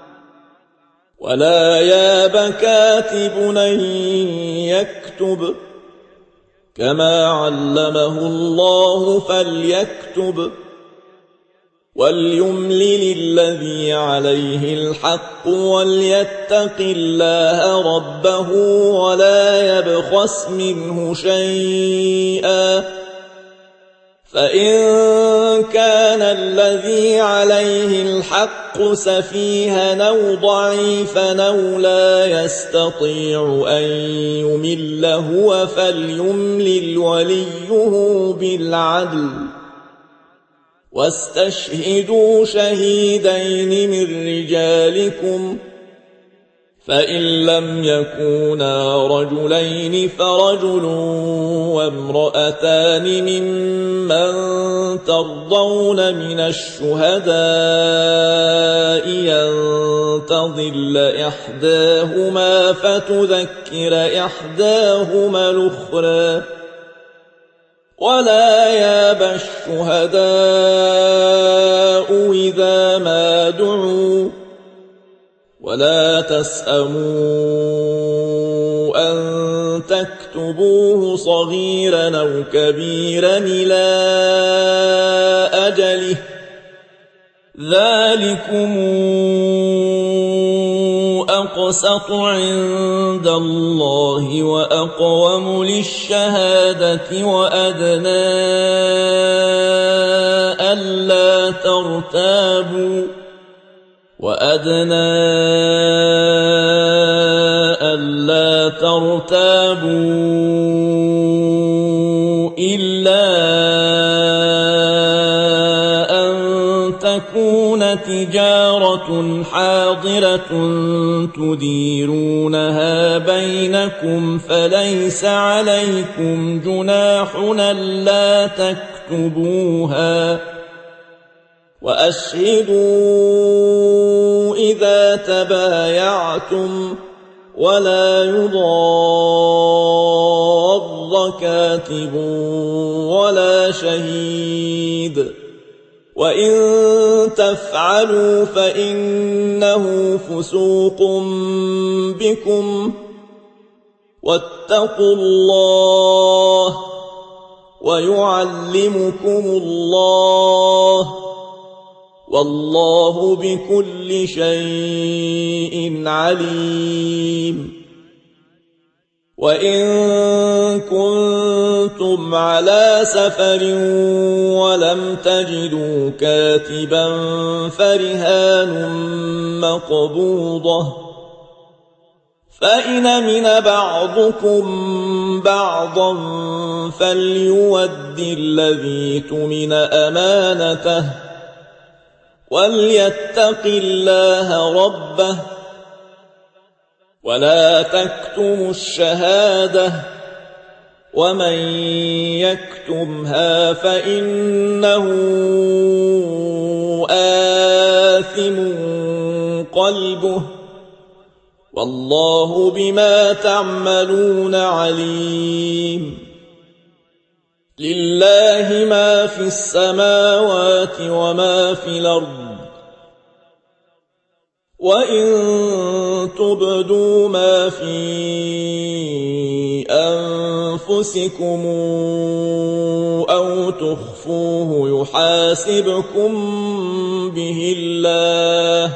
ولا ياب كاتب أن يكتب كما علمه الله فليكتب، وليملل الذي عليه الحق وليتق الله ربه ولا يبخس منه شيئا، فإن كان الذي عليه الحق سفيها أو ضعيفا أو لا يستطيع أن يمل هو فليملل وليه بالعدل، واستشهدوا شهيدين من رجالكم، فإن لم يكونا رجلين فرجل وامرأتان ممن ترضون من الشهداء أن تضل إحداهما فتذكر إحداهما الأخرى، ولا ياب الشهداء إذا ما دعوا، ولا تسأموا أن تكتبوه صغيرا أو كبيرا إلى أجله، ذلكم أقسط عند الله وأقوم للشهادة وأدنى ألا ترتابوا وأدنى ألا ترتابوا إلا تكون تجارة حاضرة تديرونها بينكم فليس عليكم جناح ألا تكتبوها وأشهدوا إذا تبايعتم ولا يضار كاتب ولا شهيد وإن تفعلوا فإنه فسوق بكم واتقوا الله ويعلمكم الله والله بكل شيء عليم وإن كنتم على سفر ولم تجدوا كاتبا فرهان مقبوضة فإن من بعضكم بعضا فليؤد الذي اؤتمن أمانته وليتق الله ربه ولا تكتموا الشهادة ومن يكتمها فإنه آثم قلبه والله بما تعملون عليم لله ما في السماوات وما في الأرض وإن تبدوا ما في أنفسكم أو تخفوه يحاسبكم به الله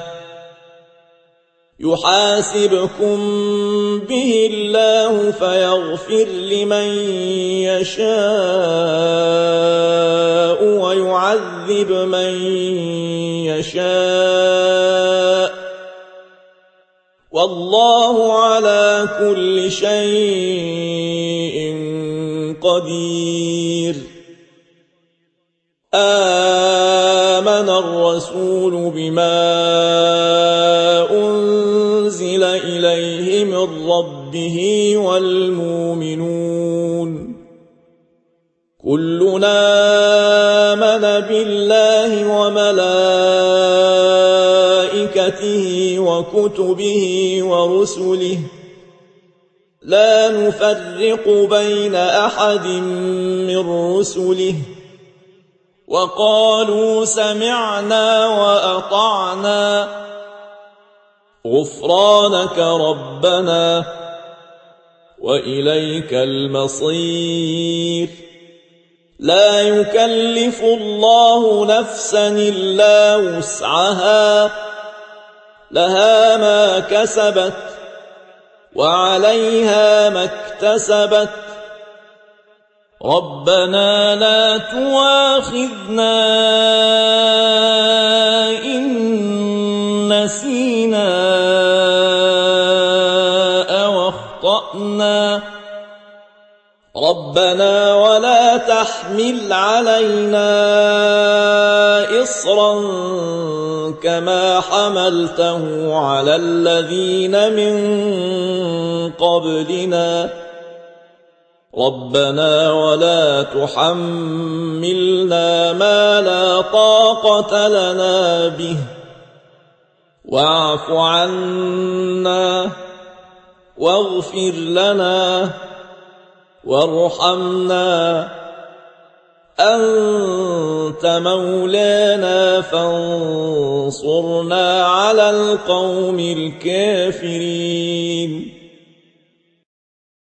يحاسبكم به الله فيغفر لمن يشاء ويعذب من يشاء والله على كل شيء قدير آمن الرسول بما أنزل إليه من ربه والمؤمنون كلنا آمن بالله وملائكته وكتبه ورسله لا نفرق بين أحد من رسله وقالوا سمعنا وأطعنا غفرانك ربنا وإليك المصير لا يكلف الله نفسا إلا وسعها لها ما كسبت وعليها ما اكتسبت ربنا لا تؤاخذنا إن نسينا أو أخطأنا ربنا ولا تحمل علينا إصرا كما حملته على الذين من قبلنا ربنا ولا تحملنا ما لا طاقة لنا به واعف عنا واغفر لنا وارحمنا أنت مولانا فانصرنا على القوم الكافرين